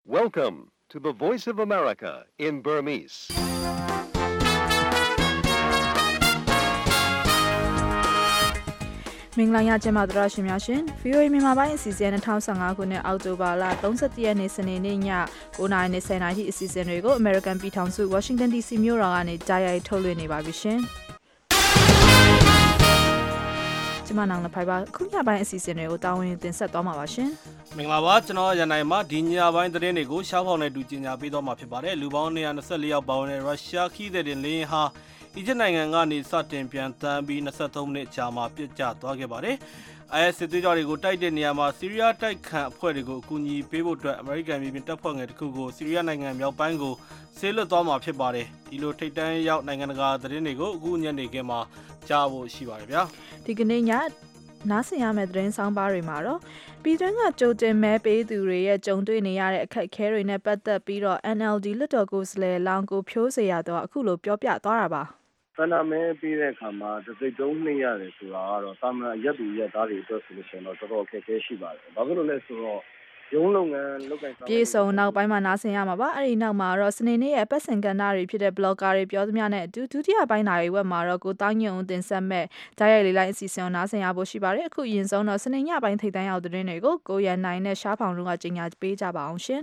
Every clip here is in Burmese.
Welcome to the Voice of America in Burmese. ။မင်္ဂလာညချမ်းပါတို့ရှင်များရှင် VOA မြန်မာပိုင်းအစီအစဉ်2015ခုနှစ်အောက်တိုဘာလ31ရက်နေ့စနေနေ့ည9:10နာရီအစီအစဉ်တွေကို American ပြည်ထောင်စု Washington DC မြို့တော်ကနေကြားရိုက်ထုတ်လွှင့်နေပါပြီရှင်။ကျွန်မနောင်လဖိုင်ပါခုညပိုင်းအစီအစဉ်တွေကိုတာဝန်တင်ဆက်သွားမှာပါရှင်။မင်္ဂလာပါကျွန်တော်ရန်နိုင်မှာဒီညပိုင်းသတင်းတွေကိုရှားဖောင်နဲ့တူကြီးညာပေးသွားမှာဖြစ်ပါတယ်။လူပေါင်း124ယောက်ပါဝင်တဲ့ရုရှားခီးသည်တင်လေယာဉ်ဟာအီဂျစ်နိုင်ငံကနေစတင်ပြန်တန်းပြီး23မိနစ်ကြာမှပြစ်ကျသွားခဲ့ပါတယ်။ IS စစ်သွေးကြွတွေကိုတိုက်တဲ့နေရာမှာဆီးရီးယားတိုက်ခတ်အဖွဲ့တွေကိုအကူအညီပေးဖို့အတွက်အမေရိကန်ပြည်ပတပ်ဖွဲ့ငယ်တစ်ခုကိုဆီးရီးယားနိုင်ငံမြောက်ပိုင်းကိုဆေးလွတ်သွားမှာဖြစ်ပါတယ်။ဒီလိုထိပ်တန်းရောက်နိုင်ငံတကာသတင်းတွေကိုအခုညနေခင်းမှာကြားဖို့ရှိပါတယ်ဗျာ။ဒီကနေ့ညနားဆင်ရမယ့်သတင်းဆောင်ပါတွေမှာတော့ပြည်တွင်းကကြိုတင်မဲပေးသူတွေရဲ့ကြုံတွေ့နေရတဲ့အခက်အခဲတွေနဲ့ပတ်သက်ပြီးတော့ NLD လွှတ်တော်ကိုယ်စားလှယ်လောင်ကိုဖြိုးစေရတော့အခုလိုပြောပြသွားတာပါဆန္ဒမဲပေးတဲ့အခါမှာတစ်စိတ်တုံးနှိမ့်ရတယ်ဆိုတာကတော့တာမန်ရက်သူရက်သားတွေအတွက်ဆိုလို့ရှိရင်တော့တော်တော်အခက်အခဲရှိပါတယ်။ဘာဖြစ်လို့လဲဆိုတော့ရုံးလုပ်ငန်းလုပ်ကိုင်ဆောင်ပြေဆုံးနောက်ပိုင်းမှာနားဆင်ရမှာပါအဲ့ဒီနောက်မှာတော့စနေနေ့ရဲ့ပတ်စင်ကဏ္ဍတွေဖြစ်တဲ့ blogger တွေပြောသမျှနဲ့အတူဒုတိယပိုင်းနာရီဝက်မှာတော့ကိုတောင်းညွန့်ဦးတင်ဆက်မဲ့ကြားရိုက်လေးလိုက်အစီအစဉ်နားဆင်ရဖို့ရှိပါတယ်အခုရင်ဆုံးတော့စနေညပိုင်းထိပ်တန်းရောက်သတင်းတွေကိုကိုရန်နိုင်နဲ့ရှားဖောင်တို့ကကြီးညာပေးကြပါအောင်ရှင်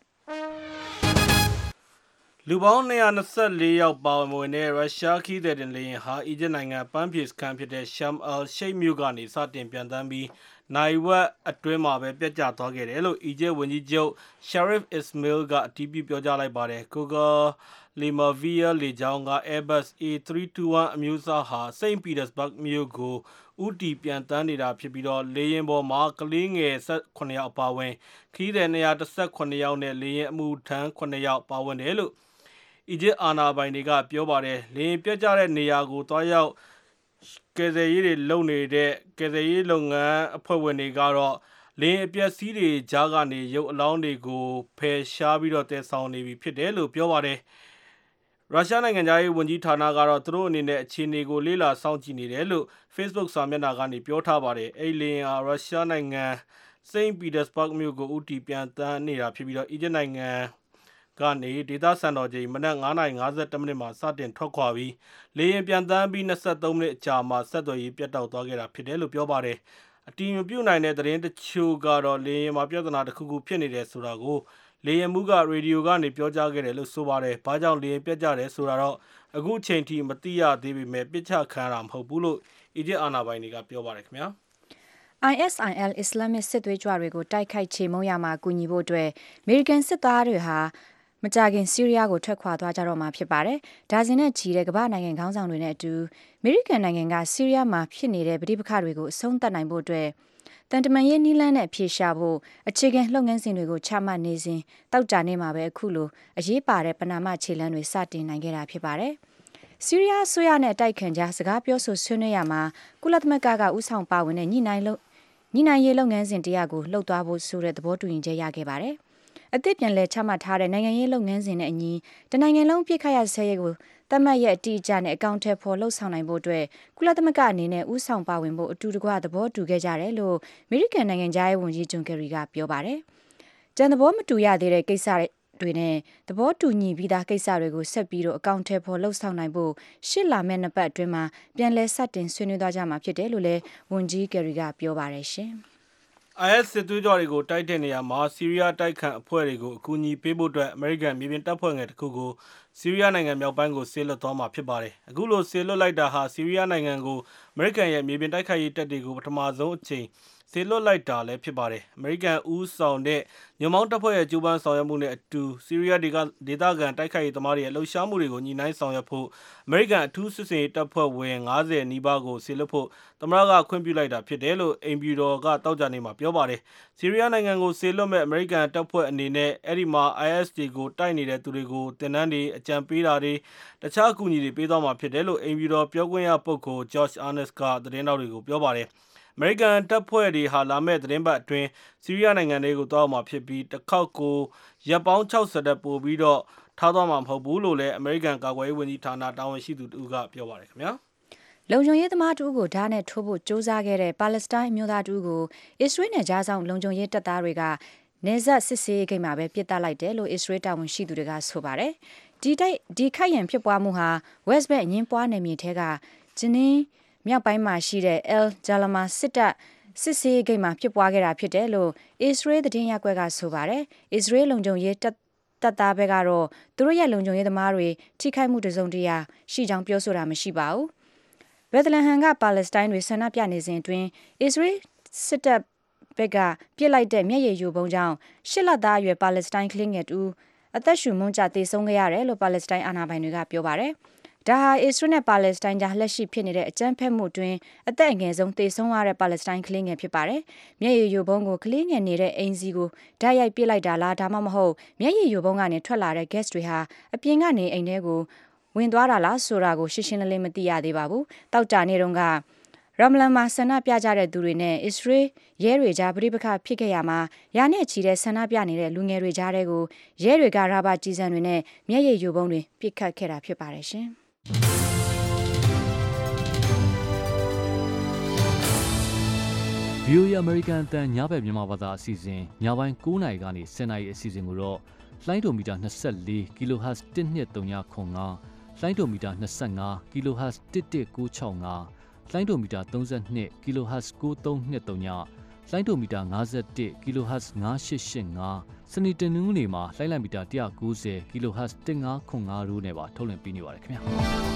လူပေါင်း224ယောက်ပါဝင်တဲ့ရုရှားခီးသည်တင်လေယာဉ်ဟာအီဂျစ်နိုင်ငံပန်းဖြေစခန်းဖြစ်တဲ့ Sharm el-Sheikh မြို့ကနေစတင်ပြန်တန်းပြီးနိုင်ဝက်အတွင်းမှာပဲပြတ်ကျသွားခဲ့တယ်လို့အီဂျစ်ဝန်ကြီးချုပ် Sharif Ismail ကအတည်ပြုပြောကြားလိုက်ပါတယ်။ Google Limavia လေကြောင်းက Airbus A321 အမျိုးအစားဟာ St. Petersburg မြို့ကိုဦးတည်ပြန်တန်းနေတာဖြစ်ပြီးတော့လေယာဉ်ပေါ်မှာကလေးငယ်18ယောက်ပါဝင်ခီးသည်218ယောက်နဲ့လေယာဉ်အမှုထမ်း9ယောက်ပါဝင်တယ်လို့အီဂျစ်အာဏာပိုင်တွေကပြောပါတယ်။လေယာဉ်ပြတ်ကျတဲ့နေရာကိုတွားရောက်ကယ်ဆယ်ရေးတွေလုပ်နေတဲ့ကယ်ဆယ်ရေးလုပ်ငန်းအဖွဲ့ဝင်တွေကတော့လေယာဉ်အပျက်စီးတွေကြားကနေရုပ်အလောင်းတွေကိုဖယ်ရှားပြီးတော့တည်ဆောင်နေပြီဖြစ်တယ်လို့ပြောပါတယ်။ရုရှားနိုင်ငံသားရေးဝန်ကြီးဌာနကတော့သူတို့အနေနဲ့အခြေအနေကိုလေ့လာစောင့်ကြည့်နေတယ်လို့ Facebook စာမျက်နှာကနေပြောထားပါတယ်။အဲ့လေယာဉ်ဟာရုရှားနိုင်ငံ St. Petersburg မြို့ကိုဦးတည်ပြန်တန်းနေတာဖြစ်ပြီးတော့အီဂျစ်နိုင်ငံကနေဒေသစံတော်ချိန်မနက်9:52မိနစ်မှာစတင်ထွက်ခွာပြီးလေယာဉ်ပြန်တန်းပြီး23မိနစ်အကြာမှာဆက်သွယ်ရေးပြတ်တောက်သွားခဲ့တာဖြစ်တယ်လို့ပြောပါတယ်။အတီးမပြုတ်နိုင်တဲ့သတင်းတချို့ကတော့လေယာဉ်မှာပြဿနာတစ်ခုခုဖြစ်နေတယ်ဆိုတာကိုလေယာဉ်မှူးကရေဒီယိုကနေပြောကြားခဲ့တယ်လို့ဆိုပါတယ်။ဘာကြောင့်လေယာဉ်ပြတ်ကျတယ်ဆိုတာတော့အခုချိန်ထိမသိရသေးပေမဲ့ပြစ်ချခံရတာမဟုတ်ဘူးလို့အီဂျစ်အာဏာပိုင်တွေကပြောပါတယ်ခင်ဗျာ။ ISIL Islamic စစ်သွေးကြွတွေကိုတိုက်ခိုက်ချေမှုန်းရမှာကူညီဖို့အတွက်အမေရိကန်စစ်သားတွေဟာမကြခင်ဆီးရီးယားကိုထွက်ခွာသွားကြတော့မှာဖြစ်ပါတယ်။ဒါဇင်နဲ့ချီတဲ့ကမ္ဘာနိုင်ငံခေါင်းဆောင်တွေနဲ့အတူအမေရိကန်နိုင်ငံကဆီးရီးယားမှာဖြစ်နေတဲ့ပဋိပက္ခတွေကိုအဆုံးသတ်နိုင်ဖို့အတွက်တန်တမန်ရေးနီးလန်းနဲ့ဖြေရှာဖို့အခြေခံလုပ်ငန်းစဉ်တွေကိုချမှတ်နေစဉ်တောက်ကြနေမှာပဲအခုလိုအရေးပါတဲ့ပဏာမခြေလှမ်းတွေစတင်နိုင်ခဲ့တာဖြစ်ပါတယ်။ဆီးရီးယားဆိုရနဲ့တိုက်ခံကြားစကားပြောဆိုဆွေးနွေးရမှာကုလသမဂ္ဂကဥဆောင်ပါဝင်တဲ့ညှိနှိုင်းရေးလုပ်ငန်းစဉ်တရားကိုလှုပ်သွားဖို့ဆိုတဲ့သဘောတူညီချက်ရခဲ့ပါတယ်။အသစ်ပြန်လည်ချမှတ်ထားတဲ့နိုင်ငံရေးလုပ်ငန်းစဉ်နဲ့အညီတနိုင်ငံလုံးပြစ်ခတ်ရဆဲရဲကိုတတ်မှတ်ရဲ့အတိအကျနဲ့အကောင့်ထဲပေါ်လှုပ်ဆောင်နိုင်ဖို့အတွက်ကုလသမဂ္ဂအနေနဲ့ဥဆောင်ပါဝင်ဖို့အတူတကွသဘောတူခဲ့ကြတယ်လို့အမေရိကန်နိုင်ငံသားရေးဝန်ကြီးဂျွန်ကယ်ရီကပြောပါတယ်။ကျန်သဘောမတူရသေးတဲ့ကိစ္စတွေနဲ့သဘောတူညီပြီးသားကိစ္စတွေကိုဆက်ပြီးတော့အကောင့်ထဲပေါ်လှုပ်ဆောင်နိုင်ဖို့ရှစ်လာမဲ့နှစ်ပတ်အတွင်းမှာပြန်လည်စတင်ဆွေးနွေးသွားကြမှာဖြစ်တယ်လို့လည်းဝန်ကြီးကယ်ရီကပြောပါတယ်ရှင်။ IS စစ်သွေးကြွတွေကိုတိုက်တဲ့နေရာမှာဆီးရီးယားတိုက်ခတ်အဖွဲ့တွေကိုအကူအညီပေးဖို့အတွက်အမေရိကန်မြေပြင်တပ်ဖွဲ့ငယ်တစ်ခုကိုဆီးရီးယားနိုင်ငံမြောက်ပိုင်းကိုဆေးလွတ်သွားမှာဖြစ်ပါတယ်။အခုလိုဆေးလွတ်လိုက်တာဟာဆီးရီးယားနိုင်ငံကိုအမေရိကန်ရဲ့မြေပြင်တိုက်ခိုက်ရေးတပ်တွေကိုပထမဆုံးအချိန်ဆေးလွတ်လိုက်တာလည်းဖြစ်ပါတယ်။အမေရိကန်ဦးဆောင်တဲ့ညွန့်ပေါင်းတပ်ဖွဲ့ရဲ့ကြိုးပမ်းဆောင်ရွက်မှုနဲ့အတူဆီးရီးယားဒေသခံတိုက်ခိုက်ရေးသမားတွေရဲ့လှုပ်ရှားမှုတွေကိုညှိနှိုင်းဆောင်ရွက်ဖို့အမေရိကန်အထူးစစ်ဆင်ရေးတပ်ဖွဲ့ဝင်90နီးပါးကိုဆေးလွတ်ဖို့သမ္မတကခွင့်ပြုလိုက်တာဖြစ်တယ်လို့အိမ်ဖြူတော်ကတောက်ကြနေမှာပြောပါတယ်။ဆီးရီးယားနိုင်ငံကိုဆေးလွတ်မဲ့အမေရိကန်တပ်ဖွဲ့အနေနဲ့အဲ့ဒီမှာ IS တွေကိုတိုက်နေတဲ့သူတွေကိုတင်နန်းတွေအကြံပေးတာတွေတခြားအကူအညီတွေပေးသွားမှာဖြစ်တယ်လို့အိမ်ဖြူတော်ပြောခွင့်ရပုဂ္ဂိုလ် Josh Earnest ကသတင်းတောက်တွေကိုပြောပါတယ်။အမေရိကန်တပ်ဖွဲ့တွေဟာလာမဲ့သတင်းပတ်အတွင်းဆီးရီးယားနိုင်ငံတွေကိုတောက်မှာဖြစ်ပြီးတစ်ခေါက်ကိုရပ်ပေါင်း60တက်ပို့ပြီးတော့ထားသွားမှာမဟုတ်ဘူးလို့လည်းအမေရိကန်ကာကွယ်ရေးဝန်ကြီးဌာနတာဝန်ရှိသူတို့ကပြောပါတယ်ခင်ဗျာ။လုံခြုံရေးသမားတူကိုဓာတ်နဲ့ထိုးဖို့စ조사ခဲ့တဲ့ပါလက်စတိုင်းအမျိုးသားတူကိုအစ္စရေးနယ်ကြားဆောင်လုံခြုံရေးတပ်သားတွေကနေဇက်စစ်စေးဂိတ်မှာပဲပြစ်တက်လိုက်တယ်လို့အစ္စရေးတာဝန်ရှိသူတွေကဆိုပါတယ်ဒီခိုက်ရန်ဖြစ်ပွားမှုဟာ West Bank အငင်းပွားနယ်မြေထဲကဂျနင်းမြောက်ပိုင်းမှာရှိတဲ့ El Jalama စစ်စေးဂိတ်မှာဖြစ်ပွားခဲ့တာဖြစ်တယ်လို့အစ္စရေးသတင်းရပ်ကွက်ကဆိုပါတယ်အစ္စရေးလုံခြုံရေးတပ်သားဘက်ကတော့သူတို့ရဲ့လုံခြုံရေးသမားတွေထိခိုက်မှုတစုံတရာရှိကြောင်းပြောဆိုတာမရှိပါဘူးဘက်သလဟမ်ကပါလက်စတိုင်းတွေဆန္ဒပြနေစဉ်အတွင်းအစ္စရေးစစ်တပ်ဘက်ကပြစ်လိုက်တဲ့မျက်ရည်ယိုပုံကြောင့်10 လသားအရွယ်ပါလက်စတိုင်းကလေးငယ်တူအသက်ရှူမွန်းကြသေဆုံးခဲ့ရတယ်လို့ပါလက်စတိုင်းအာဏာပိုင်တွေကပြောပါတယ်။ဒါဟာအစ္စရေးနဲ့ပါလက်စတိုင်းကြားလက်ရှိဖြစ်နေတဲ့အကြမ်းဖက်မှုတွင်အသက်အငယ်ဆုံးသေဆုံးရတဲ့ပါလက်စတိုင်းကလေးငယ်ဖြစ်ပါတယ်။မျက်ရည်ယိုပုံကိုကလေးငယ်နေတဲ့အိမ်စီကိုဓာတ်ရိုက်ပစ်လိုက်တာလားဒါမှမဟုတ်မျက်ရည်ယိုပုံကနေထွက်လာတဲ့ gas တွေဟာအပြင်ကနေအိမ်ထဲကိုဝင်သွားတာလားဆိုတာကိုရှင်းရှင်းလင်းလင်းမသိရသေးပါဘူး။တောက်ကြနေတုန်းကရမလန်မှာဆန္ဒပြကြတဲ့သူတွေနဲ့အစ္စရေးရဲတွေကြားပြိပခဖြစ်ခဲ့ရမှာရာနဲ့ချီတဲ့ဆန္ဒပြနေတဲ့လူငယ်တွေကြားတဲ့ကိုရဲတွေကရာဘာကြီးစံတွေနဲ့မျက်ရည်ယိုပုံတွေပစ်ခတ်ခဲ့တာဖြစ်ပါတယ်ရှင်။ VOA American အတန်ညဘက်မြန်မာဘာသာအစီအစဉ်ညပိုင်း9:00 နာရီကနေ10:00 နာရီအစီအစဉ်ကိုတော့လိုင်းဒိုမီတာ24 kHz 1235လိုင်းဒိုမီတာ25 kHz 11965လိုင်းဒိုမီတာ32 kHz 9323ညလိုင်းဒိုမီတာ51 kHz 9885စနေတနင်္ဂနွေမှာလိုင်းလံမီတာ190 kHz 1505တို့နဲ့ပါထုတ်လွှင့်ပေးနေပါတယ်ခင်ဗျာ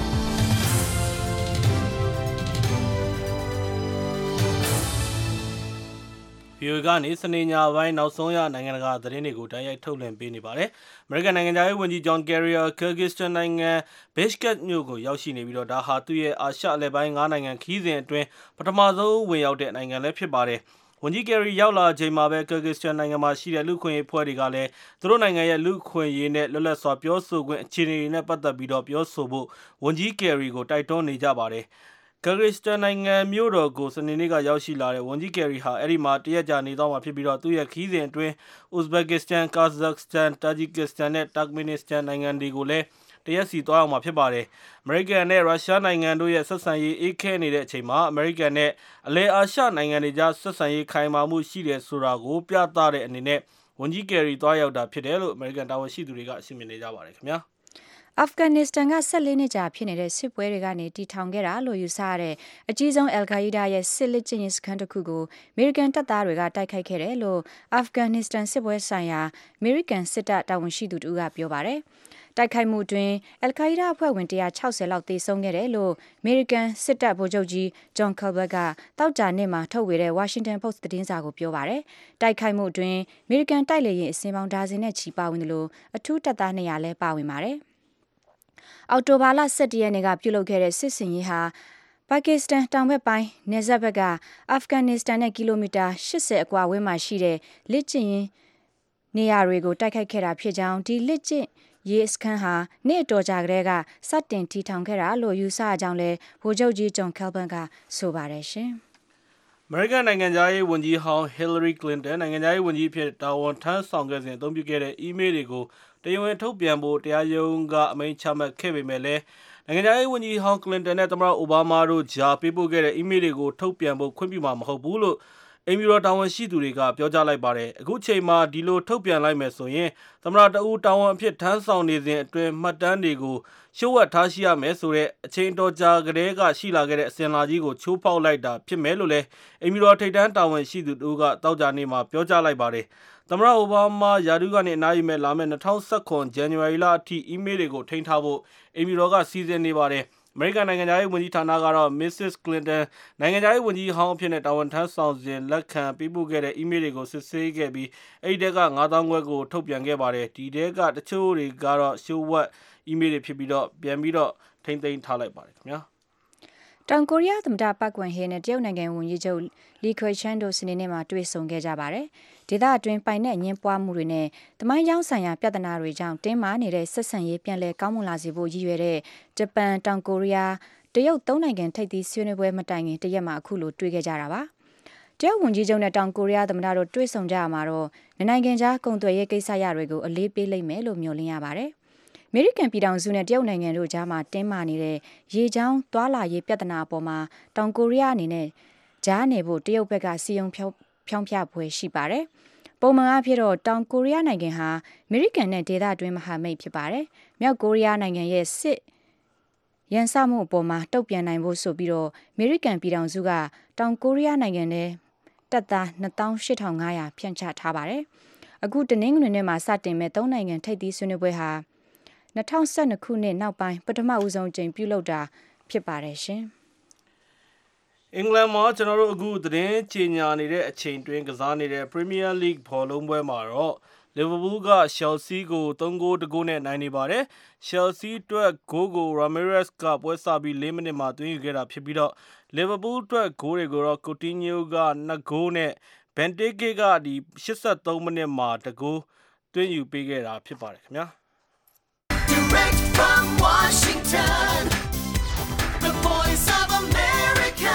VOA ကနေစနေညပိုင်းနောက်ဆုံးရနိုင်ငံတကာသတင်းတွေကိုတိုက်ရိုက်ထုတ်လွှင့်ပေးနေပါတယ်။ American နိုင်ငံသားရေးဝန်ကြီး John Kerry က Kyrgyzstan နိုင်ငံ Bishkek မြို့ကိုရောက်ရှိနေပြီးတော့ဒါဟာသူ့ရဲ့အာရှအလယ်ပိုင်း9 နိုင်ငံခရီးစဉ်အတွင်းပထမဆုံးဝင်ရောက်တဲ့နိုင်ငံလည်းဖြစ်ပါတယ်။ဝန်ကြီး Kerry ရောက်လာချိန်မှာပဲ Kyrgyzstan နိုင်ငံမှာရှိတဲ့လူ့ခွင့်ရေးဖွဲ့တွေကလည်းသူတို့နိုင်ငံရဲ့လူ့ခွင့်ရေးနဲ့လွတ်လပ်စွာပြောဆိုခွင့်အခြေအနေတွေနဲ့ပတ်သက်ပြီးတော့ပြောဆိုဖို့ဝန်ကြီး Kerry ကိုတိုက်တွန်းနေကြပါတယ်။ Kyrgyzstan နိုင်ငံမြို့တော်ကိုစနေနေ့ကရောက်ရှိလာတဲ့ဝန်ကြီး Kerry ဟာအဲ့ဒီမှာတရက်ကြာနေသွားမှာဖြစ်ပြီးတော့သူ့ရဲ့ခရီးစဉ်အတွင်း Uzbekistan, Kazakhstan, Tajikistan နဲ့ Turkmenistan နိုင်ငံတွေကိုလည်းတရက်စီသွားရောက်မှာဖြစ်ပါတယ်။ American နဲ့ရုရှားနိုင်ငံတို့ရဲ့ဆက်ဆံရေးအေးခဲနေတဲ့အချိန်မှာ American နဲ့အလယ်အာရှနိုင်ငံတွေကြားဆက်ဆံရေးခိုင်မာမှုရှိတယ်ဆိုတာကိုပြသတဲ့အနေနဲ့ဝန်ကြီး Kerry သွားရောက်တာဖြစ်တယ်လို့ American တာဝန်ရှိသူတွေကရှင်းပြနေကြပါတယ်ခင်ဗျာ။အာဖဂန်နစ္စတန်က14နှစ်ကြာဖြစ်နေတဲ့စစ်ပွဲတွေကနေတည်ထောင်ခဲ့တာလို့ယူဆရတဲ့အကြီးဆုံးအယ်ကိုင်းဒါရဲ့စစ်လက်ကျင့်ရေးစခန်းတစ်ခုကိုအမေရိကန်တပ်သားတွေကတိုက်ခိုက်ခဲ့တယ်လို့အာဖဂန်နစ္စတန်စစ်ပွဲဆိုင်ရာအမေရိကန်စစ်တပ်တာဝန်ရှိသူတို့ကပြောပါတယ်။တိုက်ခိုက်မှုတွင်အယ်ကိုင်းဒါအဖွဲ့ဝင်160လောက်သေဆုံးခဲ့တယ်လို့အမေရိကန်စစ်တပ်ဗိုလ်ချုပ်ကြီးဂျွန်ကာဘတ်ကတောက်ကြနေ့မှာထုတ်ဝေတဲ့ Washington Post သတင်းစာကိုပြောပါတယ်။တိုက်ခိုက်မှုတွင်အမေရိကန်တိုက်လေယာဉ်အစင်းပေါင်းဒါဇင်နဲ့ချီပါဝင်တယ်လို့အထူးတပ်သား200လည်းပါဝင်ပါတယ်။အော်တိုဘာလ17ရက်နေ့ကပြုလုပ်ခဲ့တဲ့စစ်စင်ရေးဟာပါကစ္စတန်တောင်ဘက်ပိုင်းနယ်စပ်ဘက်ကအာဖဂန်နစ္စတန်နဲ့ကီလိုမီတာ80အကွာဝေးမှာရှိတဲ့လက်ကျင့်နေရာတွေကိုတိုက်ခိုက်ခဲ့တာဖြစ်ကြောင်းဒီလက်ကျင့်ရေးစခန်းဟာနေ့တော်ကြာကလေးကစတင်ထီထောင်ခဲ့တာလို့ယူဆကြကြောင်းလဲဗိုလ်ချုပ်ကြီးဂျွန်ကယ်ဘန်ကဆိုပါတယ်ရှင်။ American နိုင်ငံသားရေးဝန်ကြီးဟောင်း Hillary Clinton နိုင်ငံသားရေးဝန်ကြီးဖြစ်တာဝန်ထမ်းဆောင်ခဲ့စဉ်အသုံးပြုခဲ့တဲ့ email တွေကိုတရားဝင်ထုတ်ပြန်ဖို့တရားရုံးကအမိန့်ချမှတ်ခဲ့ပေမဲ့လည်းနိုင်ငံခြားရေးဝန်ကြီးဟောင်းကလင်တန်နဲ့သမ္မတအိုဘားမားတို့ကြားပေးပို့ခဲ့တဲ့ email တွေကိုထုတ်ပြန်ဖို့ခွင့်ပြုမှာမဟုတ်ဘူးလို့အိမ်ဖြူတော်တာဝန်ရှိသူတွေကပြောကြားလိုက်ပါတယ်။အခုချိန်မှာဒီလိုထုတ်ပြန်လိုက်မယ်ဆိုရင်သမ္မတတဦးတာဝန်အဖြစ်ထမ်းဆောင်နေစဉ်အတွင်းမှတ်တမ်းတွေကိုရှုပ်ဝက်ထားရှိရမယ်ဆိုတဲ့အချိန်တော်ကြာကတည်းကရှိလာခဲ့တဲ့အစဉ်အလာကြီးကိုချိုးဖောက်လိုက်တာဖြစ်မယ်လို့လည်းအိမ်ဖြူတော်ထိပ်တန်းတာဝန်ရှိသူတို့ကတောက်ကြနေမှာပြောကြားလိုက်ပါတယ်။သမ္မတအိုဘားမားယာဒူးကနေအနားယူမဲ့လာမယ့်2019 ဇန်နဝါရီလအထိ email တွေကိုထိန်းထားဖို့အိမ်ဖြူတော်ကစီစဉ်နေပါတယ်။ အမေရိကန်နိုင်ငံသားရေးဝန်ကြီးဌာနကတော့ Mrs. Clinton နိုင်ငံသားရေးဝန်ကြီးဟောင်းအဖြစ်နဲ့တာဝန်ထမ်းဆောင်စဉ်လက်ခံပေးပို့ခဲ့တဲ့ email တွေကိုစစ်ဆေးခဲ့ပြီးအဲ့ဒီက9000ခွဲကိုထုတ်ပြန်ခဲ့ပါတယ်။ဒီတဲကတချို့တွေကတော့ရှိုးဝက် email တွေဖြစ်ပြီးတော့ပြန်ပြီးတော့ထိမ့်သိမ်းထားလိုက်ပါတယ်ခင်ဗျာ။တောင်ကိုရီးယားသမ္မတပတ်ကွန်ဟေနဲ့တရုတ်နိုင်ငံဝန်ကြီးချုပ်လီခွေချန်တို့စနေနေ့မှာတွေ့ဆုံခဲ့ကြပါတယ်။ဒေသအတွင်းပိုင်နဲ့အငင်းပွားမှုတွေနဲ့တမိုင်းကြောင်းဆိုင်ရာပြဿနာတွေကြောင့်တင်းမာနေတဲ့ဆက်ဆံရေးပြန်လည်ကောင်းမွန်လာစေဖို့ရည်ရွယ်တဲ့ဂျပန်တောင်ကိုရီးယားတရုတ်3နိုင်ငံထိပ်သီးဆွေးနွေးပွဲမတိုင်ခင်တရက်မှာအခုလိုတွေ့ခဲ့ကြတာပါ။တရုတ်ဝန်ကြီးချုပ်နဲ့တောင်ကိုရီးယားသမ္မတတို့တွေ့ဆုံကြရမှာတော့နိုင်ငံခြားကုန်သွယ်ရေးကိစ္စရပ်တွေကိုအလေးပေးလိမ့်မယ်လို့မျှော်လင့်ရပါတယ်။အမေရိကန်ပြည်ထောင်စုနဲ့တရုတ်နိုင်ငံတို့ကြားမှာတင်းမာနေတဲ့ရေချောင်းသွာလာရေးပြဿနာအပေါ်မှာတောင်ကိုရီးယားအနေနဲ့ကြားနေဖို့တရုတ်ဘက်ကစီယုံဖြောင်းဖြပွဲရှိပါတယ်။ပုံမှန်အားဖြင့်တော့တောင်ကိုရီးယားနိုင်ငံဟာအမေရိကန်နဲ့ဒေသတွင်းမဟာမိတ်ဖြစ်ပါတယ်။မြောက်ကိုရီးယားနိုင်ငံရဲ့စစ်ရန်စမှုအပေါ်မှာတုံ့ပြန်နိုင်ဖို့ဆိုပြီးတော့အမေရိကန်ပြည်ထောင်စုကတောင်ကိုရီးယားနိုင်ငံနဲ့တပ်သား28,500ဖြန့်ချထားပါတယ်။အခုတနင်္ဂနွေနေ့မှာစတင်မဲ့3နိုင်ငံထိပ်သီးဆွေးနွေးပွဲဟာ2012ခုနှစ်နောက်ပိုင်းပထမဦးဆုံးအကြိမ်ပြုလုပ်တာဖြစ်ပါတယ်ရှင်။အင်္ဂလန်မှာကျွန်တော်တို့အခုသတင်းကြေညာနေတဲ့အချိန်တွင်ကစားနေတဲ့ Premier League ဘောလုံးပွဲမှာတော့ Liverpool က Chelsea ကို3-1နဲ့နိုင်နေပါတယ်။ Chelsea အတွက်ဂိုးကို Ramirez ကပွဲစပြီး4မိနစ်မှာသွင်းယူခဲ့တာဖြစ်ပြီးတော့ Liverpool အတွက်ဂိုးတွေကိုတော့ Coutinho က2ဂိုးနဲ့ Benteke က83မိနစ်မှာ1ဂိုးသွင်းယူပေးခဲ့တာဖြစ်ပါတယ်ခင်ဗျာ။ Direct from Washington, the voice of America,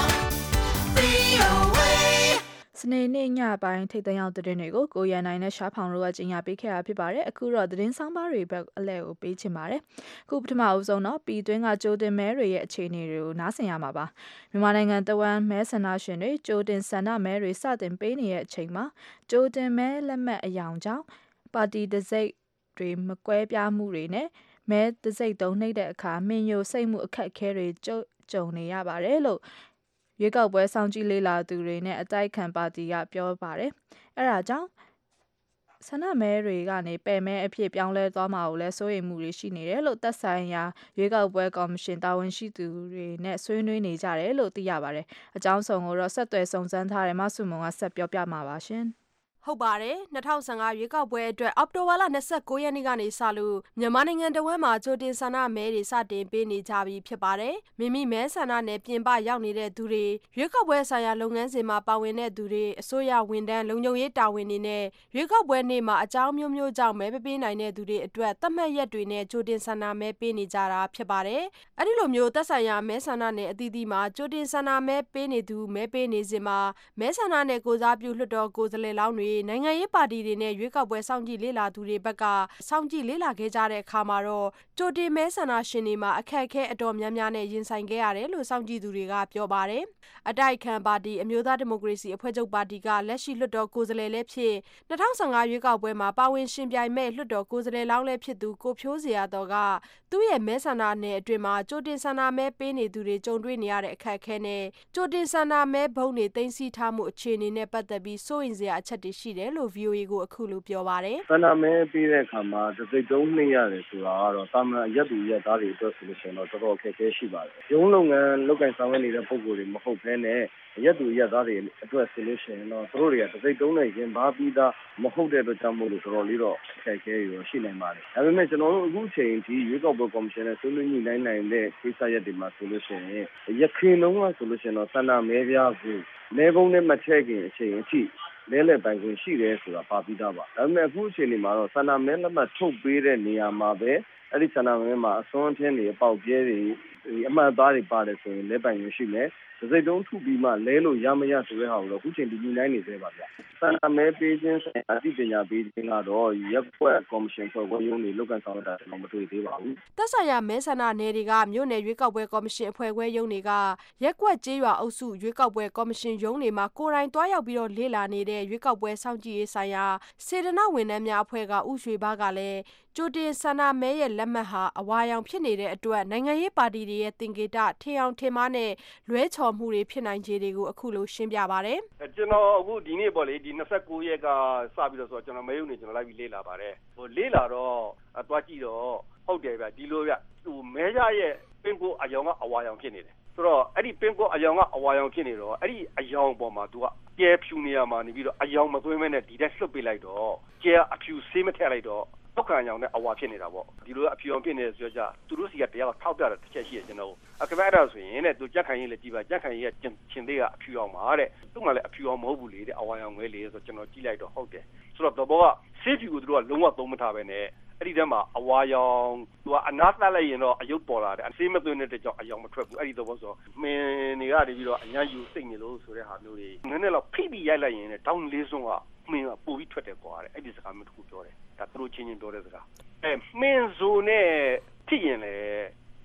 VOA. စနေနေ့ညပိုင်းထိပ်သိမ်းအောင်သတင်းတွေကိုကိုရန်နိုင်နဲ့ရှားဖောင်တို့ကကြီးညာပေးခဲ့တာဖြစ်ပါတယ်အခုတော့သတင်းဆောင်ပါတွေဘက်အလဲကိုပေးချင်ပါတယ်အခုပထမအဦးဆုံးတော့ပြည်တွင်းကကြိုတင်မဲတွေရဲ့အခြေအနေတွေကိုနားဆင်ရမှာပါမြန်မာနိုင်ငံတဝမ်းမဲဆန္ဒရှင်တွေကြိုတင်ဆန္ဒမဲတွေစတင်ပေးနေတဲ့အချိန်မှာကြိုတင်မဲလက်မှတ်အယောင်ကြောင့်ပါတီတစိမ့်တွေမကွဲပြားမှုတွေနဲ့မဲတစိမ့်တုံးနှိမ့်တဲ့အခါမင်းယိုစိတ်မှုအခက်အခဲတွေကြုံနေရပါတယ်လို့ရွေးကောက်ပွဲစောင့်ကြည့်လေ့လာသူတွေနဲ့အတိုက်ခံပါတီကပြောပါတယ်။အဲဒါကြောင့်ဆန္ဒမဲတွေကနေပယ်မဲအဖြစ်ပြောင်းလဲသွားမှာကိုလည်းစိုးရိမ်မှုတွေရှိနေတယ်လို့သက်ဆိုင်ရာရွေးကောက်ပွဲကော်မရှင်တာဝန်ရှိသူတွေနဲ့ဆွေးနွေးနေကြတယ်လို့သိရပါတယ်။အကြောင်းစုံကိုတော့ဆက်သွယ်စုံစမ်းထားတဲ့မဆုမုံကဆက်ပြောပြမှာပါရှင်။ဟုတ်ပါတယ်2015ရွေးကောက်ပွဲအတွက်အောက်တိုဘာလ29ရက်နေ့ကနေစလို့မြန်မာနိုင်ငံတဝန်းမှာကြိုတင်ဆန္ဒမဲတွေစတင်ပေးနေကြပြီဖြစ်ပါတယ်မိမိမဲဆန္ဒနယ်ပြင်ပရောက်နေတဲ့သူတွေရွေးကောက်ပွဲဆိုင်ရာလုပ်ငန်းစဉ်မှာပါဝင်တဲ့သူတွေအစိုးရဝန်ထမ်းလုံခြုံရေးတာဝန်တွေနဲ့ရွေးကောက်ပွဲနေ့မှာအကြောင်းမျိုးမျိုးကြောင့်မဲမပေးနိုင်တဲ့သူတွေအတွက်သတ်မှတ်ရက်တွေနဲ့ကြိုတင်ဆန္ဒမဲပေးနေကြတာဖြစ်ပါတယ်အဲ့ဒီလိုမျိုးသက်ဆိုင်ရာမဲဆန္ဒနယ်အသီးသီးမှာကြိုတင်ဆန္ဒမဲပေးနေသူမဲပေးနေစဉ်မှာမဲဆန္ဒနယ်ကိုစားပြုလွှတ်တော်ကိုယ်စားလှယ်လောင်းတွေနိုင်ငံရေးပါတီတွေနဲ့ရွေးကောက်ပွဲစောင့်ကြည့်လေ့လာသူတွေဘက်ကစောင့်ကြည့်လေ့လာခဲ့ကြတဲ့အခါမှာတော့ကြိုတင်မဲဆန္ဒရှင်တွေမှာအခက်အခဲအတော်များများနဲ့ရင်ဆိုင်ခဲ့ရတယ်လို့စောင့်ကြည့်သူတွေကပြောပါတယ်။အတိုက်ခံပါတီအမျိုးသားဒီမိုကရေစီအဖွဲ့ချုပ်ပါတီကလက်ရှိလွှတ်တော်ကိုယ်စားလှယ်လည်းဖြစ်2015ရွေးကောက်ပွဲမှာပါဝင်ရှင်ပြိုင်မဲ့လွှတ်တော်ကိုယ်စားလှယ်လောင်းလည်းဖြစ်သူကိုဖြိုးစရာတော်ကသူ့ရဲ့မဲဆန္ဒနယ်အတွင်းမှာကြိုတင်ဆန္ဒမဲပေးနေသူတွေကြုံတွေ့နေရတဲ့အခက်အခဲနဲ့ကြိုတင်ဆန္ဒမဲဘုံတွေသိမ်းဆည်းထားမှုအခြေအနေနဲ့ပတ်သက်ပြီးစိုးရိမ်စရာအချက်တွေရှိတယ်လို့ VOA ကိုအခုလိုပြောပါတယ်ဆန္ဒမဲပေးတဲ့အခါမှာတစ်စိတ်တုံးနှိမ့်ရတယ်ဆိုတာကတော့တာမန်ရက်သူရက်သားတွေအတွက်ဆိုလို့ရှိရင်တော့တော်တော်အခက်အခဲရှိပါတယ်ရုံးလုပ်ငန်းလုပ်ကိုင်ဆောင်ရွက်နေတဲ့ပုံစံတွေမဟုတ်ဘဲနဲ့ရက်သူရက်သားတွေအတွက်ဆိုလို့ရှိရင်တော့သူတို့တွေကတစ်စိတ်တုံးနဲ့ရင်ပါပြီးသားမဟုတ်တဲ့အတွက်ကြောင့်မို့လို့တော်တော်လေးတော့အခက်အခဲတွေရှိနိုင်ပါတယ်ဒါပေမဲ့ကျွန်တော်တို့အခုချိန်ထိရွေးကောက်ပွဲကော်မရှင်နဲ့ဆွေးနွေးညှိနှိုင်းနိုင်တဲ့ကိစ္စရပ်တွေမှာဆိုလို့ရှိရင်ရခိုင်လုံးဝဆိုလို့ရှိရင်တော့ဆန္ဒမဲပြားကိုမဲပုံးနဲ့မထည့်ခင်အချိန်အထိလဲလှယ်ပိုင်ခွင့်ရှိတယ်ဆိုတာပါပြီးသားပါဒါပေမဲ့အခုအချိန်ဒီမှာတော့ဆန္ဒမဲလက်မှတ်ထုတ်ပေးတဲ့နေရာမှာပဲအဲ့ဒီဆန္ဒမဲမှာအစွန်းအထင်းတွေအပေါက်ပြဲတွေအမှတ်အသားတွေပါတယ်ဆိုရင်လဲပိုင်ခွင့်ရှိမယ်တစ်စိတ်တုံးထုပြီးမှလဲလို့ရမရဆိုတဲ့ဟာကိုတော့အခုချိန်ဒီညှိနှိုင်းနေသေးပါဗျဆန္ဒမဲပေးခြင်းဆိုင်ရာအသိပညာပေးခြင်းကတော့ရပ်ကွက်ကော်မရှင်ဖွဲ့ခွင့်ရုံးတွေလုပ်ကန်ဆောင်တာတော့မတွေ့သေးပါဘူးသက်ဆိုင်ရာမဲဆန္ဒနယ်တွေကမြို့နယ်ရွေးကောက်ပွဲကော်မရှင်အဖွဲ့ခွဲရုံးတွေကရက်ကွက်ကျေးရွာအုပ်စုရွေးကောက်ပွဲကော်မရှင်ရုံးတွေမှာကိုယ်တိုင်တွားရောက်ပြီးတော့လေ့လာနေတဲ့ရွေးကောက်ပွဲစောင့်ကြည့်ရေးဆိုင်ရာစေတနာဝန်ထမ်းများအဖွဲ့ကဥရွှေဘာကလည်းကြိုတင်ဆန္ဒမဲရဲ့လက်မှတ်ဟာအဝါရောင်ဖြစ်နေတဲ့အတွက်နိုင်ငံရေးပါတီတွေရဲ့သင်္ကေတထင်အောင်ထင်မှားနဲ့လွဲချော်မှုတွေဖြစ်နိုင်ခြေတွေကိုအခုလိုရှင်းပြပါတယ်ကျွန်တော်အခုဒီနေ့ပေါ့လေဒီ29ရက်ကစပြီးတော့ဆိုတော့ကျွန်တော်မဲရုံနေကျွန်တော်လိုက်ပြီးလေ့လာပါတယ်လေ့လာတော့တွားကြည့်တော့ဟုတ်တယ်ဗျဒီလိုဗျမဲရရဲ့ပင်ကိုအယောင်ကအဝါရောင်ဖြစ်နေတယ်ဆိုတော့အဲ့ဒီပင်ကိုအယောင်ကအဝါရောင်ဖြစ်နေတော့အဲ့ဒီအယောင်ပေါ်မှာသူကကျဲဖြူနေရမှာနေပြီးတော့အယောင်မသွင်းမဲနဲ့ဒီတက်လွတ်ပေးလိုက်တော့ကျဲအဖြူဆေးမထည့်လိုက်တော့တောက်ခံရောင်နဲ့အဝါဖြစ်နေတာပေါ့ဒီလိုအဖြူအောင်ဖြစ်နေဆိုကြသူတို့စီကတရားထောက်ပြတာတစ်ချက်ရှိတယ်ကျွန်တော်အခမဲ့အဲ့ဒါဆိုရင်တဲ့သူကြက်ခိုင်ရေးလည်းကြည့်ပါကြက်ခိုင်ရေးချင်းသေးကအဖြူအောင်ပါတဲ့သူ့မှာလည်းအဖြူအောင်မဟုတ်ဘူးလေတဲ့အဝါရောင်ငယ်လေးဆိုကျွန်တော်ကြည့်လိုက်တော့ဟုတ်တယ်ဆိုတော့ဘောကဆေးဖြူကိုသူတို့ကလုံးဝသုံးမထားပဲနဲ့အဲ့ဒီတည်းမှာအဝါရောင်သူကအနားတက်လိုက်ရင်တော့အယုတ်ပေါ်လာတယ်အဆေးမသွင်းတဲ့ကြောင့်အယောင်မထွက်ဘူးအဲ့ဒီတော့ဆိုမင်းတွေကနေပြီးတော့အညာယူစိတ်နေလို့ဆိုတဲ့ဟာမျိုးတွေနည်းနည်းတော့ဖိပြီးရိုက်လိုက်ရင်တောင်းလေးစုံကမင်းကပို့ပြီးထွက်တယ်ကွာတဲ့အဲ့ဒီစကားမျိုးတစ်ခုပြောတယ်ဒါသူတို့ချင်းချင်းပြောတဲ့စကားမင်းဇိုနဲ့ဖြစ်ရင်လေသူ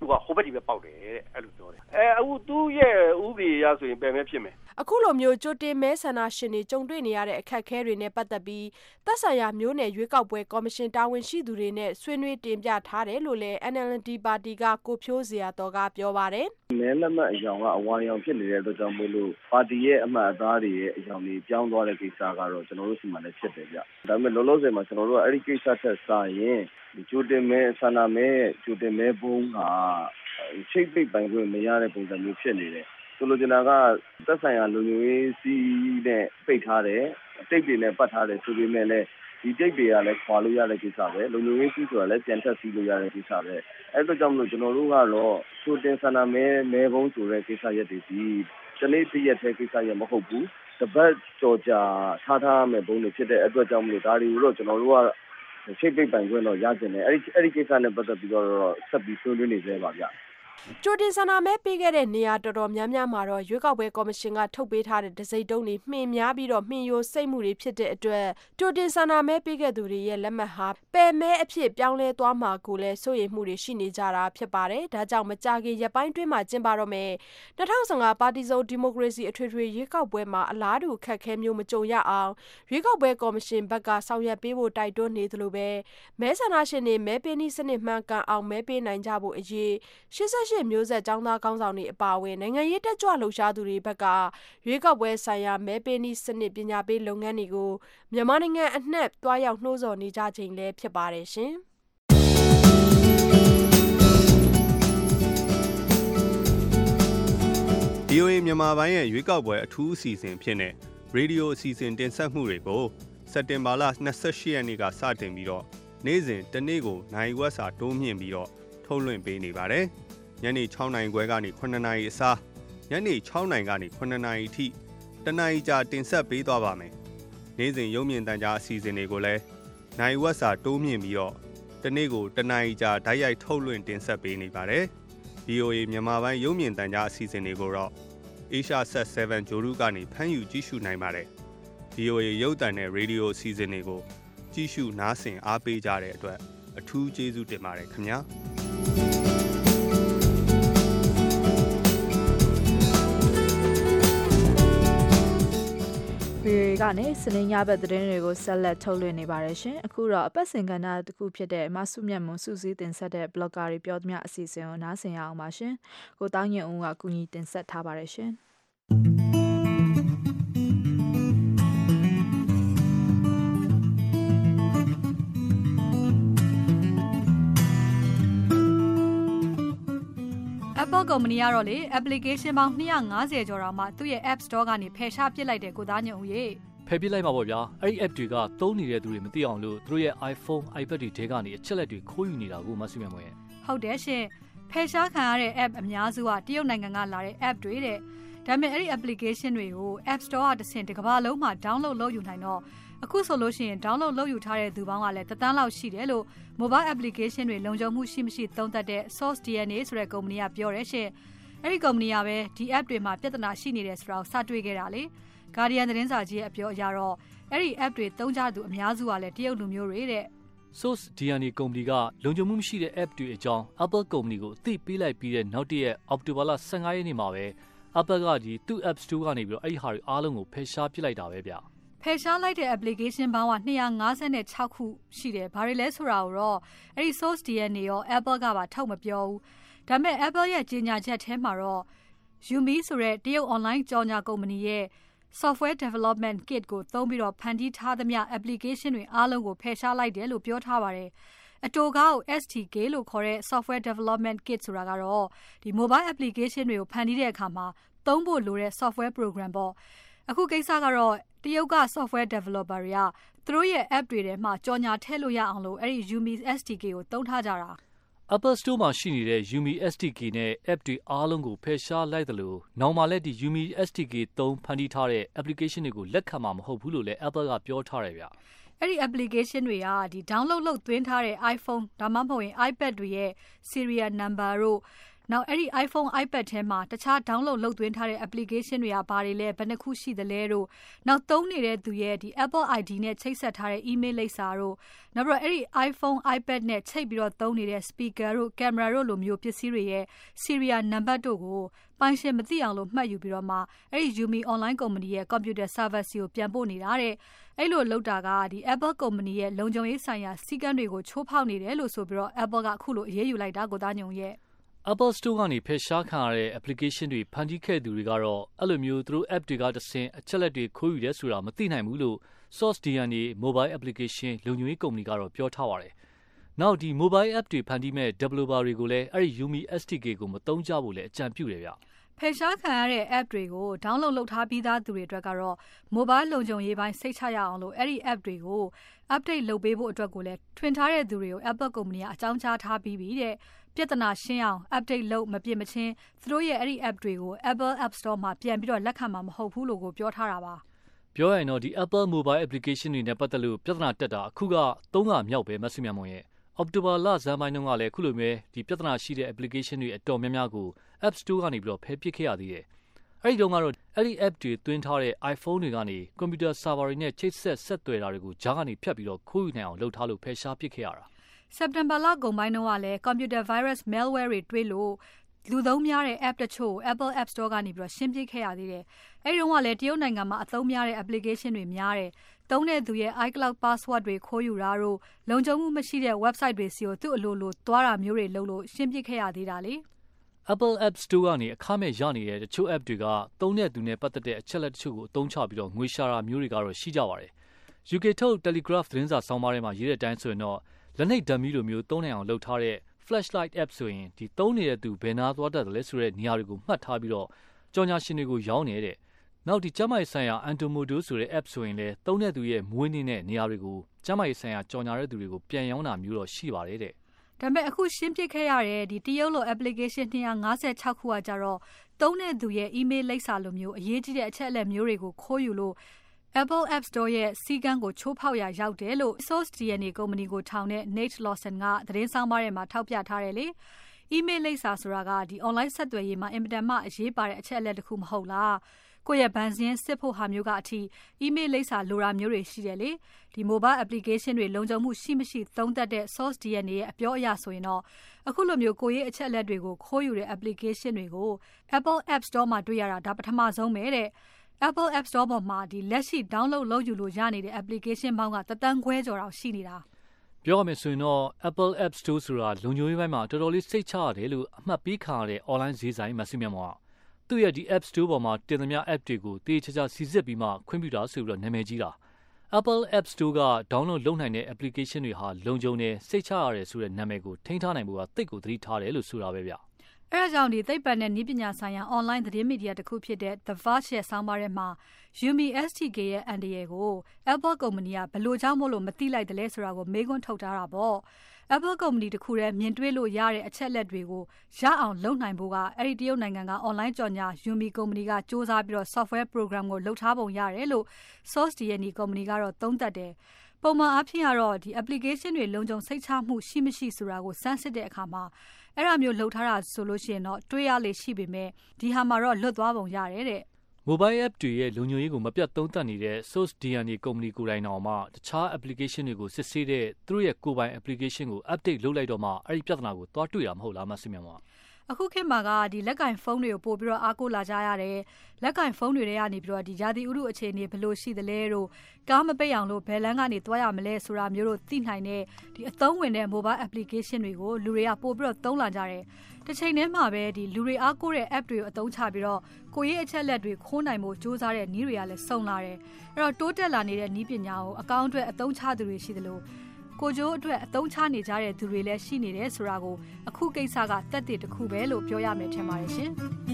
ကဟိုဘက်ဒီဘက်ပေါက်တယ်တဲ့အဲ့လိုပြောတယ်အခုသူ့ရဲ့ဥပဒေအရဆိုရင်ပယ်မဲဖြစ်မယ်အခုလိုမျိုးကြိုတင်မဲဆန္ဒရှင်တွေကြုံတွေ့နေရတဲ့အခက်အခဲတွေနဲ့ပတ်သက်ပြီးသက်ဆိုင်ရာမျိုးနယ်ရွေးကောက်ပွဲကော်မရှင်တာဝန်ရှိသူတွေနဲ့ဆွေးနွေးတင်ပြထားတယ်လို့လည်း NLD ပါတီကကိုဖြိုးစရာတော်ကပြောပါတယ်မဲလက်မှတ်အယောင်ကအဝါရောင်ဖြစ်နေတဲ့အတွက်ကြောင့်မို့လို့ပါတီရဲ့အမှတ်အသားတွေရဲ့အယောင်တွေပြောင်းသွားတဲ့ကိစ္စကတော့ကျွန်တော်တို့စီမှာလည်းဖြစ်တယ်ဗျဒါပေမဲ့လောလောဆယ်မှာကျွန်တော်တို့ကအဲ့ဒီကိစ္စထက်စာရင်ကြိုတင်မဲဆန္ဒမဲကြိုတင်မဲဘုံကချိတ်ပိတ်ပိုင်ခွင့်မရတဲ့ပုံစံမျိုးဖြစ်နေတယ်ဆိုလိုချင်တာကသက်ဆိုင်ရာလူမျိုးရေးစီးနဲ့ပိတ်ထားတယ်တိတ်တွေနဲ့ပတ်ထားတယ်ဆိုပေမဲ့လည်းဒီတိတ်တွေကလည်းခွာလို့ရတဲ့ကိစ္စပဲလူမျိုးရေးစီးဆိုတာလည်းပြန်ထပ်စီးလို့ရတဲ့ကိစ္စပဲအဲ့လိုကြောင့်မလို့ကျွန်တော်တို့ကတော့ချိုတင်ဆန္ဒမဲဘုံဆိုတဲ့ကိစ္စရက်တွေဒီတနေ့တရက်တဲ့ကိစ္စရက်မဟုတ်ဘူးတပတ်ကြော်ကြာထားမဲ့ဘုံတွေဖြစ်တဲ့အတွက်ကြောင့်မလို့ဒါတွေကိုတော့ကျွန်တော်တို့ကချိတ်ပိတ်ပိုင်ခွင့်တော့ရကျင်တယ်အဲ့ဒီကိစ္စနဲ့ပတ်သက်ပြီးတော့ဆက်ပြီးဆွေးနွေးနေသေးပါဗျကြိုတင်ဆန္ဒမဲပေးခဲ့တဲ့နေရာတော်တော်များများမှာတော့ရွေးကောက်ပွဲကော်မရှင်ကထုတ်ပေးထားတဲ့ဒစိမ့်တုံးတွေမှင်များပြီးတော့မှင်ယိုစိတ်မှုတွေဖြစ်တဲ့အတွက်ကြိုတင်ဆန္ဒမဲပေးခဲ့သူတွေရဲ့လက်မှတ်ဟာပယ်မဲအဖြစ်ပြောင်းလဲသွားမှာကိုလည်းစိုးရိမ်မှုတွေရှိနေကြတာဖြစ်ပါတယ်။ဒါကြောင့်မကြာခင်ရက်ပိုင်းတွင်းမှာကျင်းပတော့မယ်2015ပါတီစုံဒီမိုကရေစီအထွေထွေရွေးကောက်ပွဲမှာအလားတူခက်ခဲမျိုးမကြုံရအောင်ရွေးကောက်ပွဲကော်မရှင်ဘက်ကဆောင်ရွက်ပေးဖို့တိုက်တွန်းနေသလိုပဲမဲဆန္ဒရှင်တွေမဲပေးနည်းစနစ်မှန်ကန်အောင်မဲပေးနိုင်ကြဖို့အရေး88မျိုးဆက်ကျောင်းသားကောင်းဆောင်တွေအပါအဝင်နိုင်ငံရေးတက်ကြွလှုပ်ရှားသူတွေဘက်ကရွေးကောက်ပွဲဆိုင်ရာမဲပေးနည်းစနစ်ပညာပေးလုပ်ငန်းတွေကိုမြန်မာနိုင်ငံအနှံ့တွားရောက်နှိုးဆော်နေကြချိန်လည်းဖြစ်ပါတယ်ရှင်။ DOA မြန်မာပိုင်းရဲ့ရွေးကောက်ပွဲအထူးအစီအစဉ်ဖြစ်တဲ့ရေဒီယိုအစီအစဉ်တင်ဆက်မှုတွေကိုစက်တင်ဘာလ28ရက်နေ့ကစတင်ပြီးတော့နေ့စဉ်တစ်နေ့ကိုနိုင်ဝက်စာတိုးမြင့်ပြီးတော့ထုတ်လွှင့်ပေးနေပါတယ်။ညနေ6နာရီခွဲကနေ9နာရီအစားညနေ6နာရီကနေ9နာရီထိတနာရီကြာတင်ဆက်ပေးသွားပါမယ်။နေ့စဉ်ရုပ်မြင်သံကြားအစီအစဉ်တွေကိုလည်းနိုင်ဝက်စာတိုးမြင့်ပြီးတော့တစ်နေ့ကိုတနာရီကြာဓာတ်ရိုက်ထုတ်လွှင့်တင်ဆက်ပေးနေပါတယ်။ DOA မြန်မာပိုင်းရုပ်မြင်သံကြားအစီအစဉ်တွေကိုတော့ Asia Set 7 ဂျိုရုကနေဖမ်းယူကြည့်ရှုနိုင်ပါတယ်။ DOA ရုပ်သံနဲ့ရေဒီယိုအစီအစဉ်တွေကိုကြည့်ရှုနားဆင်အားပေးကြတဲ့အတွက်အထူးကျေးဇူးတင်ပါတယ်ခင်ဗျာ။ကနေစနေညဘက်သတင်းတွေကိုဆက်လက်ထုတ်လွှင့်နေပါတယ်ရှင်အခုတော့အပတ်စဉ်ကဏ္ဍတစ်ခုဖြစ်တဲ့မဆုမြတ်မွန်စုစည်းတင်ဆက်တဲ့ blogger တွေပြောသမျှအစီအစဉ်ကိုနားဆင်ရအောင်ပါရှင်ကိုတောင်းညင်ဦးကကူညီတင်ဆက်ထားပါတယ်ရှင် Apple ကုမ္ပဏီကတော့လေ application ပေါင်း250ကျော်တောင်မှသူ့ရဲ့ App Store ကနေဖယ်ရှားပစ်လိုက်တဲ့ကိုသားညုံဦးရေဖယ်ပစ်လိုက်မှာပေါ့ဗျာအဲ့ဒီ app တွေကသုံးနေတဲ့သူတွေမသိအောင်လို့သူတို့ရဲ့ iPhone, iPad တွေထဲကနေအချက်လက်တွေခိုးယူနေတာကိုမဆုမြတ်မွေးဟုတ်တယ်ရှင်ဖယ်ရှားခံရတဲ့ app အများစုကတရုတ်နိုင်ငံကလာတဲ့ app တွေတဲ့ဒါပေမဲ့အဲ့ဒီ application တွေကို App Store ကတစ်ဆင့်တစ်ကမ္ဘာလုံးမှာ download လုပ်ယူနိုင်တော့အခုဆိုလို့ရှိရင် download လုပ်ယူထားတဲ့သူပေါင်းကလည်း1,000,000 လောက်ရှိတယ်လို့ mobile application တွေလုံခြုံမှုရှိမရှိသုံးသပ်တဲ့ Source DNA ဆိုတဲ့ကုမ္ပဏီကပြောတယ်ရှင်အဲ့ဒီကုမ္ပဏီကပဲဒီ app တွေမှာပြဿနာရှိနေတယ်ဆိုတာကိုစတွေ့ခဲ့တာလေ Guardian သတင်းစာကြီးရဲ့အပြောအရတော့အဲ့ဒီ app တွေသုံးကြသူအများစုကလည်းတရုတ်လူမျိုးတွေတဲ့ Source DNA ကုမ္ပဏီကလုံခြုံမှုမရှိတဲ့ app တွေအကြောင်း Apple ကုမ္ပဏီကိုအသိပေးလိုက်ပြီးတဲ့နောက်တည့်ရက်အောက်တိုဘာလ15ရက်နေ့မှာပဲ Apple ကဒီသူ့ App Store ကနေပြီးတော့အဲ့ဒီဟာတွေအားလုံးကိုဖယ်ရှားပစ်လိုက်တာပဲဗျဖယ်ရှားလိုက်တဲ့ application ပေါင်းက256ခုရှိတယ်ဘာတွေလဲဆိုတာကိုတော့အဲ့ဒီ Source DNA ရော Apple ကပါထုတ်မပြောဘူးဒါပေမဲ့ Apple ရဲ့ကြေညာချက်ထဲမှာတော့ Yumi ဆိုတဲ့တရုတ် online ကြော်ညာကုမ္ပဏီရဲ့ software development kit ကိုသုံးပြီးတော့ဖန်တီးထားသမျှ application တွေအားလုံးကိုဖယ်ရှားလိုက်တယ်လို့ပြောထားပါတယ်အတိုကောက် SDK လို့ခေါ်တဲ့ software development kit ဆိုတာကတော့ဒီ mobile application တွေကိုဖန်တီးတဲ့အခါမှာသုံးဖို့လိုတဲ့ software program ပေါ့အခုကိစ္စကတော့တရုတ်က software developer တွေကသူတို့ရဲ့ app တွေထဲမှာကြော်ညာထည့်လို့ရအောင်လို့အဲ့ဒီ Yumi SDK ကိုသုံးထားကြတာ Apple Store မှာရှိနေတဲ့ Yumi SDK နဲ့ app တွေအားလုံးကိုဖယ်ရှားလိုက်တယ်လို့နောက်မှလည်းဒီ Yumi SDK သုံးဖန်တီးထားတဲ့ application တွေကိုလက်ခံမှာမဟုတ်ဘူးလို့လည်း Apple ကပြောထားတယ်ဗျအဲ့ဒီ application တွေကဒီ download လုပ်သွင်းထားတဲ့ iPhone ဒါမှမဟုတ်ရင် iPad တွေရဲ့ serial number တို့နောက်အဲ့ဒီ iPhone iPad ထဲမှာတခြား download လုပ်သွင်းထားတဲ့ application တွေကဘာတွေလဲဘယ်နှခုရှိသလဲတို့နောက်သုံးနေတဲ့သူရဲ့ဒီ Apple ID နဲ့ချိတ်ဆက်ထားတဲ့ email လိပ်စာတို့နောက်ပြီးတော့အဲ့ဒီ iPhone iPad နဲ့ချိတ်ပြီးတော့သုံးနေတဲ့ speaker တို့ camera တို့လိုမျိုးပစ္စည်းတွေရဲ့ serial number တို့ကိုပိုင်ရှင်မသိအောင်လို့မှတ်ယူပြီးတော့မှအဲ့ဒီ Yumi online company ရဲ့ computer server စီကိုပြန်ပို့နေတာတဲ့အဲ့လိုလောက်တာကဒီ Apple company ရဲ့လုံခြုံရေးဆိုင်ရာစည်းကမ်းတွေကိုချိုးဖောက်နေတယ်လို့ဆိုပြီးတော့ Apple ကအခုလိုအရေးယူလိုက်တာကိုသားညုံရဲ့ Apple Store ကနေဖယ်ရှားခံရတဲ့ application တွေဖန်တီးခဲ့သူတွေကတော့အဲ့လိုမျိုးသူတို့ app တွေကတဆင့်အချက်လက်တွေခိုးယူတယ်ဆိုတာမသိနိုင်ဘူးလို့ Source DNA mobile application လုံခြုံရေးကုမ္ပဏီကတော့ပြောထားပါတယ်။နောက်ဒီ mobile app တွေဖန်တီးမဲ့ developer တွေကိုလည်းအဲ့ဒီ Yumi SDK ကိုမသုံးကြဖို့လည်းအကြံပြုတယ်ဗျ။ဖယ်ရှားခံရတဲ့ app တွေကို download လုပ်ထားပြီးသားသူတွေအတွက်ကတော့ mobile လုံခြုံရေးပိုင်းစိတ်ချရအောင်လို့အဲ့ဒီ app တွေကို update လုပ်ပေးဖို့အတွက်ကိုလည်းထွင်ထားတဲ့သူတွေကို Apple ကုမ္ပဏီကအကြောင်းကြားထားပြီးပြီတဲ့ပြဿနာရှင်းအောင် update လုပ်မပြစ်မချင်းသူတို့ရဲ့အဲ့ဒီ app တွေကို Apple App Store မှာပြန်ပြီးတော့လက်ခံမှာမဟုတ်ဘူးလို့ကိုပြောထားတာပါပြောရရင်တော့ဒီ Apple mobile application တွေနဲ့ပတ်သက်လို့ပြဿနာတက်တာအခုက3ကမြောက်ပဲမဆုမြတ်မွန်ရဲ့ October လဇန်ပိုင်းတုန်းကလည်းခုလိုမျိုးဒီပြဿနာရှိတဲ့ application တွေအတော်များများကို App Store ကနေပြီးတော့ဖယ်ပစ်ခဲ့ရသေးတယ်အဲ့ဒီတုန်းကတော့အဲ့ဒီ app တွေသွင်းထားတဲ့ iPhone တွေကနေ computer server တွေနဲ့ချိတ်ဆက်သွယ်တာတွေကိုဂျားကနေဖြတ်ပြီးတော့ခိုးယူနိုင်အောင်လုပ်ထားလို့ဖယ်ရှားပစ်ခဲ့ရတာ September လကုန်ပိုင်းတုန်းကလည်း computer virus malware တွေတွေ့လို့လူသုံးများတဲ့ app တချို့ Apple App Store ကနေပြီးတော့ရှင်းပြခဲ့ရသေးတယ်။အဲဒီတုန်းကလည်းတရုတ်နိုင်ငံမှာအသုံးများတဲ့ application တွေများတယ်။သုံးတဲ့သူရဲ့ iCloud password တွေခိုးယူတာတို့လုံခြုံမှုမရှိတဲ့ website တွေစီကိုသူ့အလိုလိုသွားတာမျိုးတွေလုပ်လို့ရှင်းပြခဲ့ရသေးတာလေ။ Apple App Store ကနေအခမဲ့ရနေတဲ့တချို့ app တွေကသုံးတဲ့သူနဲ့ပတ်သက်တဲ့အချက်လက်တချို့ကိုအသုံးချပြီးတော့ငွေရှာတာမျိုးတွေကတော့ရှိကြပါတယ်။ UK ထုတ် Telegraph သတင်းစာဆောင်းပါးထဲမှာရေးတဲ့အတိုင်းဆိုရင်တော့လက်နှိပ်ဓာတ်မီလိုမျိုးသုံးနိုင်အောင်လုပ်ထားတဲ့ flashlight app ဆိုရင်ဒီသုံးနေတဲ့သူဘယ်နာသွားတတ်တယ်လဲဆိုတဲ့နေရာတွေကိုမှတ်ထားပြီးတော့ကြော်ညာရှင်တွေကိုရောင်းနေတဲ့နောက်ဒီကျမကြီးဆိုင်ရာ Antomodo ဆိုတဲ့ app ဆိုရင်လည်းသုံးတဲ့သူရဲ့မွေးနေ့နဲ့နေရာတွေကိုကျမကြီးဆိုင်ရာကြော်ညာတဲ့သူတွေကိုပြန်ရောင်းတာမျိုးတော့ရှိပါတယ်တဲ့ဒါပေမဲ့အခုရှင်းပြခဲ့ရတဲ့ဒီတရုတ်လို application 256ခုကကြတော့သုံးတဲ့သူရဲ့ email လိပ်စာလိုမျိုးအရေးကြီးတဲ့အချက်အလက်မျိုးတွေကိုခိုးယူလို့Apple App Store ရဲ့စီကံကိုချိုးဖောက်ရာရောက်တယ်လို့ Source DNA ကုမ္ပဏီကိုထောင်တဲ့ Nate Lawson ကသတင်းဆောင်ပါးထဲမှာထောက်ပြထားတယ်လေ။ email လိပ်စာဆိုတာကဒီ online ဆက်သွယ်ရေးမှာအင်မတန်မှအရေးပါတဲ့အချက်အလက်တစ်ခုမဟုတ်လား။ကိုယ့်ရဲ့ဘဏ်စင်းစစ်ဖို့ဟာမျိုးကအထိ email လိပ်စာလိုတာမျိုးတွေရှိတယ်လေ။ဒီ mobile application တွေလုံခြုံမှုရှိမရှိသုံးသပ်တဲ့ Source DNA ရဲ့အပြောအရဆိုရင်တော့အခုလိုမျိုးကိုယ့်ရဲ့အချက်အလက်တွေကိုခိုးယူတဲ့ application တွေကို Apple App Store မှာတွေ့ရတာဒါပထမဆုံးပဲတဲ့။ Apple App Store ပေါ်မှာဒီလက်ရှိ download လုပ်ယူလို့ရနေတဲ့ application ပေါင်းကတန်းခွဲကျော်တောင်ရှိနေတာပြောရမယ်ဆိုရင်တော့ Apple App Store ဆိုတာလုံခြုံရေးပိုင်းမှာတော်တော်လေးစိတ်ချရတယ်လို့အမှတ်ပေးခံရတဲ့ online ဈေးဆိုင်မဆုမြတ်မောသူ့ရဲ့ဒီ App Store ပေါ်မှာတင်သမျှ app တွေကိုတေးချာချာစီစစ်ပြီးမှခွင့်ပြုတာဆိုပြီးတော့နာမည်ကြီးတာ Apple App Store က download လုပ်နိုင်တဲ့ application တွေဟာလုံခြုံတယ်စိတ်ချရတယ်ဆိုတဲ့နာမည်ကိုထိန်းထားနိုင်ဖို့ကသိတ်ကိုသတိထားတယ်လို့ဆိုတာပဲဗျအဲဒါကြောင့်ဒီသိပ္ပံနဲ့နည်းပညာဆိုင်ရာ online သတင်းမီဒီယာတစ်ခုဖြစ်တဲ့ The Verge ရဲ့ဆောင်းပါးထဲမှာ Yumi SDK ရဲ့အန်ဒီရယ်ကို Apple ကုမ္ပဏီကဘယ်လိုကြောင့်မို့လို့မသိလိုက်တယ်လဲဆိုတာကိုမေးခွန်းထုတ်ထားတာပေါ့။ Apple ကုမ္ပဏီတစ်ခုတည်းမြင်တွေ့လို့ရတဲ့အချက်လက်တွေကိုရအောင်လုပ်နိုင်ဖို့ကအဲ့ဒီတရုတ်နိုင်ငံက online ကြော်ညာ Yumi ကုမ္ပဏီကစူးစမ်းပြီးတော့ software program ကိုလုပ်ထားပုံရတယ်လို့ Source DNA ကုမ္ပဏီကတော့သုံးသပ်တယ်။ပုံမှန်အားဖြင့်ကတော့ဒီ application တွေလုံခြုံစိတ်ချမှုရှိမရှိဆိုတာကိုစမ်းစစ်တဲ့အခါမှာအဲ့ဒါမျိုးလှုပ်ထားတာဆိုလို့ရှိရင်တော့တွေးရလေရှိပေမဲ့ဒီဟာမှာတော့လွတ်သွားပုံရတယ်တဲ့ Mobile app တွေရဲ့လုံခြုံရေးကိုမပြတ်သုံးသပ်နေတဲ့ Source DNA ကုမ္ပဏီကိုယ်တိုင်တော်မှာတခြား application တွေကိုစစ်ဆေးတဲ့သူတို့ရဲ့ကိုယ်ပိုင် application ကို update လုပ်လိုက်တော့မှအဲ့ဒီပြဿနာကိုသွားတွေ့တာမဟုတ်လားမဆုမြတ်မောအခုခေတ်မှာကဒီလက်ကင်ဖုန်းတွေကိုပို့ပြီးတော့အားကိုးလာကြရတယ်လက်ကင်ဖုန်းတွေထဲကနေပြီးတော့ဒီရာသီဥတုအခြေအနေဘယ်လိုရှိသလဲတို့ကားမပိတ်အောင်လို့ဘယ်လမ်းကနေသွားရမလဲဆိုတာမျိုးတို့သိနိုင်တဲ့ဒီအသုံးဝင်တဲ့ mobile application တွေကိုလူတွေကပို့ပြီးတော့သုံးလာကြတယ်တစ်ချိန်တည်းမှာပဲဒီလူတွေအားကိုးတဲ့ app တွေကိုအသုံးချပြီးတော့ကိုယ့်ရဲ့အချက်လက်တွေခိုးနိုင်ဖို့စူးစမ်းတဲ့နည်းတွေကလည်းစုံလာတယ်အဲ့တော့တိုးတက်လာနေတဲ့နည်းပညာကိုအကောင့်အတွက်အသုံးချသူတွေရှိသလိုကိုကျိုးအတွက်အသုံးချနေကြတဲ့သူတွေလည်းရှိနေတယ်ဆိုတာကိုအခုကိစ္စကသက်သေတစ်ခုပဲလို့ပြောရမယ်ထင်ပါတယ်ရှင်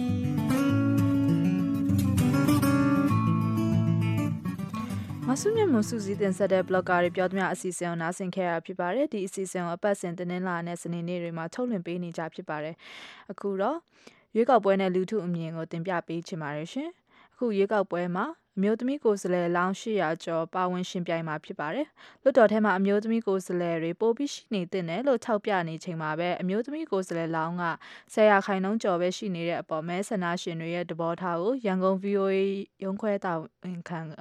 မဆုမြတ်မစုစည်းတင်ဆက်တဲ့ blogger တွေပြောသမျှအစီအစဉ်ကိုနားဆင်ခဲ့ရဖြစ်ပါတယ်ဒီအစီအစဉ်ကိုအပတ်စဉ်တင်းလာနဲ့စနေနေ့တွေမှာထုတ်လွှင့်ပေးနေကြဖြစ်ပါတယ်အခုတော့ရွေးကောက်ပွဲနဲ့လူထုအမြင်ကိုတင်ပြပေးချင်ပါတယ်ရှင်အခုရွေးကောက်ပွဲမှာအမျိုးသမီးကိုယ်စားလှယ်လောင်း800ကျော်ပါဝင်ရှင်ပြိုင်မှာဖြစ်ပါတယ်။လွှတ်တော်ထဲမှာအမျိုးသမီးကိုယ်စားလှယ်တွေပိုပြီးရှိနေတဲ့နယ်လို့ထောက်ပြနေချိန်မှာပဲအမျိုးသမီးကိုယ်စားလှယ်လောင်းက10%ကျော်ပဲရှိနေတဲ့အပေါ်မဲဆန္ဒရှင်တွေရဲ့သဘောထားကိုရန်ကုန် VOA ရုံးခွဲတာဝန်ခံက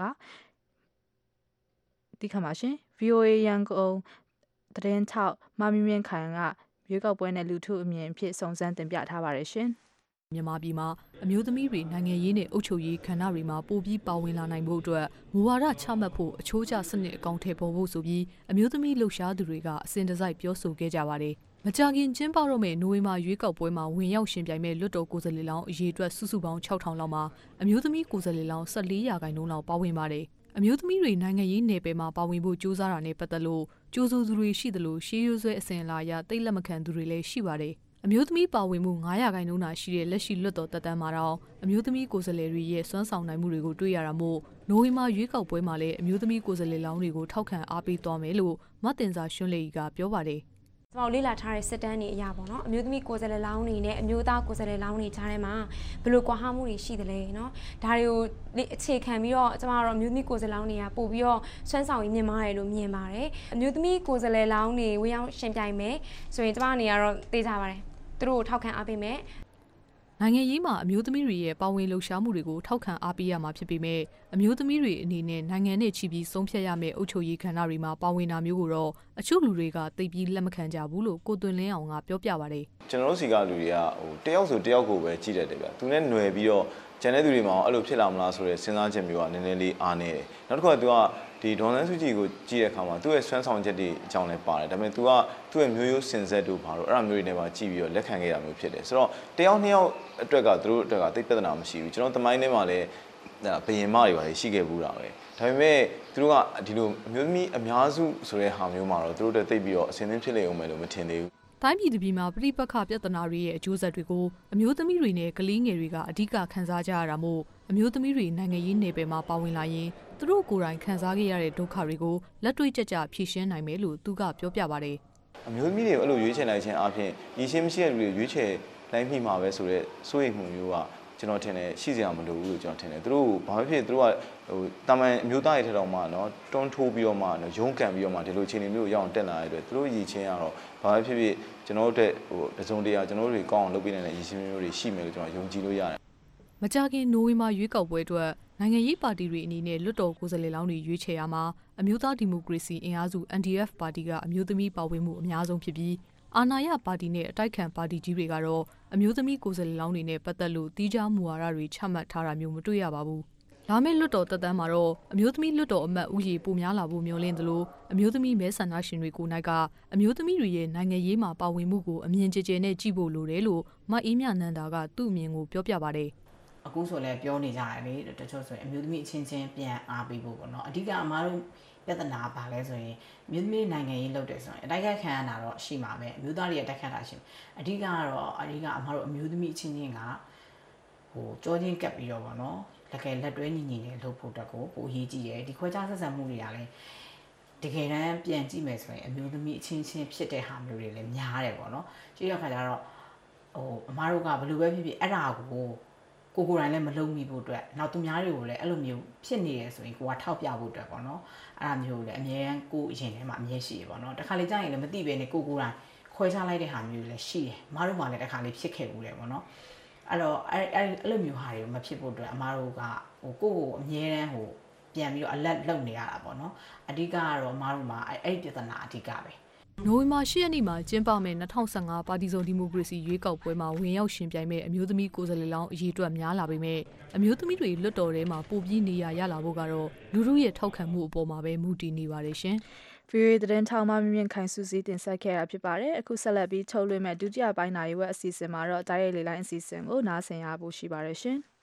ဒီခါမှာရှင် VOA ရန်ကုန်သတင်းထောက်မမင်းမြင့်ခိုင်ကရွေးကောက်ပွဲနဲ့လူထုအမြင်အဖြစ်စုံစမ်းတင်ပြထားပါတယ်ရှင်မြန်မာပြည်မှာအမျိုးသမီးတွေနိုင်ငံရေးနဲ့အုပ်ချုပ်ရေးခန္ဓာတွေမှာပိုပြီးပါဝင်လာနိုင်ဖို့အတွက်မူဝါဒချမှတ်ဖို့အချိုးကျစနစ်အကောင့်ထည့်ပေါ်ဖို့ဆိုပြီးအမျိုးသမီးလှုပ်ရှားသူတွေကအစဉ်တစိုက်ပြောဆိုခဲ့ကြပါတယ်။မကြာခင်ကျင်းပတော့မယ့်နိုဝင်ဘာရွေးကောက်ပွဲမှာဝင်ရောက်ရှင်ပြိုင်မဲ့လွှတ်တော်ကိုယ်စားလှယ်လောင်းအရေအတွက်စုစုပေါင်း6000လောက်မှာအမျိုးသမီးကိုယ်စားလှယ်လောင်း14%လောက်ပါဝင်ပါတယ်။အမျိုးသမီးတွေနိုင်ငံရေးနယ်ပယ်မှာပါဝင်ဖို့ကြိုးစားတာနဲ့ပတ်သက်လို့ကြိုးစိုးသူတွေရှိသလိုရှေးရိုးဆွဲအစဉ်အလာအရတိတ်လက်မခံသူတွေလည်းရှိပါတယ်။အမျိုးသမီးပါဝင်မှု9%သာရှိတဲ့လက်ရှိလွှတ်တော်တပ်တန်းမှာတော့အမျိုးသမီးကိုယ်စားလှယ်တွေရဲ့စွမ်းဆောင်နိုင်မှုတွေကိုတွေ့ရတာမို့နိုဝင်ဘာရွေးကောက်ပွဲမှာလည်းအမျိုးသမီးကိုယ်စားလှယ်လောင်းတွေကိုထောက်ခံအားပေးသွားမယ်လို့မတင်စာရွှွန်းလေကပြောပါတယ်။ကျွန်တော်လေ့လာထားတဲ့စစ်တမ်းတွေအရပေါ့နော်အမျိုးသမီးကိုယ်စားလှယ်လောင်းတွေနဲ့အမျိုးသားကိုယ်စားလှယ်လောင်းတွေကြားထဲမှာဘယ်လိုကွာဟမှုတွေရှိသလဲเนาะဒါတွေကိုအခြေခံပြီးတော့ကျွန်တော်တို့အမျိုးသမီးကိုယ်စားလှယ်လောင်းတွေကပို့ပြီးတော့ဆွမ်းဆောင်ရည်မြင့်မားတယ်လို့မြင်ပါတယ်အမျိုးသမီးကိုယ်စားလှယ်လောင်းတွေဝေရောက်ရှင်ပြိုင်မယ်ဆိုရင်ကျွန်မအနေနဲ့ကတော့သိကြပါတယ်သူတို့ကိုထောက်ခံအားပေးမယ်နိုင်ငံရေးမှာအမျိုးသမီးတွေရဲ့ပါဝင်လှုပ်ရှားမှုတွေကိုထောက်ခံအားပေးရမှာဖြစ်ပေမဲ့အမျိုးသမီးတွေအနေနဲ့နိုင်ငံနဲ့ချီပြီးဆုံးဖြတ်ရမယ့်အုပ်ချုပ်ရေးခန္ဓာတွေမှာပါဝင်တာမျိုးကိုတော့အချို့လူတွေကသိပြီးလက်မခံကြဘူးလို့ကိုသွင်လင်းအောင်ကပြောပြပါတယ်ကျွန်တော်တို့စီကလူတွေကတယောက်ဆိုတယောက်ကိုပဲကြည့်တတ်တယ်ဗျသူနဲ့ຫນွယ်ပြီးတော့ကျန်တဲ့သူတွေမှာအဲ့လိုဖြစ်လာမလားဆိုတဲ့စဉ်းစားချက်မျိုးကနည်းနည်းလေးအားနေတယ်နောက်တစ်ခုကသူကဒီဒေါ်နန်းစုကြည်ကိုကြည့်တဲ့အခါမှာသူ့ရဲ့ဆွမ်းဆောင်ချက်တွေအကြောင်းလည်းပါတယ်ဒါပေမဲ့သူကသူ့ရဲ့မျိုးရိုးစင်ဆက်တို့ဘာလို့အဲ့လိုမျိုးတွေနဲ့ပါကြည့်ပြီးတော့လက်ခံခဲ့တာမျိုးဖြစ်တယ်ဆိုတော့တယောက်နှစ်ယောက်အတွက်ကသူတို့အတွက်ကသိပြဿနာမရှိဘူးကျွန်တော်သမိုင်းထဲမှာလည်းဘယင်မတွေပါရှိခဲ့ဘူးတာပဲဒါပေမဲ့သူတို့ကဒီလိုအမျိုးသမီးအများစုဆိုတဲ့ဟာမျိုးမှာတော့သူတို့တက်သိပြီးတော့အစင်းသင်းဖြစ်နေအောင်မယ်လို့မထင်သေးဘူးတိုင်းပြည်တစ်ပြည်မှာပြိပက္ခပြဿနာတွေရဲ့အကျိုးဆက်တွေကိုအမျိုးသမီးတွေနဲ့ကလေးငယ်တွေကအဓိကခံစားကြရတာမို့အမျိုးသမီးတွေနိုင်ငံရေးနယ်ပယ်မှာပါဝင်လာရင်သူတို့ကိုယ်တိုင်ခံစားခဲ့ရတဲ့ဒုက္ခတွေကိုလက်တွေ့ကျဖြေရှင်းနိုင်မယ်လို့သူကပြောပြပါတယ်အမျိုးသမီးတွေအဲ့လိုရွေးချယ်နိုင်ခြင်းအပြင်ရည်ရှင်းမရှိတဲ့လူတွေရွေးချယ်နိုင်မိမှာပဲဆိုတော့စိုးရိမ်မှုမျိုးကကျွန်တော်ထင်တယ်ရှိစရာမလိုဘူးလို့ကျွန်တော်ထင်တယ်သူတို့ဘာဖြစ်ဖြစ်သူတို့ကတာမန်အမျိုးသားတွေထက်တော့မှနော်တွန်းထိုးပြီးတော့မှရုန်းကန်ပြီးတော့မှဒီလိုအခြေအနေမျိုးရအောင်တက်လာရတဲ့အတွက်သူတို့ရည်ချင်းကတော့ဘာဖြစ်ဖြစ်ကျွန်တော်တို့တစုံတရာကျွန်တော်တို့တွေကောင်းအောင်လုပ်ပေးနိုင်တဲ့ရည်ချင်းမျိုးတွေရှိမယ်လို့ကျွန်တော်ယုံကြည်လို့ရတယ်မကြာခင်နိုဝင်ဘာရွေးကောက်ပွဲအတွက်နိုင်ငံရေးပါတီတွေအနေနဲ့လွှတ်တော်ကိုယ်စားလှယ်လောင်းတွေရွေးချယ်ရမှာအမျိုးသားဒီမိုကရေစီအင်အားစု NDF ပါတီကအမျိုးသမီးပါဝင်မှုအများဆုံးဖြစ်ပြီးအာဏာရပါတီနဲ့အတိုက်ခံပါတီကြီးတွေကတော့အမျိုးသမီးကိုယ်စားလှယ်လောင်းတွေနဲ့ပတ်သက်လို့တီးခြားမူဝါဒတွေချမှတ်ထားတာမျိုးမတွေ့ရပါဘူး။လာမယ့်လွှတ်တော်တက်တန်းမှာတော့အမျိုးသမီးလွှတ်တော်အမတ်ဦးရေပိုများလာဖို့မျှော်လင့်သလိုအမျိုးသမီးမဲဆန္ဒရှင်တွေကိုနိုင်ကအမျိုးသမီးတွေရဲ့နိုင်ငံရေးမှာပါဝင်မှုကိုအမြင်ကျကျနဲ့ကြည့်ဖို့လိုတယ်လို့မအေးမြနန္ဒာကသူ့အမြင်ကိုပြောပြပါတယ်။အခုဆိုလည်းပြောနေကြတယ်လေတချို့ဆိုရင်အမျိုးသမီးအချင်းချင်းပြန်အားပေးဖို့ပေါ့နော်။အဓိကအမားတို့ပြဿနာပါလဲဆိုရင်မြို့သမီးနိုင်ငံရေးလုပ်တယ်ဆိုရင်အတိုက်ခံရတာတော့ရှိမှာပဲအမျိုးသားတွေအတိုက်ခံတာရှိမှာအဓိကအမတို့အမျိုးသမီးအချင်းချင်းကကြောချင်းကပ်ပြီးတော့ပေါ့နော်လက်တွဲညီညီနဲ့လှုပ်ဖို့တက်ကိုပိုရေးကြည့်ရဲဒီခွဲခြားဆက်ဆံမှုတွေကလည်းတကယ်တမ်းပြန်ကြည့်မယ်ဆိုရင်အမျိုးသမီးအချင်းချင်းဖြစ်တဲ့ဟာမျိုးတွေလည်းများတယ်ပေါ့နော်ကြည့်ရခါကျတော့အမားတို့ကဘယ်လိုပဲဖြစ်ဖြစ်အဲ့ဒါကိုကိုယ်တိုင်လည်းမလုံမိဖို့အတွက်နောက်သူများတွေကိုလည်းအဲ့လိုမျိုးဖြစ်နေရဆိုရင်ကိုကထောက်ပြဖို့အတွက်ပေါ့နော်အဲ့ဒါမျိုးလည်းအမြဲတမ်းကိုအရင်ထဲမှာအမြဲရှိရပေါ့နော်တခါလေကြာရင်လည်းမသိပဲနဲ့ကိုယ်တိုင်ခွဲခြားလိုက်တဲ့ဟာမျိုးလည်းရှိတယ်အမားတို့မှလည်းတခါလေးဖြစ်ခဲ့ဘူးလေပေါ့နော်အဲ့တော့အဲ့လိုမျိုးဟာတွေမဖြစ်ဖို့အတွက်အမားတို့ကကိုယ့်ကိုအမြဲတမ်းပြန်ပြီးတော့အလက်လုံနေရတာပေါ့နော်အဓိကကတော့အမားတို့မှာအဲ့ဒီပြဿနာအဓိကပဲနိုဝင်ဘာ10ရက်နေ့မှာကျင်းပမယ့်2015ပါတီစုံဒီမိုကရေစီရွေးကောက်ပွဲမှာဝင်ရောက်ရှင်ပြိုင်မဲ့အမျိုးသမီးကိုယ်စားလှယ်လောင်းအရေးအတွက်များလာပေမဲ့အမျိုးသမီးတွေလွတ်တော်ထဲမှာပိုပြီးနေရာရလာဖို့ကတော့လူထုရဲ့ထောက်ခံမှုအပေါ်မှာပဲမူတည်နေပါတယ်ရှင်။ VOA သတင်းထောက်မမြင့်ခိုင်စုစည်းတင်ဆက်ခဲ့တာဖြစ်ပါတယ်။အခုဆက်လက်ပြီးထုတ်လွှင့်မဲ့ဒုတိယပိုင်းနာရီဝက်အစီအစဉ်မှာတော့တိုက်ရိုက်လေလိုင်းအစီအစဉ်ကိုနားဆင်ရဖို့ရှိပါတယ်ရှင်။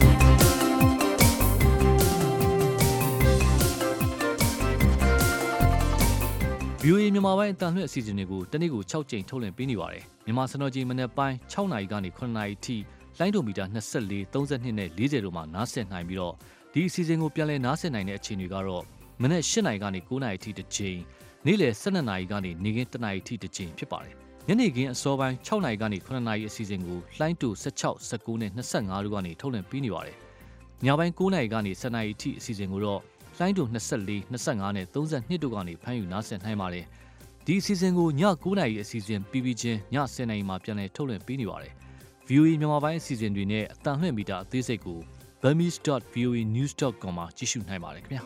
VOA မြန်မာပိုင်းအတန်လွှင့်အစီအစဉ်တွေကိုတနေ့ကို6ကြိမ်ထုတ်လွှင့်ပေးနေပါတယ်။မြန်မာစံတော်ချိန်မနက်ပိုင်း6နာရီကနေ9နာရီထိလိုင်းဒိုမီတာ24 32နဲ့40တို့မှာနားဆင်နိုင်ပြီးတော့ဒီအစီအစဉ်ကိုပြန်လည်နားဆင်နိုင်တဲ့အချိန်တွေကတော့မနက်8နာရီကနေ9နာရီထိတစ်ကြိမ်နေ့လယ်12နာရီကနေနေ့ခင်း1နာရီထိတစ်ကြိမ်ဖြစ်ပါတယ်။ညနေခင်းအစောပိုင်း6နာရီကနေ9နာရီအစီအစဉ်ကိုလိုင်းတူ16 19နဲ့25တို့ကနေထုတ်လွှင့်ပေးနေပါတယ်။ညပိုင်း9နာရီကနေ10နာရီအထိအစီအစဉ်ကိုတော့လိုင်းတူ24 25နဲ့32တို့ကနေဖမ်းယူနားဆင်နိုင်ပါတယ်ဒီအစီအစဉ်ကိုည9နာရီအစီအစဉ်ပြီးချင်းည10နာရီမှာပြန်လည်ထုတ်လွှင့်ပေးနေပါတယ် VOA မြန်မာပိုင်းအစီအစဉ်တွေနဲ့အတန်လှည့်မီတာအသေးစိတ်ကို burmese.voanews.com မှာကြည့်ရှုနိုင်ပါတယ်ခင်ဗျာ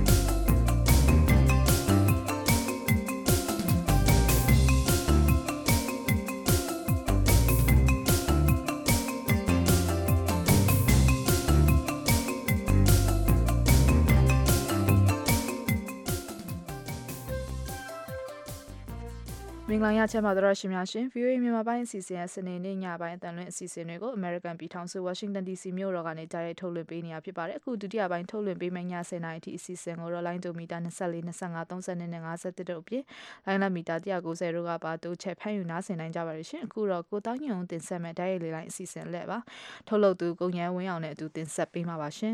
မင်္ဂလာညချမ်းပါသောရှင်များရှင် VOA မြန်မာပိုင်းအစီအစဉ်စနေနေ့ညပိုင်းအတန်လွင့်အစီအစဉ်တွေကို American ပြည်ထောင်စု Washington DC မြို့တော်ကနေတိုက်ရိုက်ထုတ်လွှင့်ပေးနေရဖြစ်ပါတယ်အခုဒုတိယပိုင်းထုတ်လွှင့်ပေးမယ့်ည10နာရီအထိအစီအစဉ်ကိုတော့လိုင်းဒိုမီတာ24 25 32နဲ့51တို့အပြင်လိုင်းလမီတာ190တို့ကပါတိုးချက်ဖမ်းယူနားဆင်နိုင်ကြပါရရှင်အခုတော့ကိုတောင်းညုံတင်ဆက်မဲ့တိုက်ရိုက်လေးလိုင်းအစီအစဉ်လက်ပါထုတ်လုပ်သူကိုញ្ញန်းဝင်းအောင်နဲ့အတူတင်ဆက်ပေးမှာပါရှင်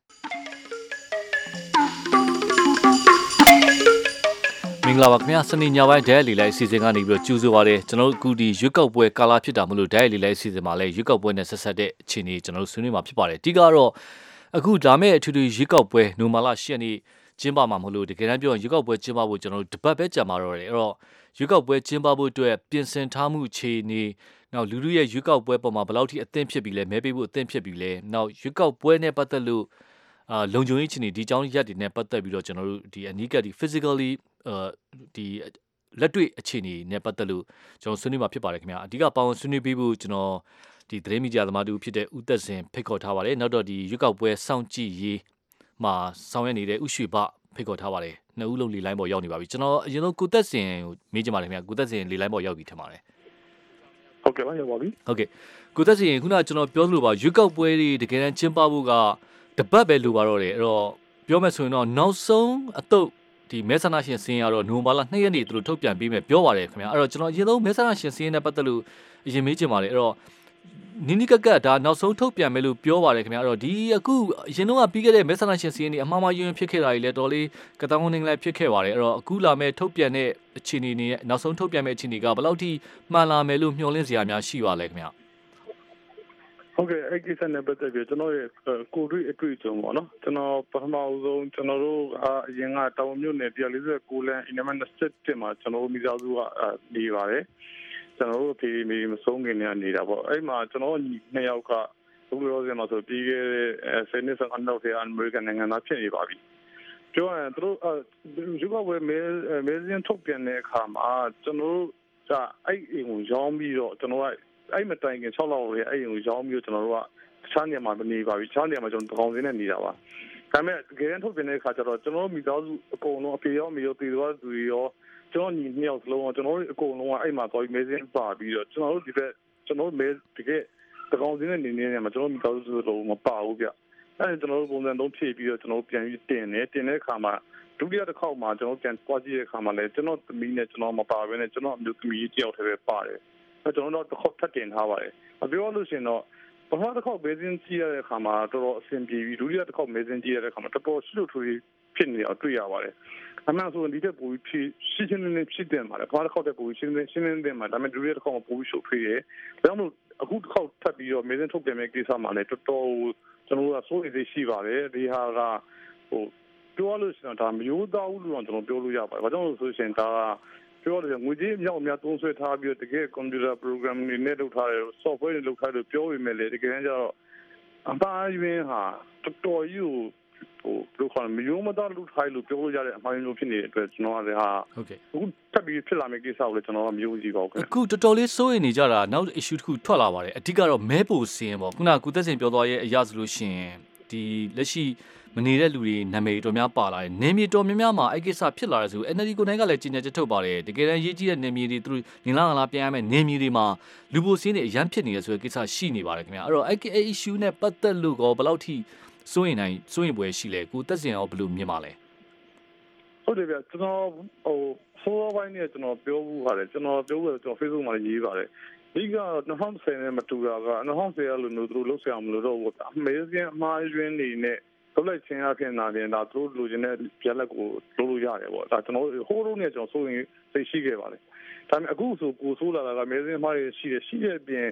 မင်္ဂလာပါခင်ဗျာစနေညပိုင်းဒဲလီလိုက်အစီအစဉ်ကနေပြီးတော့ကြိုဆိုပါရစေကျွန်တော်တို့အခုဒီရွက်ကောက်ပွဲကာလာဖြစ်တာမလို့ဒဲလီလိုက်အစီအစဉ်မှာလည်းရွက်ကောက်ပွဲနဲ့ဆက်ဆက်တဲ့အခြေအနေကျွန်တော်တို့ဆွေးနွေးမှာဖြစ်ပါတယ်ဒီကတော့အခုဒါမဲ့အထူးထူးရွက်ကောက်ပွဲနိုမာလာ10ရက်နေ့ကျင်းပမှာမလို့တကယ်တမ်းပြောရင်ရွက်ကောက်ပွဲကျင်းပဖို့ကျွန်တော်တို့တပတ်ပဲကြာမှာတော့တယ်အဲ့တော့ရွက်ကောက်ပွဲကျင်းပဖို့အတွက်ပြင်ဆင်ထားမှုအခြေအနေနောက်လူလူရဲ့ရွက်ကောက်ပွဲပေါ်မှာဘယ်လောက်ထိအသင့်ဖြစ်ပြီလဲမဲပေးဖို့အသင့်ဖြစ်ပြီလဲနောက်ရွက်ကောက်ပွဲနဲ့ပတ်သက်လို့လုံခြုံရေးအခြေအနေဒီကြောင်းရက်တွေနဲ့ပတ်သက်ပြီးတော့ကျွန်တော်တို့ဒီအနီးကပ်ဒီ physically ဒီလက်တွေ့အခြေအနေနဲ့ပတ်သက်လို့ကျွန်တော်ဆွေးနွေးမှာဖြစ်ပါတယ်ခင်ဗျာအဓိကပေါင်းဆွေးနွေးပေးဖို့ကျွန်တော်ဒီသတင်းမီဒီယာသမားတူဖြစ်တဲ့ဦးသက်စင်ဖိတ်ခေါ်ထားပါတယ်နောက်တော့ဒီရွက်ကောက်ပွဲစောင့်ကြည့်ရေးမှာဆောင်ရွက်နေတဲ့ဥရွှေဘဖိတ်ခေါ်ထားပါတယ်နှစ်ဦးလုံးလေလိုင်းပေါ်ရောက်နေပါပြီကျွန်တော်အရင်ဆုံးကိုသက်စင်ကိုမေးချင်ပါတယ်ခင်ဗျာကိုသက်စင်လေလိုင်းပေါ်ရောက်ပြီထင်ပါတယ်ဟုတ်ကဲ့ပါရောက်ပါပြီဟုတ်ကဲ့ကိုသက်စင်ခုနကကျွန်တော်ပြောသလိုပါရွက်ကောက်ပွဲတွေတကယ်တမ်းကျင်းပဖို့ကတပတ်ပဲလိုပါတော့တယ်အဲ့တော့ပြောမယ်ဆိုရင်တော့နောက်ဆုံးအတုပ်ဒီမဲဆန္ဒရှင်စင်းရတော့နိုဝင်ဘာလ2ရက်နေ့သူတို့ထုတ်ပြန်ပေးမယ်ပြောပါတယ်ခင်ဗျာအဲ့တော့ကျွန်တော်အရင်ဆုံးမဲဆန္ဒရှင်စင်းနဲ့ပတ်သက်လို့အရင်မေးချင်ပါတယ်အဲ့တော့နိနိကကဒါနောက်ဆုံးထုတ်ပြန်မယ်လို့ပြောပါတယ်ခင်ဗျာအဲ့တော့ဒီအခုအရင်တော့ပြီးခဲ့တဲ့မဲဆန္ဒရှင်စင်းนี่အမှားမှားယွင်းဖြစ်ခဲ့တာကြီးလဲတော်လေးကတောင်းနေလည်းဖြစ်ခဲ့ပါတယ်အဲ့တော့အခုလာမဲ့ထုတ်ပြန်တဲ့အခြေအနေနဲ့နောက်ဆုံးထုတ်ပြန်မဲ့အခြေအနေကဘယ်လောက်ထိမှန်လာမယ်လို့မျှော်လင့်စရာများရှိပါလဲခင်ဗျာဟုတ်ကဲ့အဲ့ဒီစနေပတ်သက်ပြီးကျွန်တော်ရဲ့ကိုတွေ့အတွေ့အကြုံပေါ့နော်ကျွန်တော်ပထမဆုံးကျွန်တော်တို့အရင်ကတောင်မြို့နယ်149လမ်းအင်နမန်7မှာကျွန်တော်တို့မိသားစုကနေပါတယ်ကျွန်တော်တို့ဖေမီမဆုံးခင်နေနေတာပေါ့အဲ့မှာကျွန်တော်နှစ်ယောက်ကဘုရားရှင်မှာဆိုပြီးခဲ့တဲ့ဆယ်နှစ်ဆန်းနောက်ထပ်အမေရိကန်နိုင်ငံသားဖြစ်နေပါပြီပြောရရင်တို့ယူကဝဲမဲစင်းထုတ်ပြန်တဲ့အခါမှာကျွန်တော်တို့ကအဲ့အိမ်ကိုရောင်းပြီးတော့ကျွန်တော်ကအဲ့မတိုင်ခင်6လရဲ့အဲ့ကိုရောင်းပြီးကျွန်တော်တို့ကချမ်းနေမှာမနေပါဘူးချမ်းနေမှာကျွန်တော်တောင်စင်းနဲ့နေတာပါဒါပေမဲ့ဂရန်ထုတ်ပြန်တဲ့အခါကျတော့ကျွန်တော်မိသားစုအကုန်လုံးအဖေရောမေရောတည်သွားသူရောကျွန်တော်ညီနှစ်ယောက်စလုံးကျွန်တော်တို့အကုန်လုံးကအဲ့မှာသွားပြီးမဲစင်းပါပြီးတော့ကျွန်တော်တို့ဒီဘက်ကျွန်တော်မဲတကယ်တောင်စင်းနဲ့နေနေမှာကျွန်တော်မိသားစုလုံးမပါဘူးဗျအဲ့ကျွန်တော်တို့ပုံစံသုံးဖြည့်ပြီးတော့ကျွန်တော်ပြန်ပြီးတင်တဲ့အခါမှာဒုတိယတစ်ခေါက်မှာကျွန်တော်ပြန်ပွားကြည့်တဲ့အခါမှာလည်းကျွန်တော်သမီးနဲ့ကျွန်တော်မပါဘဲနဲ့ကျွန်တော်အမျိုးသမီးတယောက်တည်းပဲပါတယ်ကျွန်တော်တို့တစ်ခေါက်ထပ်တင်ထားပါတယ်ပြောလို့ရှိရင်တော့ပထမတစ်ခေါက်မဲစင်းကြည့်ရတဲ့အခါမှာတော်တော်အဆင်ပြေပြီးဒုတိယတစ်ခေါက်မဲစင်းကြည့်ရတဲ့အခါမှာတော်တော်ရှုပ်ထွေးဖြစ်နေတာတွေ့ရပါတယ်အမှန်ဆိုရင်ဒီတဲ့ပူဖြစ်ရှင်းရှင်းလင်းလင်းဖြစ်တယ်မှာပထမတစ်ခေါက်တဲ့ပူရှင်းလင်းတယ်မှာဒါပေမဲ့ဒုတိယတစ်ခေါက်မှာပူရှုပ်ထွေးတယ်ဒါကြောင့်မို့အခုတစ်ခေါက်ထပ်ပြီးတော့မဲစင်းထုတ်ပြန်မဲ့ကိစ္စမှာလည်းတော်တော်ကျွန်တော်တို့ကစိုးရိမ်စိတ်ရှိပါတယ်ဒီဟာကပြောလို့ရှိရင်ဒါမျိုးသားဦးလို့ကျွန်တော်ပြောလို့ရပါတယ်ဘာကြောင့်လဲဆိုရင်ဒါပြောတယ်ငွေကြီးမြောက်များသုံးဆွဲထားပြီးတကယ်ကွန်ပျူတာ program တွေနဲ့လုပ်ထားတယ် software တွေလုပ်ထားတယ်ပြောပေမဲ့လေတကယ်ကျတော့အပါအဝင်ဟာတော်တော်ကြီးဘယ်လိုခေါ်မမျိုးမသားလုပ်ထားလို့ပြောလို့ရတဲ့အမှားမျိုးဖြစ်နေတဲ့အတွက်ကျွန်တော်ကလည်းဟာဟုတ်ကဲ့အခုတက်ပြီးဖြစ်လာမယ့်ကိစ္စကိုလည်းကျွန်တော်ကမျိုးကြည့်ပါဦးခင်ဗျအခုတော်တော်လေးစိုးရိမ်နေကြတာနောက် issue တစ်ခုထွက်လာပါတယ်အဓိကတော့မဲပိုစင်းပေါ့ခုနကကုသက်စင်ပြောသွားရဲ့အရာဆိုလို့ရှိရင်ဒီလက်ရှိမနေတဲ့လူတွေနာမည်တော်များပါလာတယ်။နေမြေတော်များများမှာအဲ့ကိစ္စဖြစ်လာတယ်ဆို NLD ကိုနိုင်ကလည်းကြီးညာချက်ထုတ်ပါတယ်။တကယ်တမ်းရေးကြီးတဲ့နေမြေတွေသူတို့နင်လာလာပြန်ရမယ်နေမြေတွေမှာလူပိုစင်းတွေအရန်ဖြစ်နေရဆိုတဲ့ကိစ္စရှိနေပါတယ်ခင်ဗျာ။အဲ့တော့အဲ့ issue နဲ့ပတ်သက်လို့ကောဘယ်လောက်ထိစိုးရင်ပွဲရှိလဲကိုသက်စင်ရောဘယ်လိုမြင်ပါလဲ။ဟုတ်တယ်ဗျကျွန်တော်ဆိုးပိုင်းနဲ့ကျွန်တော်ပြောဘူးပါတယ်ကျွန်တော်ပြောလို့ကျွန်တော် Facebook မှာရေးပါတယ်။ဒီက2010နဲ့မတူတာက2010ကလို့သူတို့လှုပ်ရှားမလို့တော့ဘူး။အမေရိကန်အမှားယွင်းနေနဲ့ထုတ်လိုက်ခြင်းအဖြစ်နာတယ်ဒါသူတို့လူချင်းတဲ့ပြက်လက်ကိုလုပ်လို့ရတယ်ပေါ့ဒါကျွန်တော်ဟိုးလုံးနဲ့ကျွန်တော်ဆိုရင်သိရှိခဲ့ပါတယ်ဒါပေမဲ့အခုဆိုကိုဆိုးလာတာကမဲစင်းမှားရှိတဲ့ပြင်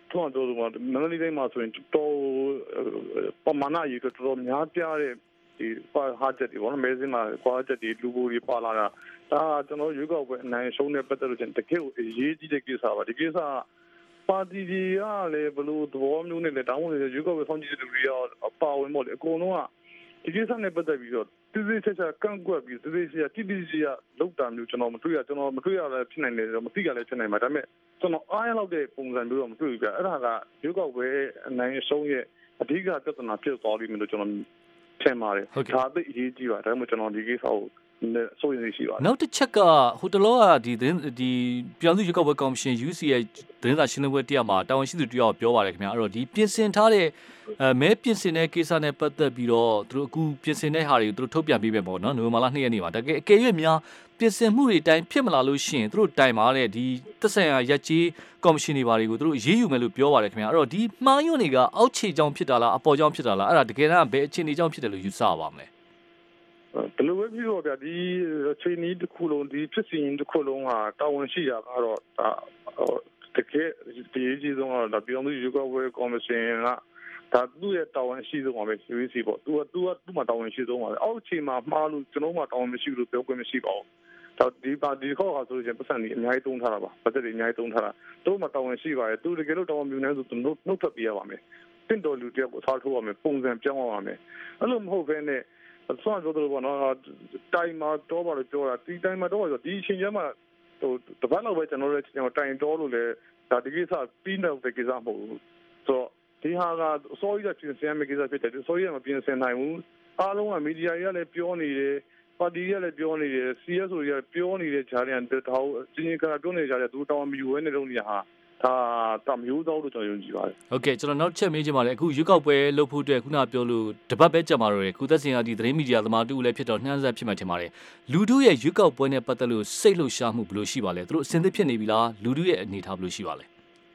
ထွန်းတော်တို့မန္တလေးတိုင်းမှာဆိုရင်တော်ပမာဏကြီးတော်များပြားတဲ့ဒီဟာချက်ဒီဘောနော်မဲစင်းမှာကွာချက်ဒီလူဘူးတွေပါလာတာဒါကျွန်တော်ရွေးကောက်ပွဲအနိုင်ရှုံးတဲ့ပတ်သက်လို့တကယ်ကိုအရေးကြီးတဲ့ကိစ္စပါဒီကိစ္စပါတီကြီးကလည်းဘလို့သဘောမျိုးနဲ့လည်းတောင်းဝင်ရွေးကောက်ပွဲဆောင်ကြည့်တဲ့လူတွေရောအပါဝင်ပေါ့လေအကုန်လုံးကဒီကိစ္စနဲ့ပတ်သက်ပြီးတော့တိတိကျကျကန့်ကွက်ပြီးတိတိကျကျလောက်တာမျိုးကျွန်တော်မတွေ့ရလည်းဖြစ်နိုင်တယ်မသိရလည်းဖြစ်နိုင်မှာဒါပေမဲ့ကျွန်တော်အားရလောက်တဲ့ပုံစံမျိုးတော့မတွေ့ဘူးပြအဲ့ဒါကရွေးကောက်ပွဲအနိုင်ရှုံးရဲ့အဓိကပြဿနာဖြစ်သွားလိမ့်မယ်လို့ကျွန်တော်ထင်ပါတယ်ဒါအသိအရေးကြီးပါဒါမှမဟုတ်ကျွန်တော်ဒီကိစ္စကိုစိုးရိမ်ရှိပါတယ်နောက်တစ်ချက်ကဟိုတလောကဒီပြောင်းစုရွေးကောက်ပွဲကော်မရှင် UC ရဲ့သတင်းစာရှင်းလင်းပွဲတရားမှာတာဝန်ရှိသူတယောက်ပြောပါတယ်ခင်ဗျာအဲ့တော့ဒီပြင်ဆင်ထားတဲ့မဲပြင်ဆင်တဲ့ကိစ္စနဲ့ပတ်သက်ပြီးတော့သူတို့အခုပြင်ဆင်တဲ့ဟာတွေကိုသူတို့ထုတ်ပြန်ပေးမယ်ပေါ့နော်နိုဝင်ဘာလ2ရက်နေ့မှာတကယ်အကယ်၍များပြင်ဆင်မှုတွေတိုင်းဖြစ်မလာလို့ရှိရင်သူတို့တိုင်ပါတဲ့ဒီသက်ဆိုင်ရာရက်ကြီးကော်မရှင်တွေပါတယ်ကိုသူတို့ရေးယူမယ်လို့ပြောပါတယ်ခင်ဗျာအဲ့တော့ဒီမှားယွင်းတွေကအောက်ခြေကြောင့်ဖြစ်တာလားအပေါ်ကြောင့်ဖြစ်တာလားအဲ့ဒါတကယ်တမ်းဘယ်အခြေအနေကြောင့်ဖြစ်တယ်လို့ယူဆပါမလဲဘယ်လိုပဲဖြစ်တော့ဗျာဒီချိန်นี้တစ်ခုလုံးဒီဖြစ်စဉ်တစ်ခုလုံးဟာတာဝန်ရှိတာကတော့ဒါတကယ်ဒီအကြီးဆုံးကတော့ပြည်သူ့ရွေးကောက်ပွဲကော်မရှင်ကဒါသူ့ရဲ့တာဝန်ရှိဆုံးပါပဲ UC ပေါ့သူ့မှာတာဝန်ရှိဆုံးပါပဲအောက်ခြေမှာမှားလို့ကျွန်တော်မှတာဝန်မရှိလို့ပြောခွင့်မရှိပါဘူးဒါဒီခေါက်ဆိုရင်ပတ်စံကြီးအများကြီးတုံးထားတာပါပတ်သက်တွေအများကြီးတုံးထားတာတို့မှတာဝန်ရှိပါတယ်သူတကယ်လို့တာဝန်မြူနေဆိုသူနှုတ်ထွက်ပြရပါမယ်တင့်တော်လူတယောက်ကိုထားထိုးရမယ်ပုံစံပြောင်းရပါမယ်အဲ့လိုမဟုတ်ဘဲနဲ့ဆွမ်းကြတော့ဘောနော်တိုင်မှာတော့ပါလို့ပြောတာဒီတိုင်မှာတော့ဆိုဒီအချိန်ကျမှဟိုတပတ်လောက်ပဲကျွန်တော်တို့တိုင်တော်လို့လေဒါဒီကိစ္စပြီးတော့ပဲကိစ္စမဟုတ်ဘူးဆိုဒီဟာကအစိုးရပြင်ဆင်မယ့်ကိစ္စဖြစ်တယ်အစိုးရမပြင်ဆင်နိုင်ဘူးအားလုံးကမီဒီယာတွေကလည်းပြောနေတယ်ပါတီတွေကလည်းပြောနေတယ် CSO တွေကပြောနေတဲ့ဂျာရီယန်တောင်းစီရင်ကပြောနေကြတယ်သူတောင်းမယူဝဲနေတော့နေဟာဒါမျိုးတော့လို့ကျွန်တော်ယုံကြည်ပါတယ်ဟုတ်ကဲ့ကျွန်တော်နောက်ချက်မေးချင်ပါတယ်အခုရွေးကောက်ပွဲလုပ်ဖို့အတွက်ခုနပြောလို့တပတ်ပဲကြံပါတော့တယ်ခုသက်စင်ကဒီသတင်းမီဒီယာသမားတူလည်းဖြစ်တော့နှမ်းဆက်ဖြစ်မှထင်ပါတယ်လူတို့ရဲ့ရွေးကောက်ပွဲနဲ့ပတ်သက်လို့စိတ်လှုပ်ရှားမှုဘယ်လိုရှိပါလဲသူတို့အစဉ်သစ်ဖြစ်နေပြီလားလူတို့ရဲ့အနေအထားဘယ်လိုရှိပါလဲ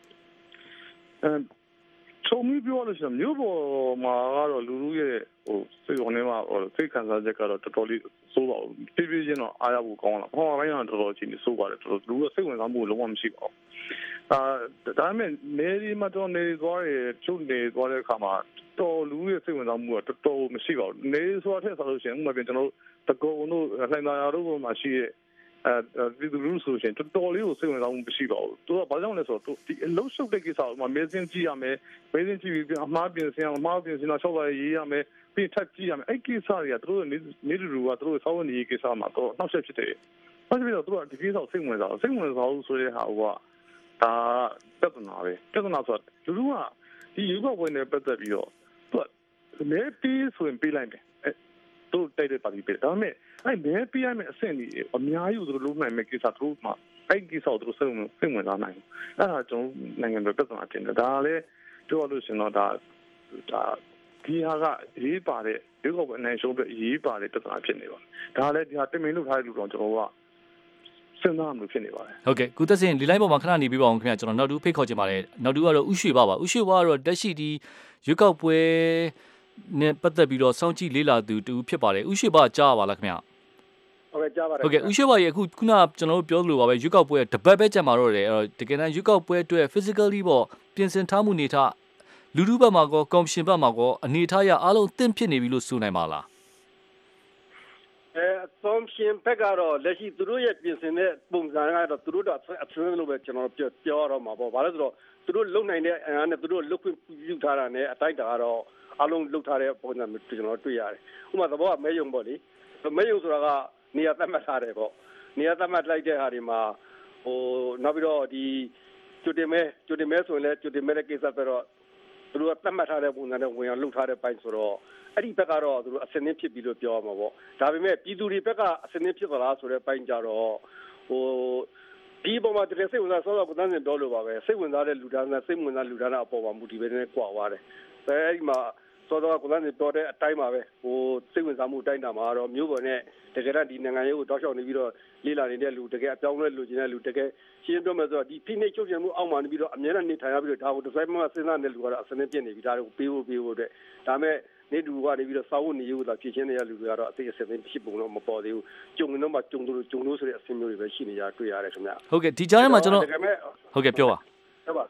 ချုံမီပြောလို့ရှိရင်မြို့ပေါ်မှာကတော့လူတို့ရဲ့ဟိုစိတ်ဝင်နေမှာစိတ်ခံစားချက်ကတော့တော်တော်လေးစိုးပါဘူးပြပြချင်းတော့အားရဖို့ကောင်းလာဟောပိုင်းကတော့တော်တော်ချင်းစိုးပါတယ်တော်တော်လူကစိတ်ဝင်စားမှုလုံးဝမရှိပါဘူးဒါပေမဲ့နေဒီမှာတော့နေသွားရချုပ်နေသွားတဲ့အခါမှာတော်လူရဲ့စိတ်ဝင်စားမှုကတော်တော်မရှိပါဘူးနေဆိုတဲ့ဆိုလို့ရှိရင်ဥပမာပြန်ကျွန်တော်တကုံတို့လှိုင်သာယာတို့မှာရှိရဲ့ဒီလူဆိုရှင်တော်တော်လေးကိုစိတ်ဝင်စားမှုမရှိပါဘူးသူကဘာကြောင့်လဲဆိုတော့ဒီအလုံးရှုပ်တဲ့ကိစ္စကိုမဲစင်းကြည့်ရမယ်မဲစင်းကြည့်ပြီးအမှားပြင်ဆင်တော့၆ပါးရေးရမယ်ပြီးထပ်ကြည့်ရမယ်အဲ့ကိစ္စတွေကသူတို့နေလူကသူတို့စောင့်နေရေးကိစ္စမှာတော့နှောက်ယှက်ဖြစ်တယ်ဘာဖြစ်လို့သူတို့ကဒီကိစ္စကိုစိတ်ဝင်စားဆိုတဲ့ဟာကဒါပြဿနာပဲပြဿနာဆိုတော့လူကဒီရုပ်ဘဝနဲ့ပတ်သက်ပြီးတော့သူကမဲပြီးဆိုရင်ပြီးလိုက်တယ်သူတိုက်တဲ့ပါတီပဲဒါပေမဲ့အဲ့မဲပြီးရမယ့်အဆင့်ကြီးအများကြီးသူတို့လုံးနိုင်မယ့်ကိစ္စသူတို့မှအဲ့ကိစ္စကိုသူတို့စိတ်ဝင်စားနိုင်အဲ့ဒါကျွန်တော်နိုင်ငံရဲ့ပြဿနာတင်တယ်ဒါလည်းပြောလို့ရှင်တော့ဒါဒီဟာကရေးပါတဲ့ရုပ်ဘဝအနိုင်ရှုံးတဲ့ရေးပါတဲ့ပြဿနာဖြစ်နေပါဒါလည်းဒီဟာတင်မင်းလုပ်ထားတဲ့လူတော်ကျွန်တော်ကစဉ်းစားမှုဖြစ်နေပါတယ်ဟုတ်ကဲ့ကုသက်စင်ဒီလိုင်းပေါ်မှာခဏနေပြပါအောင်ခင်ဗျာကျွန်တော်နောက်တူဖိတ်ခေါ်ချင်ပါတယ်နောက်တူကတော့ဥရွှေပါဥရွှေပါကတော့တက်ရှိဒီရွေးကောက်ပွဲနဲ့ပတ်သက်ပြီးတော့စောင့်ကြည့်လေ့လာသူတူဖြစ်ပါတယ်ဥရွှေပါကြားပါလားခင်ဗျာဟုတ်ကဲ့ကြားပါတယ်ဟုတ်ကဲ့ဥရွှေပါရေအခုခုနကျွန်တော်တို့ပြောသလိုပါပဲရွေးကောက်ပွဲတပတ်ပဲကြံပါတော့တယ်အဲ့တော့တကယ်တမ်းရွေးကောက်ပွဲအတွက် physically ပေါ့ပြင်ဆင်ထားမှုနေထားလူထုဘက်မှာကောကော်မရှင်ဘက်မှာကောအနေထားရအားလုံးသင့်ဖြစ်နေပြီလို့ဆိုနိုင်ပါလားကော်မရှင်ဘက်ကတော့လက်ရှိသူတို့ရဲ့ပြင်ဆင်တဲ့ပုံစံကတော့သူတို့တော့အဆင်းလို့ပဲကျွန်တော်ပြောရတော့မှာပေါ့ဘာလို့ဆိုတော့သူတို့လုံနိုင်တဲ့အင်အားနဲ့သူတို့လုတ်ခွင့်ပြုထားတာနဲ့အတိုက်တာကတော့အလုံးလုတ်ထားတဲ့ပုံစံမျိုးကျွန်တော်တွေ့ရတယ်ဥပမာသဘောကမဲယုံပေါ့လေမဲယုံဆိုတာကနေရာသတ်မှတ်ထားတယ်ပေါ့နေရာသတ်မှတ်လိုက်တဲ့ဟာတွေမှာဟိုနောက်ပြီးတော့ဒီကျွတ်တင်မဲဆိုရင်လည်းကျွတ်တင်မဲတဲ့ကိစ္စပဲတော့သူတို့ကသတ်မှတ်ထားတဲ့ပုံစံနဲ့ဝင်အောင်လုတ်ထားတဲ့ပိုင်းဆိုတော့အဲ့ဒီဘက်ကတော့သူတို့အစင်းင်းဖြစ်ပြီးလို့ပြောရမှာပေါ့ဒါပေမဲ့ပြည်သူတွေဘက်ကအစင်းင်းဖြစ်သလားဆိုတဲ့ပိုင်းကြတော့ဟိုဒီပုံမှာတကယ်စိတ်ဝင်စားစောစောကတန်းစင်ပြောလို့ပါပဲစိတ်ဝင်စားတဲ့လူသားနဲ့စိတ်ဝင်စားလူသားနဲ့အပေါ်မှာမူတည်ပဲနဲ့ကြွာသွားတယ်အဲ့ဒီမှာစောစောကတန်းစင်ပြောတဲ့အတိုင်းပါပဲဟိုစိတ်ဝင်စားမှုအတိုင်းတာမှာတော့မျိုးပေါ်နဲ့တကယ်တော့ဒီနိုင်ငံရေးကိုတောက်လျှောက်နေပြီးတော့လေးလာနေတဲ့လူတကယ်အပြောင်းလဲလူကျင်တဲ့လူတကယ်ရှင်းပြောမယ်ဆိုတော့ဒီဖိနှိပ်ချုပ်ချယ်မှုအောက်မှာနေပြီးတော့အများနဲ့နေထိုင်ရပြီးတော့ဒါကိုတစ်စိုက်မှစဉ်းစားနေတဲ့လူကတော့အစင်းင်းပြည့်နေပြီဒါကိုပေးဖို့အတွက်ဒါမဲ့နေတူကနေပြီးတော့စာဝတ်နေရေးကိုသာဖြည့်ချင်းနေရလူတွေကတော့အသိအစင်းဖြစ်ပုံတော့မပေါ်သေးဘူးကြုံတော့မှကြုံလို့ဆိုတဲ့အစင်းမျိုးတွေပဲရှိနေကြတွေ့ရတယ်ခင်ဗျဟုတ်ကဲ့ဒီကြားထဲမှာကျွန်တော်ဟုတ်ကဲ့ပြောပါဟုတ်ပါ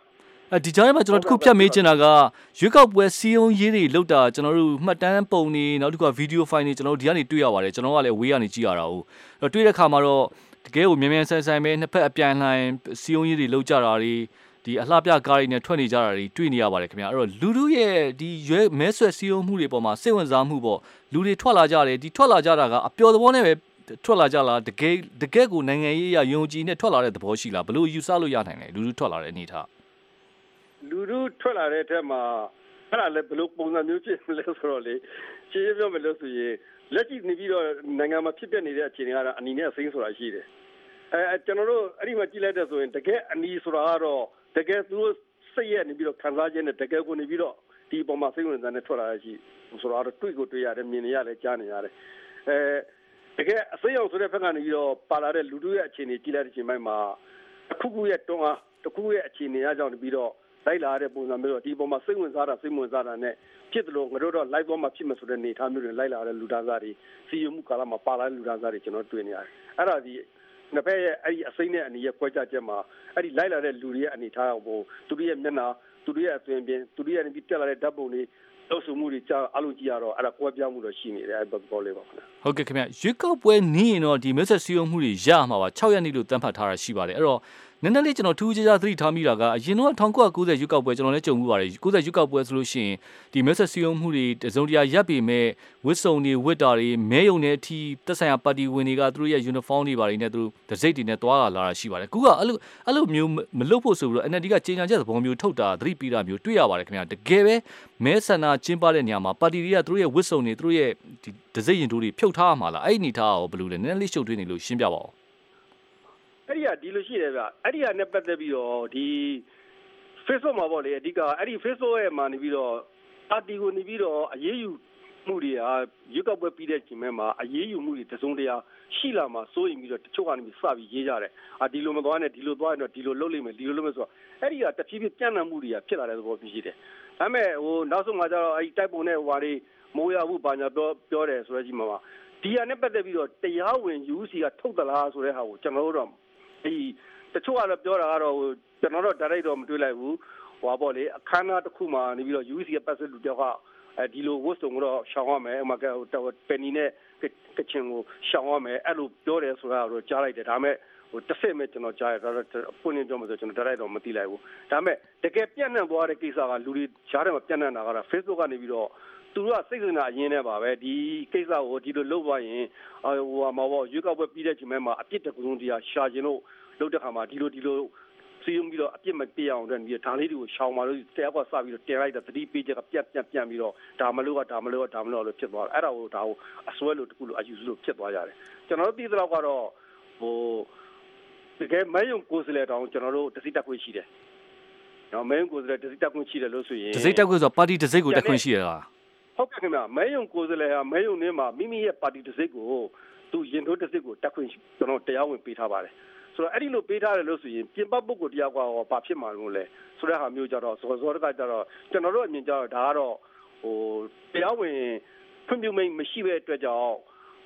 ဒီကြားထဲမှာကျွန်တော်တစ်ခုဖြတ်မေးချင်တာကရွေးကောက်ပွဲစီးရုံးရေးတွေလောက်တာကျွန်တော်တို့မှတ်တမ်းပုံတွေနောက်တစ်ခုကဗီဒီယိုဖိုင်တွေကျွန်တော်တို့ဒီကနေတွေ့ရပါတယ်ကျွန်တော်ကလည်းဝေးကနေကြည့်ရတာဟုတ်အဲ့တွေ့တဲ့အခါမှာတော့တကယ်ကိုမြန်ဆန်ပဲနှစ်ဖက်အပြန်လှန်စီးရုံးရေးတွေလောက်ကြတာတွေဒီအလှပြကားတွေနဲ့ထွက်နေကြတာတွေတွေ့နေရပါတယ်ခင်ဗျာအဲ့တော့လူတို့ရဲ့ဒီရွေးမဲဆွယ်စီးရုံးမှုတွေပေါ်မှာစိတ်ဝင်စားမှုပေါ့လူတွေထွက်လာကြတယ်ဒီထွက်လာကြတာကအပျော်သဘောနဲ့ပဲထွက်လာကြလားတကယ်ကိုနိုင်ငံရေးအရယုံကြည်နဲ့ထွက်လာတဲ့သဘောရှိလားဘလို့ယူဆလို့ရနိုင်လဲလူထွက်လာတဲ့အနေထားလူထွက်လာတဲ့အထက်မှာအဲ့ဒါလည်းဘလို့ပုံစံမျိုးဖြစ်လဲဆိုတော့လေရှင်းပြောမယ်လို့ဆိုရင်လက်ရှိနေပြီးတော့နိုင်ငံမှာဖြစ်ပျက်နေတဲ့အခြေအနေကတော့အနီနဲ့အစိမ်းဆိုတာရှိတယ်ကျွန်တော်တို့အဲ့ဒီမှာကြည့်လိုက်တဲ့ဆိုရင်တကယ်အနီဆိုတာကတော့တကယ်သူတို့စိတ်ရနေပြီးတော့ခံစားခြင်းနဲ့တကယ်ကိုနေပြီးတော့ဒီပုံမှာစိတ်ဝင်စားနေထွက်လာရရှိဆိုတော့တွေ့ရတယ်မြင်နေရတယ်ကြားနေရတယ်တကယ်အစိမ်းအောင်ဆိုတဲ့ဘက်ကနေပြီးတော့ပါလာတဲ့လူတို့ရဲ့အခြေအနေကြည့်လိုက်တဲ့အချိန်ပိုင်းမှာတစ်ခုခုရဲ့တွန်းအားတစ်ခုရဲ့အခြေအနေအကြောင်းပြီးတော့လိုက်လာတဲ့ပုံစံမျိုးတော့ဒီပုံမှာစိတ်ဝင်စားတာနဲ့ဖြစ်တယ်လို့ငါတို့တော့ live ပေါ်မှာဖြစ်မယ်ဆိုတဲ့အနေအထားမျိုးတွေလိုက်လာတဲ့လူသားသားတွေစီယုံမှုကာလမှာပါလာတဲ့လူသားသားတွေကျွန်တော်တွေ့နေရတယ်အဲ့ဒါဒီနှစ်ဖက်ရဲ့အဲ့ဒီအစိမ်းနဲ့အနီရဲ့ခွဲခြားချက်မှာအဲ့ဒီလိုက်လာတဲ့လူတွေရဲ့အနေအထားကိုသူတို့ရဲ့မျက်နှာသူတို့ရဲ့အသွင်ပြင်သူတို့ရဲ့ပြီးတက်လာတဲ့ဓာတ်ပုံတွေလို့ဆိုမှုတွေကြားအလုံးကြည့်ရတော့အဲ့ဒါကွဲပြားမှုတော့ရှိနေတယ်အဲ့ဘက်ပေါ်လေးပါခင်ဗျဟုတ်ကဲ့ခင်ဗျရွေးကောက်ပွဲနေရင်တော့ဒီမဲဆက်စီယုံမှုတွေရမှာပါ6ရက်နေ့လို့တတ်မှတ်ထားတာရှိပါတယ်အဲ့တော့နည်းနည်းလေးကျွန်တော်ထူးခြားသတိထားမိတာကအရင်တော့1990ရွေးကောက်ပွဲကျွန်တော်လည်းကြုံမှုပါတယ်90ရွေးကောက်ပွဲဆိုလို့ရှိရင်ဒီမဲဆက်စီယုံမှုတွေတစုံတရာရပ်ပေမဲ့ဝစ်စုံတွေဝစ်တာတွေမဲယုံတဲ့အထိသက်ဆိုင်ရာပါတီဝင်တွေကသူတို့ရဲ့ uniform တွေပါတွေနဲ့သူတို့တစိမ့်တွေနဲ့တွားလာတာရှိပါတယ်အခုကအဲ့လိုမျိုးမလုပ်ဖို့ဆိုပြီးတော့ NLD ကကြေညာချက်သဘောမျိုးထုတ်တာသတိပေးတာမျိုးတွေ့ရပါတယ်ခင်ဗျာတကယ်ပဲမဲဆန္ဒကျင်းပတဲ့နေရာမှာပါတီတွေကသူတို့ရဲ့ဝစ်စုံတွေသူတို့ရဲ့ဒီတစိမ့်ရင်တို့တွေဖြုတ်ထားမှာလားအဲ့ဒီအနေထားရောဘယ်လိုလဲနည်းနည်းလေးရှုပ်ထွေးနေလို့ရှင်းပြပါဦးအဲ့ဒီကဒီလိုရှိတယ်ဗျအဲ့ဒီကနဲ့ပတ်သက်ပြီးတော့ဒီ Facebook မှာပေါ့လေအဓိကအဲ့ဒီ Facebook ရဲ့မှာနေပြီးတော့ပါတီကိုနေပြီးတော့အရေးယူမှုတွေဟာရွေးကောက်ပွဲပြီးတဲ့ချိန်မှာအရေးယူမှုတွေတစုံတရာရှိလာမှာစိုးရင်ပြီးတော့တချို့ကနေပြီးစပြီးရေးကြတယ်ဒီလိုမသွားနဲ့ဒီလိုသွားရင်တော့ဒီလိုလုပ်လိမ့်မယ်ဒီလိုလုပ်မယ်ဆိုတော့အဲ့ဒီကတဖြည်းဖြည်းကြံ့နှံ့မှုတွေကဖြစ်လာတဲ့သဘောဖြစ်တယ်ဒါပေမဲ့နောက်ဆုံးမှာကျတော့အဲ့ဒီတိုက်ပုံနဲ့ဟိုဟာတွေမိုးရဘူးဘာညာပြောတယ်ဆိုရဲကြီးမှာဒီဟာနဲ့ပတ်သက်ပြီးတော့တရားဝင် UC ကထုတ်သလားဆိုတဲ့ဟာကိုကျွန်တော်တို့တော့တချို့ကတော့ပြောတာကတော့ကျွန်တော်တို့ direct တော့မတွေ့လိုက်ဘူးဟိုပါပေါ့လေအခမ်းအနားတစ်ခုမှာနေပြီးတော့ UC ကပတ်သက်လူတယောက်ကဒီလိုဝတ်စုံတော့ရှောင်ရမယ်ဥမာကပန်နီနဲ့ကချင်ကိုရှောင်ရမယ်အဲ့လိုပြောတယ်ဆိုတာတော့ကြားလိုက်တယ်ဒါပေမဲ့တစ်ဆက်မဲ့ကျွန်တော်ကြားရတော့ပွင့်နေပြောမှဆိုကျွန်တော် direct တော့မသိလိုက်ဘူးဒါပေမဲ့တကယ်ပြန့်နှံ့သွားတဲ့ကိစ္စကလူတွေကြားထဲမှာပြန့်နှံ့တာကတော့ Facebook ကနေပြီးတော့သူတို့ကစိတ်ကနာအရင်နဲ့ပါပဲဒီကိစ္စကိုဒီလိုလုပ်သွားရင်ဟိုမှာပေါ့ရွေးကောက်ပွဲပြီးတဲ့ချိန်မှာအပြစ်တကူတရားရှာခြင်းလို့လုပ်တဲ့ခါမှာဒီလိုစီးရုံပြီးတော့အပြစ်မပြအောင်တဲ့ဒီဒါလေးတွေကိုရှောင်ပါလို့တရားကစပြီးတော့တင်လိုက်တာသတိပေးချက်ကပြတ်ပြီးတော့ဒါမလို့လို့ဖြစ်သွားတယ်အဲ့ဒါကိုဒါကိုအစွဲလို့တခုလို့အယူလို့ဖြစ်သွားကြတယ်ကျွန်တော်တို့သိသလောက်ကတော့တကယ်မဲယုံကိုယ်စလဲတောင်ကျွန်တော်တို့တစိတက်ခွင့်ရှိတယ်နော်မဲယုံကိုယ်စလဲတစိတက်ခွင့်ရှိတယ်လို့ဆိုရင်တစိတက်ခွင့်ဆိုပါတီတစိကိုတက်ခွင့်ရှိရလားဟုတ်ကဲ့ခင်ဗျမဲယုံကိုယ်စလဲဟာမဲယုံထဲမှာမိမိရဲ့ပါတီတစိကိုသူရင်ထိုးတစိကိုတက်ခွင့်ကျွန်တော်တရားဝင်ပေးထားပါတယ်ဆိုတော့အဲ့ဒီလိုပေးထားတယ်လို့ဆိုရင်ပြင်ပပုဂ္ဂိုလ်တယောက်ကဘာဖြစ်မှာလို့လဲဆိုတဲ့ဟာမျိုးကြတော့စောတကကြတော့ကျွန်တော်တို့အမြင်ကြတော့ဒါကတော့တရားဝင်ဖွံ့ဖြိုးမှုမရှိတဲ့အတွက်ကြောင့်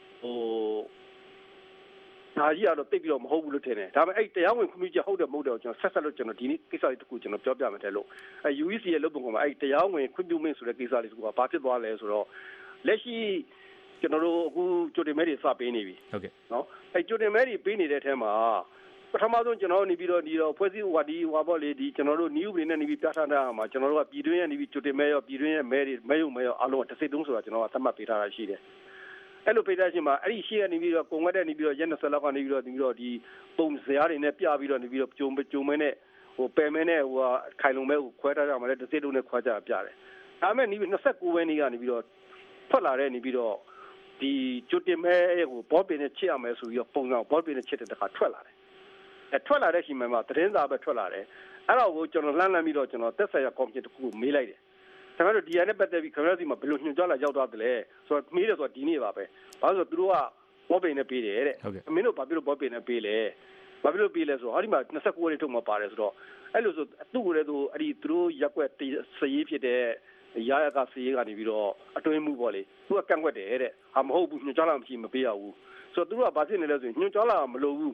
ဒါကြီးကတော့တိတ်ပြီးတော့မဟုတ်ဘူးလို့ထင်တယ်ဒါပေမဲ့အဲ့တရားဝင်ဖွံ့ဖြိုးချက်ဟုတ်တယ်မဟုတ်တယ်ကျွန်တော်ဆက်လို့ကျွန်တော်ဒီနေ့ကိစ္စလေးတစ်ခုကျွန်တော်ပြောပြမယ်တဲ့လို့UEC ရဲ့လုပ်ပုံကအဲ့တရားဝင်ဖွံ့ဖြိုးမှုဆိုတဲ့ကိစ္စလေးတစ်ခုကဘာဖြစ်သွားလဲဆိုတော့လက်ရှိကျွန်တော်တို့အခုကြိုတင်မဲတွေစပေးနေပြီဟုတ်ကဲ့နော်အဲ့ကြိုတင်မဲတွေပေးနေတဲ့အထဲမှာပထမဆုံးကျွန်တော်တို့နေပြီးတော့ဒီတော့ဖွဲ့စည်းဟိုပေါ့လေဒီကျွန်တော်တို့ new တွေနဲ့နေပြီးပြဋ္ဌာန်းတာမှာကျွန်တော်တို့ကပြည်တွင်းရဲ့နေပြီးကြိုတင်မဲရောပြည်တွင်းရဲ့မဲတွေမဲယုံမဲရောအလုံးတစ်စိတ်တုံးဆိုတာကျွန်တော်ကသတ်မှတ်ပေးထားတာရှိတယ်အဲ့လိုပေးထားခြင်းမှာအဲ့ဒီရှေ့ကနေပြီးတော့ကုန်ဝက်တဲ့နေပြီးတော့ရက်20လောက်ကနေပြီးတော့ဒီပုံစရာတွေနဲ့ပြပြီးတော့နေပြီးတော့ကြုံမဲနဲ့ပယ်မဲနဲ့ခိုင်လုံမဲကိုခွဲထားကြမှာလေတစ်စိတ်တုံးနဲ့ခွဲကြပြတယ်ဒါပေမဲ့နေပြီး29ပဲနေကနေပြီးတော့ထွက်လာတဲ့နေပြီးတော့ဒီကြိုတင်မဲကိုဘောပင်နဲ့ချစ်ရမယ်ဆိုပြီးတော့ပုံစံဘောပင်နဲ့ချစ်တဲ့တခါထွက်လာတယ်ထွက်လာတဲ့ချိန်မှာသတင်းစာပဲထွက်လာတယ်အဲ့တော့ကိုကျွန်တော်လှမ်းပြီးတော့ကျွန်တော်သက်ဆိုင်ရာကော်မတီတစ်ခုကိုမေးလိုက်တယ်ဒါပေမဲ့ဒီရနဲ့ပတ်သက်ပြီးခင်ဗျားစီမှာဘယ်လိုညွှန်ကြားလာရောက်သွားတယ်လဲဆိုတော့မေးတယ်ဆိုတော့ဒီနေ့ပါပဲဘာလို့ဆိုတော့သူတို့ကဘောပင်နဲ့ပေးတယ်တဲ့မင်းတို့ဘာဖြစ်လို့ဘောပင်နဲ့ပေးလဲဘာဖြစ်လို့ပေးလဲဆိုတော့ဟောဒီမှာ29ရက်ထုတ်မှာပါတယ်ဆိုတော့အဲ့လိုဆိုသူ့ကိုလည်းသူအဲ့ဒီသူတို့ရက်ွက်စရေးဖြစ်တဲ့ရကစရေးကနေပြီးတော့အတွင်းမှုပေါ့လေသူကကန့်ကွက်တယ်တဲ့ဟာမဟုတ်ဘူးညွှန်ကြားလာမရှိမပေးရဘူးဆိုတော့သူတို့ကဘာဖြစ်နေလဲဆိုရင်ညွှန်ကြားလာမလို့ဘူး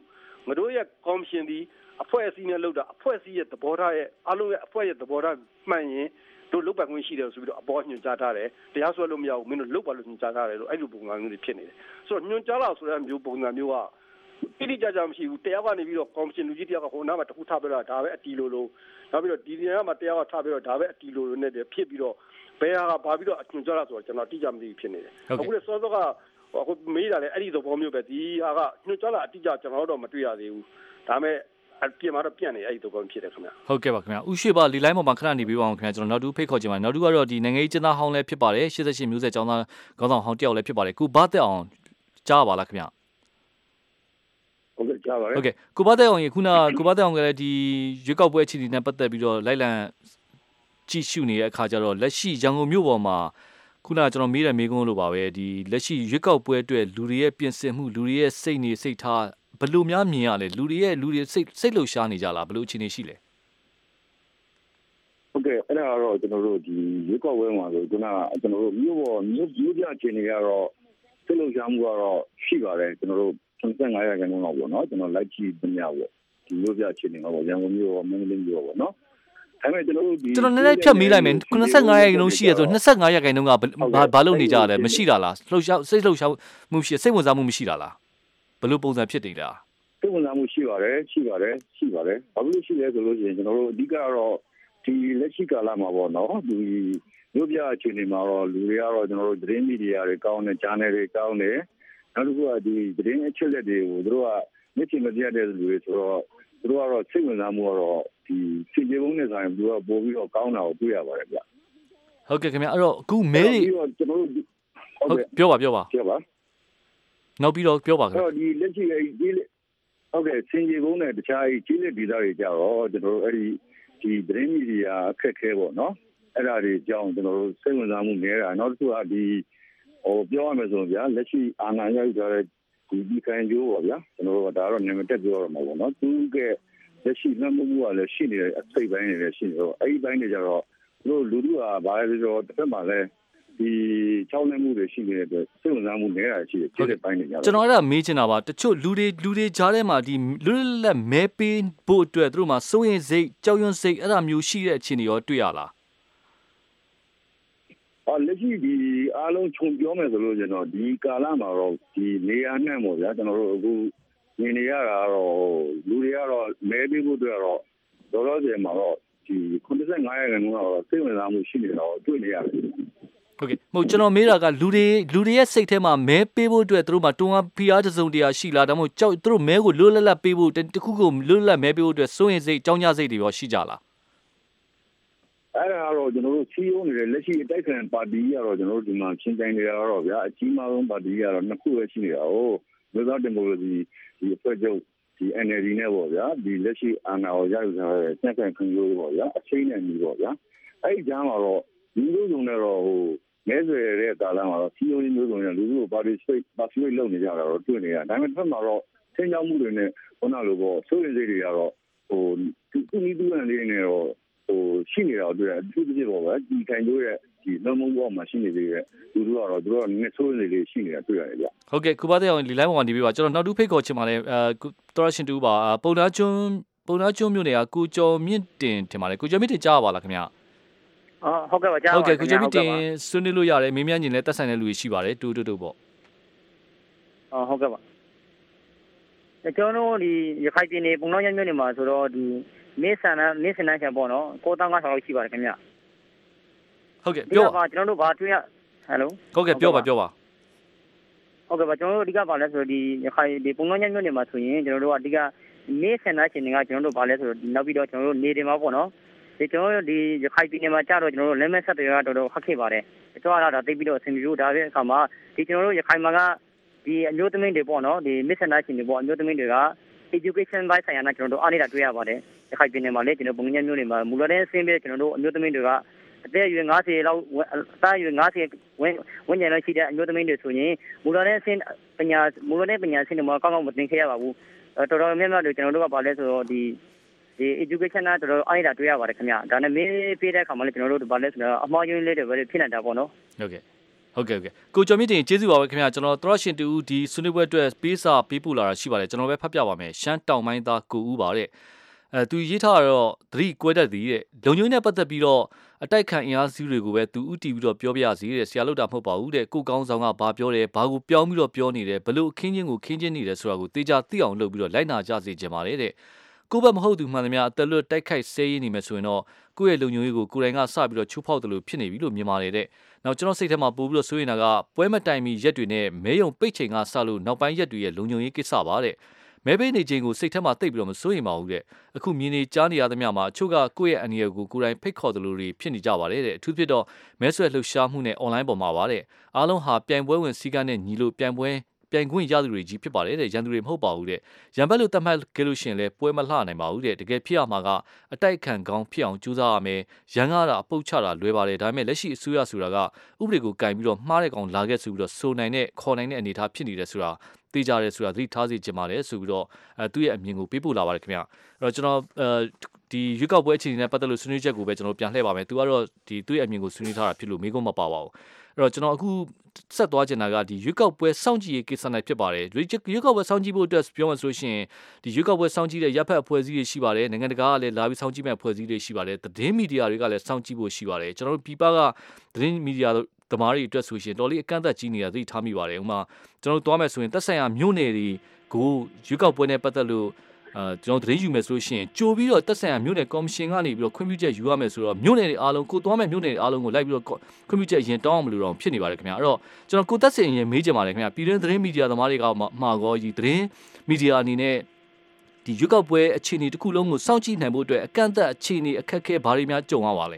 ငါတို့ရဲ့ကော်မရှင်ဒီအဖွဲ့အစည်းနဲ့လုပ်တာအဖွဲ့အစည်းရဲ့သဘောထားရဲ့အလုံးရဲ့အဖွဲ့ရဲ့သဘောထားမှန်ရင်တို့လုတ်ပတ်ခွင့်ရှိတယ်ဆိုပြီးတော့အပေါ်ညွှန်ကြားထားတယ်တရားစွဲလို့မရဘူးမင်းတို့လုတ်ပါလို့ညွှန်ကြားထားတယ်လို့အဲ့လိုပုံစံမျိုးတွေဖြစ်နေတယ်ဆိုတော့ညွှန်ကြားလာဆိုတဲ့မျိုးပုံစံမျိုးကတိတိကျကျမရှိဘူးတရားကနေပြီးတော့ကော်မရှင်လူကြီးတရားကဟိုနားမှာတခုထားပြတော့ဒါပဲအတီလိုလိုနောက်ပြီးတော့ဒီနေရာမှာတရားကထားပြတော့ဒါပဲအတီလိုလိုနဲ့ဖြစ်ပြီးတော့ဘယ်ဟာကဘာပြီးတော့ညွှန်ကြားလာဆိုတော့ကျွန်တော်တိကျမသိဘူးဖြစ်နေတယ်အခုလည်းစောစောကအခုမေးတာလေအဲ့ဒီသဘောမျိုးပဲဒီဟာကညွှန်ကြားလာအတိကျကျွန်တော်တော့မတွေ့ရသေးဘူးဒါမဲ့ပြင်မှာတော့ပြန့်နေအဲ့ဒီသဘောဖြစ်တယ်ခင်ဗျဟုတ်ကဲ့ပါခင်ဗျဥရှိပါလီလိုင်းပေါ်မှာခဏနေပြီးပါအောင်ခင်ဗျကျွန်တော်နောက်တူဖိတ်ခေါ်ချင်ပါတယ်နောက်တူကတော့ဒီနိုင်ငံရေးကျင်းသားဟောင်းလည်းဖြစ်ပါတယ်88မျိုးဆက်ကျောင်းသားခေါင်းဆောင်ဟောင်းတယောက်လည်းဖြစ်ပါတယ်ကိုဘာတက်အောင်ကြားပါလားခင်ဗျဟုတ်ကဲ့ကြားပါတယ်ဟုတ်ကဲ့ကိုဘာတက်အောင်ရေခုနကိုဘာတက်အောင်ကလည်းဒီရွေးကောက်ပွဲအခြေအနေနဲ့ပတ်သက်ပြီးတော့လိုက်လံကြည့်ရှုနေတဲ့အခါကျတော့လက်ရှိရန်ကုန်မြို့ပေါ်မှာခုနကျွန်တော်မေးတဲ့မေးခွန်းလိုပါပဲဒီလက်ရှိရွေးကောက်ပွဲအတွက်လူတွေရဲ့ပြင်ဆင်မှုလူတွေရဲ့စိတ်နေစိတ်ထားဘယ်လိုများမြင်ရလဲလူတွေစိတ်လှုပ်ရှားနေကြလားဘယ်လိုအခြေအနေရှိလဲဟုတ်ကဲ့အဲ့ဒါကတော့ကျွန်တော်တို့ဒီရွေးကောက်ပွဲမှာဆိုခုနကကျွန်တော်တို့မြို့ပေါ်မြို့ပြအခြေအနေကတော့စိတ်လှုပ်ရှားမှုကတော့ရှိပါတယ်ကျွန်တော်တို့75ရာခိုင်နှုန်းလောက်ပေါ့နော်ကျွန်တော်လိုက်ကြည့်သမျှပေါ့ဒီမြို့ပြအခြေအနေမှာပေါ့ရန်ကုန်မြို့ရောမန္တလေးမြို့ရောပေါ့နော်ဒါပေမဲ့ကျွန်တော်တို့ဒီကျွန်တော်နည်းနည်းဖြတ်မေးလိုက်မယ်95ရာခိုင်နှုန်းရှိရဆို25ရာခိုင်နှုန်းကဘာလုပ်နေကြရလဲမရှိတာလားလှုပ်ရှားစိတ်လှုပ်ရှားမှုရှိစိတ်ဝင်စားမှုမရှိတာလားဘယ်လိုပုံစံဖြစ်နေတာစိတ်ဝင်စားမှုရှိပါတယ်ဘာလို့ရှိလဲဆိုလို့ရှိရင်ကျွန်တော်တို့အဓိကတော့ဒီလက်ရှိကာလမှာပေါ့နော်ဒီမြို့ပြအခြေအနေမှာတော့လူတွေကတော့ကျွန်တော်တို့သတင်းမီဒီယာတွေကောင်းတယ်ဂျာနယ်တွေကောင်းတယ်နောက်တစ်ခုကဒီသတင်းအချက်အလက်တွေကိုသူတို့ကမျက်ခြေမပြတ်တဲ့လူတွေဆိုတော့သူတို့ကတော့စိတ်ဝင်စားမှုကတော့ဒီစီကျေပုံးနဲ့ဆိုင်သူကပို့ပြီးတော့ကောင်းတာကိုတွေ့ရပါတယ်ဗျဟုတ်ကဲ့ခင်ဗျအဲ့တော့အခုမဲတွေကျွန်တော်တို့ဟုတ်ပြောပါနောက်ပြီးတော့ပြောပါခင်ဗျဒီလက်ရှိဟုတ်ကဲ့စင်ကြီးကုန်းနဲ့တခြားကြီးလက်ဒေသတွေကြတော့ကျွန်တော်တို့အဲ့ဒီသတင်းမီဒီယာအခက်ခဲပေါ့နော်အဲ့ဒါတွေကြောင့်ကျွန်တော်တို့စိတ်ဝင်စားမှုနည်းတာနောက်တစ်ခုကဒီပြောရမယ်ဆိုရင်ဗျာလက်ရှိအာဏာရယူထားတဲ့ဒီခံကြိုးပေါ့ဗျာကျွန်တော်တို့ဒါတော့နာမည်တက်ပြောရမှာပေါ့နော်သူကလက်ရှိနှမှုကလည်းရှိနေတယ်အစိတ်ပိုင်းတွေလည်းရှိနေတော့အဲ့ဒီပိုင်းတွေကြတော့တို့လူတို့ကဘာလဲဆိုတော့တစ်ဖက်မှာလည်းဒီချောင်းနှမှုတွေရှိနေတဲ့အတွက်စိတ်ဝင်စားမှုနည်းတာရှိတယ်ခြေတဲ့ပိုင်းတွေကြတော့ကျွန်တော်အဲ့ဒါမေးချင်တာပါတချို့လူတွေကြားထဲမှာဒီလွတ်လပ်မဲပေးဖို့အတွက်တို့မှာစိုးရင်စိတ်ကြောက်ရွံ့စိတ်အဲ့ဒါမျိုးရှိတဲ့အခြေအနေရောတွေ့ရလားလက်ရှိဒီအားလုံးခြုံပြောမယ်ဆိုလို့ကျွန်တော်ဒီကာလမှာတော့ဒီနေရာနဲ့ပေါ့ဗျာကျွန်တော်တို့အခုမြင်နေရတာကတော့လူတွေကတော့မဲပေးဖို့အတွက်တော့တော်တော်ကြီးမှာတော့ဒီ95ရာခိုင်နှုန်းတော့စိတ်ဝင်စားမှုရှိနေတော့တွေ့နေရတယ်ဟုတ်ကဲ့မဟုတ်ကျွန်တော်မေးတာကလူတွေရဲ့စိတ်ထဲမှာမဲပေးဖို့အတွက်တို့မှာတွန်းအားဖိအားတစုံတရာရှိလားဒါမှမဟုတ်ကြောက်တို့မဲကိုလွတ်လပ်ပေးဖို့တခုခုလွတ်လပ်မဲပေးဖို့အတွက်စိုးရင်စိတ်ကြောင်းကြစိတ်တွေရောရှိကြလားအဲ့ဒါကတော့ကျွန်တော်တို့စီးရုံးနေတဲ့လက်ရှိအတိုက်ခံပါတီကတော့ကျွန်တော်တို့ဒီမှာရှင်းတိုင်းနေရတော့ဗျာအကြီးမားဆုံးပါတီကတော့နှစ်ခုပဲရှိနေတာ哦မြို့သားဒီမိုကရေစီဒီအဖွဲ့ချုပ်ဒီ NLD နဲ့ပေါ့ဗျာဒီလက်ရှိအာဏာကိုရယူထားတဲ့စက်ကန်ခွင့်လို့ပေါ့ဗျာအချိန်နဲ့ညီပေါ့ဗျာအဲ့ဒီကြားမှာတော့လူလူစုံနဲ့တော့မဲဆွယ်တဲ့ကာလမှာတော့စီးရုံးမျိုးစုံနဲ့လူလူကို participate လုပ်နေကြတာတော့တွေ့နေရဒါပေမဲ့တစ်ဖက်မှာတော့ဆင်းကြောင်းမှုတွေနဲ့ခုနလိုပေါ့စိုးရိမ်စိတ်တွေကတော့သူနည်းသူ့အနေနဲ့တော့ရှိနေတာတွေ့တယ်သူတို့ပြောပါဒီခံကြိုးရဲ့ဒီလုံးဝဘောမှာရှိနေသေးတယ်သူတို့ကတော့သူတို့နဲ့ဆိုးနေလေးရှိနေတာတွေ့ရတယ်ဗျဟုတ်ကဲ့ခုပါတဲ့အောင်ဒီလိုင်းပေါ်ကနေပြီးပါကျွန်တော်နောက်တူဖိတ်ခေါ်ချင်ပါလေတော်ရရှင်တူပါပုံနာကျွန်းမြို့နယ်ကကိုကျော်မြင့်တင်ထင်ပါလေကိုကျော်မြင့်တင်ကြားပါလားခင်ဗျဟုတ်ကဲ့ပါကြားပါဟုတ်ကဲ့ကိုကျော်မြင့်တင်ဆွေးနွေးလို့ရတယ်မင်းများညီလည်းတက်ဆိုင်တဲ့လူတွေရှိပါတယ်တူပေါ့ဟုတ်ကဲ့ပါကျွန်တော်ဒီရခိုင်ပြည်နယ်ပုံနာမြို့နယ်မှာဆိုတော့ဒီမင်းစန္ဒချံပေါ့နော်9,500လောက်ရှိပါတယ်ခင်ဗျဟုတ်ကဲ့ပြောပါကျွန်တော်တို့ဘာတွေ့ရဟယ်လိုဟုတ်ကဲ့ပြောပါဟုတ်ကဲ့ပါကျွန်တော်တို့အဓိကပါလဲဆိုဒီရခိုင်ဒီပုံနှောညမြို့နယ်မှာဆိုရင်ကျွန်တော်တို့ကအဓိကမင်းစန္ဒချံကကျွန်တော်တို့ဘာလဲဆိုတော့နောက်ပြီးတော့ကျွန်တော်တို့နေတယ်မှာပေါ့နော်ဒီကျွန်တော်တို့ဒီရခိုင်ပြည်နယ်မှာကြာတော့ကျွန်တော်တို့လက်မဲ့ဆက်တွေကတော်တော်ခက်ခဲပါတယ်ကျွန်တော်ကတော့သိပြီးတော့အဆင်ပြေလို့ဒါပဲအခါမှာဒီကျွန်တော်တို့ရခိုင်မှာကဒီအမျိုးသမီးတွေပေါ့နော်ဒီမင်းစန္ဒချံတွေပေါ့အမျိုးသမီးတွေက education ဘိုင်းဆိုင်ရာနဲ့ကျွန်တော်တို့အားနေတာတွေ့ရပါတယ်ရခိုင်ပြည်နယ်မှာလည်းကျွန်တော်ပုံညမျိုးတွေမှာမူလတန်းအဆင့်ပဲကျွန်တော်တို့အမျိုးသမီးတွေကအသက်အရွယ်50လောက်အသက်အရွယ်50ဝန်းကျင်လောက်ရှိတဲ့အမျိုးသမီးတွေဆိုရင်မူလတန်းပညာအဆင့်တွေမှာကောင်းကောင်းမသင်ခဲ့ရပါဘူးတော်တော်များများတွေကျွန်တော်တို့ကပါလဲဆိုတော့ဒီ education နဲ့တော်တော်အားနေတာတွေ့ရပါတယ်ခင်ဗျဒါနဲ့မေးပေးတဲ့အခါမှာလည်းကျွန်တော်တို့ဘာလဲဆိုတော့အမှားယွင်းလေးတွေပဲဖြစ်နေတာပေါ့နော်ဟုတ်ကဲ့ဟုတ်ကဲ့ကိုကျော်မြင့်တင်ကျေးဇူးပါပဲခင်ဗျာကျွန်တော်တို့ရှင်တူဒီဆွေးနွေးပွဲအတွက်ပေးစာပေးပို့လာတာရှိပါတယ်ကျွန်တော်ပဲဖတ်ပြပါမယ်ရှမ်းတောင်ပိုင်းသားကိုဦးပါတဲ့သူရေးထားတော့သတိကွဲတတ်သည်တဲ့လုံခြုံရေးနဲ့ပတ်သက်ပြီးတော့အတိုက်ခံအင်အားစုတွေကိုပဲသူဥတီပြီးတော့ပြောပြရစီတဲ့ဆရာလို့တာမဟုတ်ပါဘူးတဲ့ကိုကောင်းဆောင်ကဘာပြောတယ်ဘာကိုပြောင်းပြီးတော့ပြောနေတယ်ဘလို့အခင်းချင်းကိုခင်းချင်းနေတယ်ဆိုတာကိုတေချာသိအောင်လုပ်ပြီးတော့လိုက်နာကြစေချင်ပါတယ်တဲ့ကိုဘက်မဟုတ်သူမှန်သမျှအသက်လွတ်တိုက်ခိုက်ဆဲရင်းနေမယ်ဆိုရင်တော့ကိုယ့်ရဲ့လုံခြုံရေးကိုကိုယ်တိုင်ကစပြီးတော့ချိုးဖောက်တယ်လို့ဖြစ်နေပြီလို့မြင်ပါတယ်တဲ့နောက်ကျွန်တော်စိတ်ထဲမှာပို့ပြီးတော့ဆိုရင်ကပွဲမတိုင်မီရက်တွေနဲ့မဲယုံပိတ်ချိန်ကစလို့နောက်ပိုင်းရက်တွေရဲ့လုံခြုံရေးကိစ္စပါတဲ့မဲပေးနေချိန်ကိုစိတ်ထဲမှာတိတ်ပြီးတော့မစိုးရင်ပါဘူးတဲ့အခုမြင်နေကြားနေရသမျှမှာအချို့ကကိုယ့်ရဲ့အန္တရာယ်ကိုကိုယ်တိုင်ဖိတ်ခေါ်တယ်လို့ဖြစ်နေကြပါတယ်တဲ့အထူးဖြစ်တော့မဲဆွဲလှုပ်ရှားမှုနဲ့ online ပေါ်မှာပါတဲ့အားလုံးဟာပြိုင်ပွဲဝင်စည်းကမ်းနဲ့ညီလို့ပြိုင်ခွင့်ရသူတွေကြီးဖြစ်ပါတယ်တဲ့ရန်သူတွေမဟုတ်ပါဘူးတဲ့ရန်ဘက်လို့သတ်မှတ်ကြလို့ရှိရင်လည်းပွဲမလှနိုင်ပါဘူးတဲ့တကယ်ဖြစ်ရမှာကအတိုက်ခံကောင်းဖြစ်အောင်ကြိုးစားရမယ်ရန်ကားတာအပုတ်ချတာလွယ်ပါတယ်ဒါပေမဲ့လက်ရှိအစိုးရဆိုတာကဥပဒေကိုကင်ပြီးတော့မှားတဲ့ကောင်လာခဲ့ဆိုပြီးတော့ဆိုနိုင်တဲ့ခေါ်နိုင်တဲ့အနေအထားဖြစ်နေတယ်ဆိုတာသိကြတယ်ဆိုတာသတိထားစေချင်ပါတယ်ဆိုပြီးတော့သူ့ရဲ့အမြင်ကိုပေးပို့လာပါတယ်ခင်ဗျအဲ့တော့ကျွန်တော်ဒီရွေးကောက်ပွဲအခြေအနေနဲ့ပတ်သက်လို့ဆွေးနွေးချက်ကိုပဲကျွန်တော်ပြန်လှည့်ပါမယ်သူကတော့ဒီသူ့ရဲ့အမြင်ကိုဆွေးနွေးထားတာဖြစ်လို့မေးခွန်းမပါပါဘူးအဲ့တော့ကျွန်တော်အခုဆက်သွားချင်တာကဒီရွေးကောက်ပွဲစောင့်ကြည့်ရေးကိစ္စနဲ့ဖြစ်ပါတယ်ရွေးကောက်ပွဲစောင့်ကြည့်ဖို့အတွက်ပြောမှဆိုလို့ရှိရင်ဒီရွေးကောက်ပွဲစောင့်ကြည့်တဲ့ရပ်ဖက်အဖွဲ့အစည်းတွေရှိပါတယ်နိုင်ငံတကာကလည်းလာပြီးစောင့်ကြည့်မဲ့အဖွဲ့အစည်းတွေရှိပါတယ်သတင်းမီဒီယာတွေကလည်းစောင့်ကြည့်ဖို့ရှိပါတယ်ကျွန်တော်တို့ပြည်ပကသတင်းမီဒီယာသမားတွေအတွက်ဆိုရှင်တော်လေးအကန့်အသတ်ကြီးနေတာသိထားမိပါတယ်ဥပမာကျွန်တော်တို့သွားမယ်ဆိုရင်သက်ဆိုင်ရာမြို့နယ်တွေကိုရွေးကောက်ပွဲနဲ့ပတ်သက်လို့ကျွန်တော်သတင်းယူမယ်ဆိုလို့ရှိရင်ကြိုပြီးတော့တက်ဆိုင်ရာမြို့နယ်ကော်မရှင်ကနေပြီးတော့ခွင့်ပြုချက်ယူရမယ်ဆိုတော့မြို့နယ်တွေအားလုံးကိုသွားမဲ့မြို့နယ်တွေအားလုံးကိုလိုက်ပြီးတော့ခွင့်ပြုချက်အရင်တောင်းအောင်မလို့တော့ဖြစ်နေပါတယ်ခင်ဗျာအဲ့တော့ကျွန်တော်ကိုတက်စင်ရင်မေးကြပါတယ်ခင်ဗျာပြည်တွင်းသတင်းမီဒီယာသမားတွေကမှာကောဒီသတင်းမီဒီယာအနေနဲ့ဒီရွေးကောက်ပွဲအခြေအနေတစ်ခုလုံးကိုစောင့်ကြည့်နိုင်ဖို့အတွက်အကန့်အသတ်အခြေအနေအခက်အခဲဘာတွေများကြုံရပါလဲ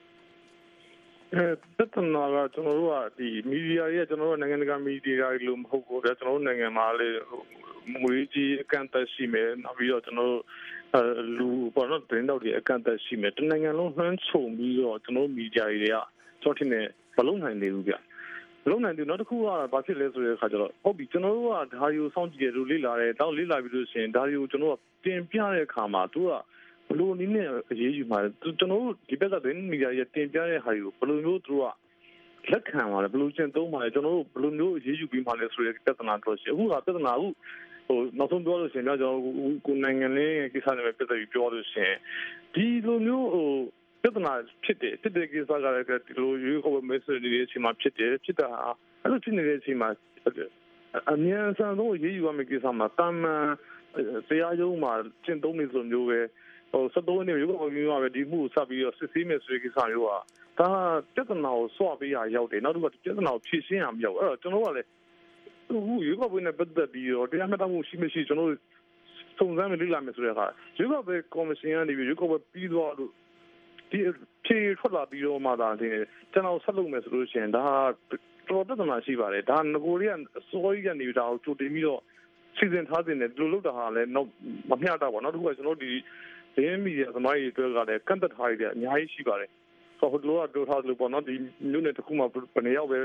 ပြဿနာကကျွန်တော်တို့ကဒီမီဒီယာရဲ့ကျွန်တော်တို့နိုင်ငံတကာမီဒီယာတွေလို့မဟုတ်ဘူးဗျာကျွန်တော်တို့နိုင်ငံမှာလေငွေကြီးအကန့်အသတ်ရှိမယ်နောက်ပြီးတော့ကျွန်တော်တို့လူပေါ်တော့တင်တော့ဒီအကန့်အသတ်ရှိမယ်တနိုင်ငံလုံးနှမ်းခြုံပြီးတော့ကျွန်တော်တို့မီဒီယာတွေကကျွန်တော်ထင်တယ်မလုံးနိုင်သေးဘူးဗျာမလုံးနိုင်သေးနောက်တစ်ခုကဘာဖြစ်လဲဆိုတဲ့အခါကျတော့ဟုတ်ပြီကျွန်တော်တို့ကဒါရီကိုစောင့်ကြည့်ရလို့လေ့လာတယ်တောက်လေ့လာပြီးလို့ရှိရင်ဒါရီကိုကျွန်တော်ကတင်ပြတဲ့အခါမှာသူကဘလို့နည်းနဲ့အရေးယူမှာကျွန်တော်တို့ဒီဘက်ကသတင်းမီဒီယာရဲ့တင်ပြတဲ့ဟာတွေကိုဘလို့မျိုးသူကလက်ခံပါလေဘလို့ကျင့်သုံးပါလေကျွန်တော်တို့ဘလို့မျိုးအရေးယူပြီးမှလဲဆိုတဲ့ပြဿနာတော့ရှိအခုကပြဿနာအခုနောက်ဆုံးပြောလို့ရှိရင်ကျွန်တော်ကိုနိုင်ငံလေးကိစ္စနဲ့ပဲပြဿနာပြောလို့ရှိရင်ဒီလိုမျိုးပြဿနာဖြစ်တဲ့ကိစ္စကလည်းဒီလိုရွေးကောက်ပွဲမဲဆွယ်နေတဲ့အချိန်မှာဖြစ်တာအဲ့လိုဖြစ်နေတဲ့အချိန်မှာအမြန်ဆုံးရေးယူရမယ့်ကိစ္စမှာတာမန်တရားရုံးမှာကျင့်သုံးနေဆိုမျိုးပဲ73နှစ်ရွေးကောက်ပွဲမျိုးပဲဒီမှုစပြီးတော့စစ်ဆေးမယ်ဆိုတဲ့ကိစ္စမျိုးကဒါပြဿနာကိုစွာပေးရရောက်တယ်နောက်တစ်ခါပြဿနာကိုဖြေရှင်းရမရောက်အဲ့တော့ကျွန်တော်ကလည်းအခုရွေးကောက်ပွဲနဲ့ပတ်သက်ပြီးတော့တရားမျှတမှုရှိမရှိကျွန်တော်စုံစမ်းမလေ့လာမယ်ဆိုတဲ့အခါရွေးကောက်ပွဲကော်မရှင်ကနေပြီးရွေးကောက်ပွဲပြီးသွားလို့ဒီဖြေထွက်လာပြီးတော့မှဒါကျွန်တော်ဆက်လုပ်မယ်ဆိုလို့ရှိရင်ဒါတော်တော်ပြဿနာရှိပါတယ်ဒါငကိုရီးယားအစိုးရကနေဒါကိုကြိုတင်ပြီးတော့စီစဉ်ထားတဲ့ဒီလိုလုပ်တာဟာလည်းမမျှတပါဘူးနောက်တစ်ခုကကျွန်တော်ဒီသတင်းမီဒီယာသမားတွေအတွက်ကလည်းကန့်သက်ထားရတဲ့အများကြီးရှိပါတယ်ဆိုတော့လိုအပ်ထားလို့ပေါ့နော်ဒီမြို့နယ်တစ်ခုမှာဘယ်နှယောက်ပဲ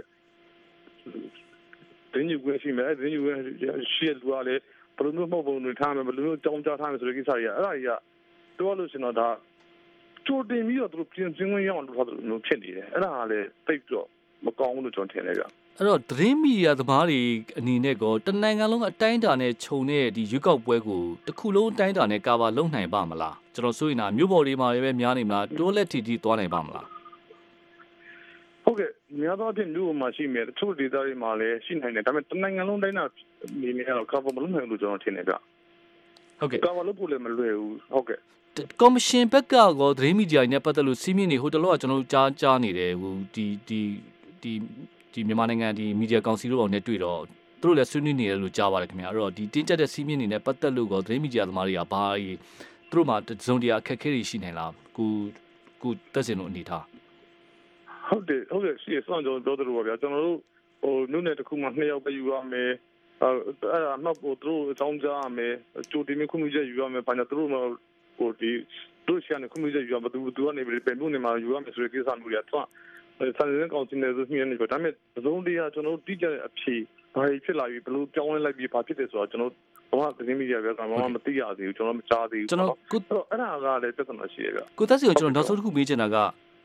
တင်းယူခွင့်ရှိမယ်တင်းယူခွင့်ရှိတဲ့လူကလည်းဘယ်လိုမျိုးမဟုတ်ဘူးနေထားမယ်ဘယ်လိုမျိုးကြောင်းကြားထားမယ်ဆိုတဲ့ကိစ္စကြီးအဲ့ဒါကြီးကပြောလို့ရှိရင်တော့ဒါကြိုတင်ပြီးတော့သူတို့ပြင်ဆင်ခွင့်ရအောင်လုပ်ထားတယ်လို့ဖြစ်နေတယ်အဲ့ဒါကလည်းတိတ်တော့မကောင်းဘူးလို့ကျွန်တော်ထင်တယ်ဗျအဲ့တော့သတင်းမီဒီယာသမားတွေအနေနဲ့ကောတနိုင်ငံလုံးအတိုင်းအတာနဲ့ခြုံတဲ့ဒီရွေးကောက်ပွဲကိုတစ်ခုလုံးအတိုင်းအတာနဲ့ကာဗာလုပ်နိုင်ပါမလားကျွန်တော်ဆိုရင်မြို့ပေါ်တွေမှာလည်းပဲများနေမလားတိုးလက်ထီတီသွားနိုင်ပါမလားဟုတ်ကဲ့များသောအားဖြင့်မြို့ပေါ်မှာရှိမယ်တချို့ဒေသတွေမှာလည်းရှိနိုင်တယ်ဒါပေမဲ့တနိုင်ငံလုံးတိုင်းတာနေနေတော့ကာဗာမလုပ်နိုင်ဘူးလို့ကျွန်တော်ထင်တယ်ဗျဟုတ်ကဲ့ကာဗာလုပ်ဖို့လည်းမလွယ်ဘူးဟုတ်ကဲ့ကော်မရှင်ဘက်ကကောသတင်းမီဒီယာနဲ့ပတ်သက်လို့စီးမြင့်နေဟိုတလောကကျွန်တော်ကြားနေတယ်ဟိုဒီမြန်မာနိုင်ငံဒီမီဒီယာကောင်စီတို့အောင်နဲ့တွေ့တော့သူတို့လည်းဆွေးနွေးနေတယ်လို့ကြားပါတယ်ခင်ဗျာအဲ့တော့ဒီတင်းကျပ်တဲ့စီးမြင့်နေနဲ့ပတ်သက်လို့ကောသတင်းမီဒီယာသမားတွေကဘာသူတို့မှဇုံတရားအခက်အခဲတွေရှိနိုင်လားကိုတက်စင်တို့အနေထားဟုတ်တယ်ရှိစောင့်ကြပြောတယ်လို့ပါဗျာကျွန်တော်တို့မြို့နယ်တစ်ခုမှာ2ယောက်ပဲယူရမယ်အဲ့ဒါနောက်သူတို့အကြောင်းကြားရမယ်ကြိုတင်ခွင့်ပြုချက်ယူရမယ်ဘာညာသူတို့မှဒီတို့ရှာနေခွင့်ပြုချက်ယူရမယ်သူကနေပဲမြို့နယ်မှာယူရမယ်ဆိုတဲ့ကိစ္စမျိုးတွေတော့ဆန်တဲ့ကောင်စီနယ်ဆိုမြင်နေကြဒါပေမဲ့ဇုံတရားကျွန်တော်တို့တိကျတဲ့အဖြေဘာဖြစ်လာပြီဘလို့ကြောင်းလဲလိုက်ပြီးဘာဖြစ်တယ်ဆိုတော့ကျွန်တော်ဘာမှသတင်းမီဒီယာပြောတာဘာမှမသိရသေးဘူးကျွန်တော်မကြားသေးဘူးကျွန်တော်အဲ့ဒါကလည်းပြဿနာရှိရဗျကိုသက်စီကိုကျွန်တော်နောက်ဆုံးတစ်ခုမေးချင်တာက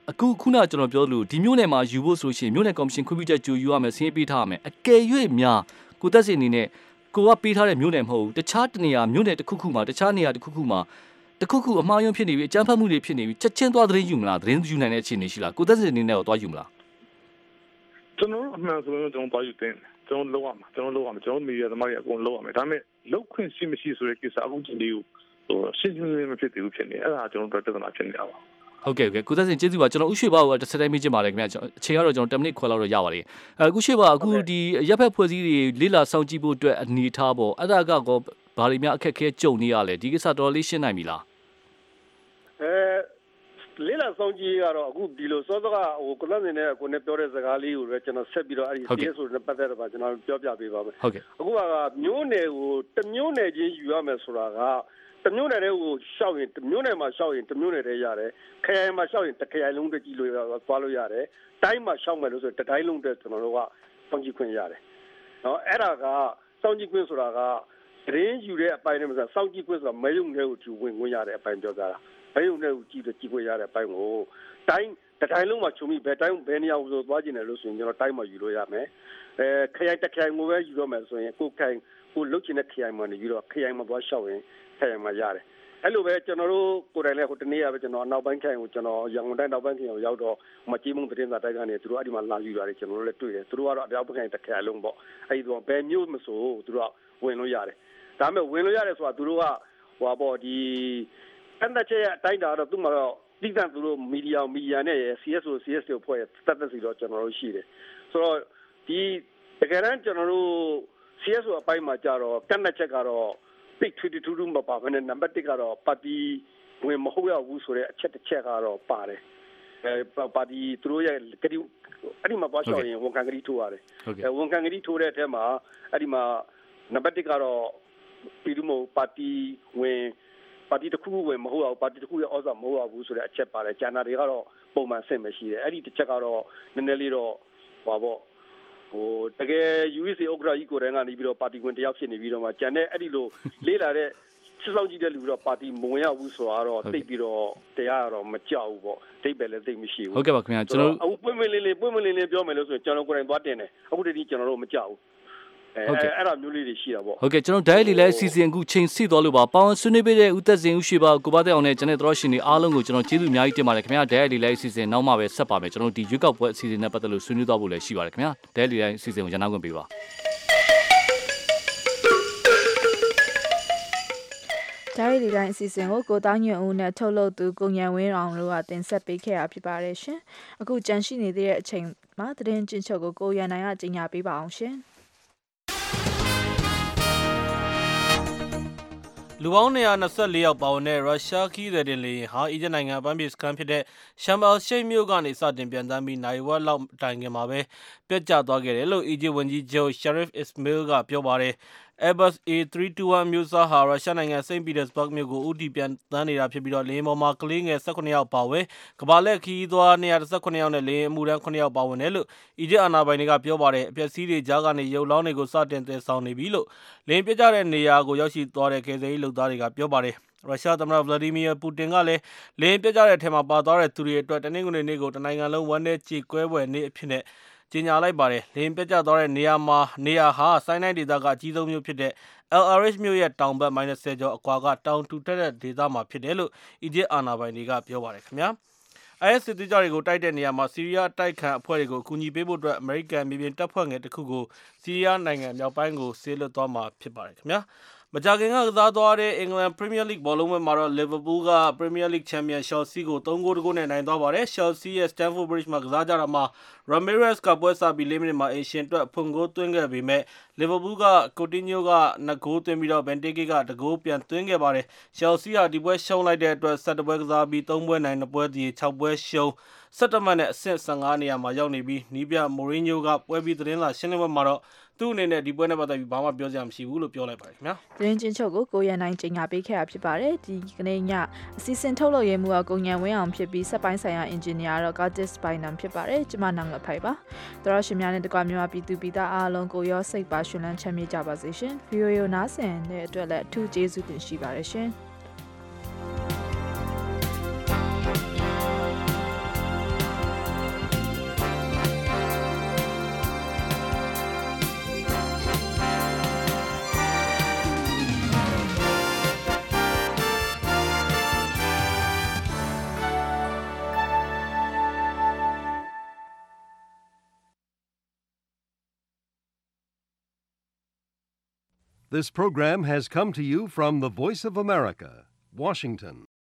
အခုနကျွန်တော်ပြောလို့ဒီမျိုးနယ်မှာယူဖို့ဆိုရှင်မျိုးနယ်ကော်မရှင်ခွင့်ပြုချက်ကြိုယူရမယ်ဆင်းရေးပေးထားရမယ်အကယ်၍များကိုသက်စင်အနေနဲ့ကိုကပေးထားတဲ့မျိုးနယ်မဟုတ်ဘူးတခြားတနေရာမျိုးနယ်တစ်ခုခုမှာတခြားနေရာတစ်ခုခုမှာတခုခုအမှားယွင်းဖြစ်နေပြီအကြမ်းဖက်မှုတွေဖြစ်နေပြီချက်ချင်းသွားသတင်းယူမလားသတင်းယူနိုင်တဲ့အခြေအနေရှိလားကိုသက်စင်အနေနဲ့တော့သွားယူမလားကျွန်တော်အမှန်ဆိုရင်ကျွန်တော်သွားယူတင်ကျွန်တော်လောက်ရမှာကျွန်တော်မီဒီယာသမားတွေအကုန်လောက်ရမယ်ဒါပေမဲ့လောက်ခွင့်ရှိမရှိဆိုတဲ့ကိစ္စအခုဒီလေးကိုရှင်းရှင်းလင်းလင်းမဖြစ်သေးဘူးဖြစ်နေအဲ့ဒါကျွန်တော်ပြဿနာဖြစ်နေတာပါဟုတ်ကဲ့ကိုသက်စင်ကျေးဇူးပါကျွန်တော်ဥရွှေပါကိုတစ်ဆက်တည်းမေးချင်ပါတယ်ခင်ဗျာအချိန်ကတော့ကျွန်တော်10မိနစ်ခွဲလောက်တော့ရပါလိမ့်အခုရွှေပါအခုဒီရပ်ဖက်ဖွဲ့စည်းတွေလေးလာစောင့်ကြည့်ဖို့အတွက်အနေထားပေါ့အဲ့ဒါကောဘာတွေများအခက်အခဲကြုံနေရလဲဒီကိစ္စတော်တော်လေးရှင်းနိုင်ပြီလားလေးလာဆောင်ကြီးကတော့အခုဒီလိုစောစောကကိုလန်းနေနဲ့ကိုနဲ့ပြောတဲ့စကားလေးကိုလည်းကျွန်တော်ဆက်ပြီးတော့အဲ့ဒီ CS ဆိုတဲ့ပတ်သက်တော့ကျွန်တော်ပြောပြပေးပါမယ်ဟုတ်ကဲ့အခုကမျိုးနယ်ကိုတမျိုးနယ်ချင်းယူရမယ်ဆိုတာကတမျိုးနယ်တွေကိုရှောက်ရင်တမျိုးနယ်မှာရှောက်ရင်တမျိုးနယ်တည်းရတယ်ခရိုင်မှာရှောက်ရင်တစ်ခရိုင်လုံးတည်းကြည့်လို့သွားလို့ရတယ်တိုင်းမှာရှောက်မယ်လို့ဆိုတတိုင်းလုံးတည်းကျွန်တော်တို့ကစောင့်ကြည့်ခွင့်ရတယ်နော်အဲ့ဒါကစောင့်ကြည့်ခွင့်ဆိုတာကသတင်းယူတဲ့အပိုင်းနဲ့မစားစောင့်ကြည့်ခွင့်ဆိုတာမဲယုံတွေကိုသူဝင်ရတဲ့အပိုင်းပြောကြတာမဲယုံတွေကိုကြည့်ခွင့်ရတဲ့အပိုင်းကိုတိုင်းတိုင်းလုံးမှာချုံပြီးဘယ်တိုင်းဘယ်နေရာကိုသွားကျင်တယ်လို့ဆိုရင်ကျွန်တော်တိုင်းမှာယူလို့ရမယ်ခရိုင်တစ်ခရိုင်ကိုပဲယူတော့မယ်ဆိုရင်ကိုလုတ်ချင်တဲ့ခရိုင်မှာနေပြီးတော့ခရိုင်မှာသွားရှောက်ရင်ခရိုင်မှာရတယ်အဲ့လိုပဲကျွန်တော်တို့ကိုယ်တိုင်လည်းဟိုတနေ့ကပဲကျွန်တော်နောက်ပိုင်းခရိုင်ကိုကျွန်တော်ရန်ကုန်တိုင်းနောက်ပိုင်းခရိုင်ကိုရောက်တော့မကြီးမုံသတင်းစာတိုက်ကနေသူတို့အဲ့ဒီမှာလာယူရတယ်ကျွန်တော်တို့လည်းတွေ့တယ်သူတို့ကတော့အပြောက်ပခိုင်တစ်ခရိုင်လုံးပေါ့အဲ့ဒီတော့ဘယ်မျိုးမဆိုသူတို့ကဝင်လို့ရတယ်ဒါပေမဲ့ဝင်လို့ရတယ်ဆိုတာသူတို့ကဟိုပေါ့ဒီအန်တချေအတိုင်းတာတော့သူ့မှာတော့တိကျသူတို့မီဒီယာနဲ့ CS ကိုဖွဲ့တက်စီတော့ကျွန်တော်တို့ရှိတယ်ဆိုတော့ဒီတကယ်တမ်းကျွန်တော်တို့ CS အပိုင်းမှာကြတော့ကန့်တဲ့ချက်ကတော့ပိတ်ထွေးထူးမပါဘဲနဲ့နံပါတ်1ကတော့ပါတီဝင်မဟုတ်ရဘူးဆိုတဲ့အချက်တစ်ချက်ကတော့ပါတယ်ပါတီသူတို့ရဲ့ဂရီအဲ့ဒီမှာပါရှောင်းရင်ဝန်ခံဂရီထိုးရတယ်ဝန်ခံဂရီထိုးတဲ့အထက်မှာအဲ့ဒီမှာနံပါတ်1ကတော့ပြည်သူ့ပါတီဝင်ပါတီတစ်ခုဝင်မဟုတ်အောင်ပါတီတစ်ခုရဲ့ဩဇာမဟုတ်အောင်ဘူးဆိုတဲ့အချက်ပါတယ်ကျန်တာတွေကတော့ပုံမှန်ဆင့်မရှိတယ်အဲ့ဒီတစ်ချက်ကတော့နည်းနည်းလေးတော့ဟိုတကယ် UEC ဥက္ကဋ္ဌကြီးကိုယ်တိုင်ကနေပြီးတော့ပါတီဝင်တယောက်ဖြစ်နေပြီးတော့မှကျန်တဲ့အဲ့ဒီလိုလေးလာတဲ့စစ်ဆောင်ကြီးတဲ့လူတော့ပါတီမဝင်ရဘူးဆိုတော့တိတ်ပြီးတော့တရားတော့မကြောက်ဘူးပေါ့တိတ်ပဲလည်းသိမရှိဘူးဟုတ်ကဲ့ပါခင်ဗျာကျွန်တော်အခုပွင့်မလင်းလေးပြောမယ်လို့ဆိုရင်ကျွန်တော်ကိုယ်တိုင်သွားတင်တယ်အခုတည်းကျွန်တော်တို့မကြောက်ဘူးအဲ့ဒါမျိုးလေးတွေရှိတာပေါ့ဟုတ်ကဲ့ကျွန်တော် diary လေးစီစဉ်အခုချိန်စီသွားလို့ပါပေါင်းဆွေးနွေးပေးတဲ့ဦးသက်စင်ဦးရှိပါကိုပါတဲ့အောင်နဲ့ကျွန်တော်တို့ရှင်တွေအားလုံးကိုကျွန်တော်ကျေးဇူးအများကြီးတင်ပါတယ်ခင်ဗျာ diary လေးစီစဉ်နောက်မှပဲဆက်ပါမယ်ကျွန်တော်ဒီရွေးကောက်ပွဲအစီအစဉ်နဲ့ပတ်သက်လို့ဆွေးနွေးသွားဖို့လည်းရှိပါတယ်ခင်ဗျာ diary လေးစီစဉ်ကိုရန်နာခွင့်ပေးပါဒါရီဒီတိုင်းအစီအစဉ်ကိုကိုသားညွန့်ဦးနဲ့ထုတ်လုပ်သူကိုညံဝင်းအောင်တို့ကတင်ဆက်ပေးခဲ့တာဖြစ်ပါတယ်ရှင်။အခုကြန့်ရှိနေသေးတဲ့အချိန်မှာသတင်းကျဉ်းချုပ်ကိုရန်နိုင်ကကြီးညာပေးပါအောင်ရှင်။လူပေါင်း224ယောက်ပါဝင်တဲ့ရုရှားခီးသည်တင်လေဟာအီဂျစ်နိုင်ငံပန်းပြေစခန်းဖြစ်တဲ့ရှမ်ဘယ်ရှိတ်မြို့ကနေစတင်ပြန်တမ်းပြီးနိုင်ဝက်လောက်တိုင်ခင်မှာပဲပြတ်ကျသွားခဲ့တယ်လို့အီဂျစ်ဝန်ကြီးချုပ်ရှာရစ်အစ်မေးလ်ကပြောပါတယ်Airbus A321 မျိုးစားဟာရုရှားနိုင်ငံစိန့်ပီတာစဘတ်မြို့ကိုဦးတည်ပြန်တန်းနေတာဖြစ်ပြီးတော့လေယာဉ်ပေါ်မှာကလေးငယ်18ယောက်ပါဝင်ကမ္ဘာလက်ခီးသွား218ယောက်နဲ့လေယာဉ်အမှုထမ်း9ယောက်ပါဝင်တယ်လို့အီဂျစ်အာဏာပိုင်တွေကပြောပါတယ်အပျက်စီးတွေကြားကနေရုပ်လောင်းတွေကိုစတင်သယ်ဆောင်နေပြီလို့လေယာဉ်ပြကျတဲ့နေရာကိုရောက်ရှိသွားတဲ့ကယ်ဆယ်ရေးလုပ်သားတွေကပြောပါတယ်ရုရှားသမ္မတဗလာဒီမီယာပူတင်ကလည်းလေယာဉ်ပြကျတဲ့အထက်မှာပါသွားတဲ့သူတွေအတွက်တနင်္ဂနွေနေ့ကိုတနိုင်ငံလုံးဝမ်းနည်းကြေကွဲပွဲနေ့အဖြစ်နဲ့ကြေညာလိုက်ပါတယ်လေယာဉ်ပြကျသွားတဲ့နေရာဟာဆိုင်းနိုင်းဒေသကအကြီးဆုံးမြို့ဖြစ်တဲ့ El Arish မြို့ရဲ့တောင်ဘက်-10 ကျော်အကွာကတောင်ထူထပ်တဲ့ဒေသမှာဖြစ်တယ်လို့အီဂျစ်အာဏာပိုင်တွေကပြောပါတယ်ခင်ဗျာ IS စစ်သွေးကြွတွေကိုတိုက်တဲ့နေရာမှာဆီးရီးယားတိုက်ခံအဖွဲ့တွေကိုအကူအညီပေးဖို့အတွက်အမေရိကန်မြေပြင်တပ်ဖွဲ့ငယ်တစ်ခုကိုဆီးရီးယားနိုင်ငံမြောက်ပိုင်းကိုဆေးလွှတ်သွားမှာဖြစ်ပါတယ်ခင်ဗျာမကြာခင်ကစားသွားတဲ့အင်္ဂလန်ပရီးမီးယားလိဂ်ဘောလုံးပွဲမှာတော့လီဗာပူးကပရီးမီးယားလိဂ်ချန်ပီယံရှယ်ဆီကို3-1နဲ့နိုင်သွားပါတယ်ရှယ်ဆီရဲ့ Stamford Bridge မှာကစားကြတာမှာ Ramirez ကပွဲစားပြီး4မိနစ်မှာအရှင်အတွက်ဖွင့်ဂိုးသွင်းခဲ့ပေမဲ့လီဗာပူးကကိုတီညိုက2ဂိုးသွင်းပြီးတော့ဘန်တေကေက1ဂိုးပြန်သွင်းခဲ့ပါတယ်ရှယ်ဆီကဒီပွဲရှုံးလိုက်တဲ့အတွက်7ပွဲကစားပြီး3ပွဲနိုင်2ပွဲတည်6ပွဲရှုံး17မှတ်နဲ့အဆင့်15နေရာမှာရောက်နေပြီးနီးပြမိုရင်းညိုကပွဲပြီးသတင်းလာရှင်းလင်းပွဲမှာတော့သူ့အနေနဲ့ဒီပွဲနဲ့ပတ်သက်ပြီးဘာမှပြောစရာမရှိဘူးလို့ပြောလိုက်ပါတယ်ခင်ဗျာသတင်းချင်းချုပ်ကိုရန်နိုင်ကြီးညာပေးခဲ့တာဖြစ်ပါတယ်ဒီကနေ့ညအစီအစဉ်ထုတ်လုပ်ရေးမှုကကိုညံဝင်းအောင်ဖြစ်ပြီးစက်ပိုင်းဆိုင်ရာအင်ဂျင်နီယာတော့ Curtis Bynum ဖြစ်ပါတယ်ကျမနောင်ငဖိုင်ပါသောရရှင်များနဲ့တကွမြန်မာပြည်သူပြည်သားအားလုံးကိုရောစိတ်ပါရှင်လန်းချမ်းမြေ့ကြပါစေရှင် VOA နားဆင်တဲ့အတွက်လည်းအထူးကျေးဇူးတင်ရှိပါတယ်ရှင် This program has come to you from the Voice of America, Washington.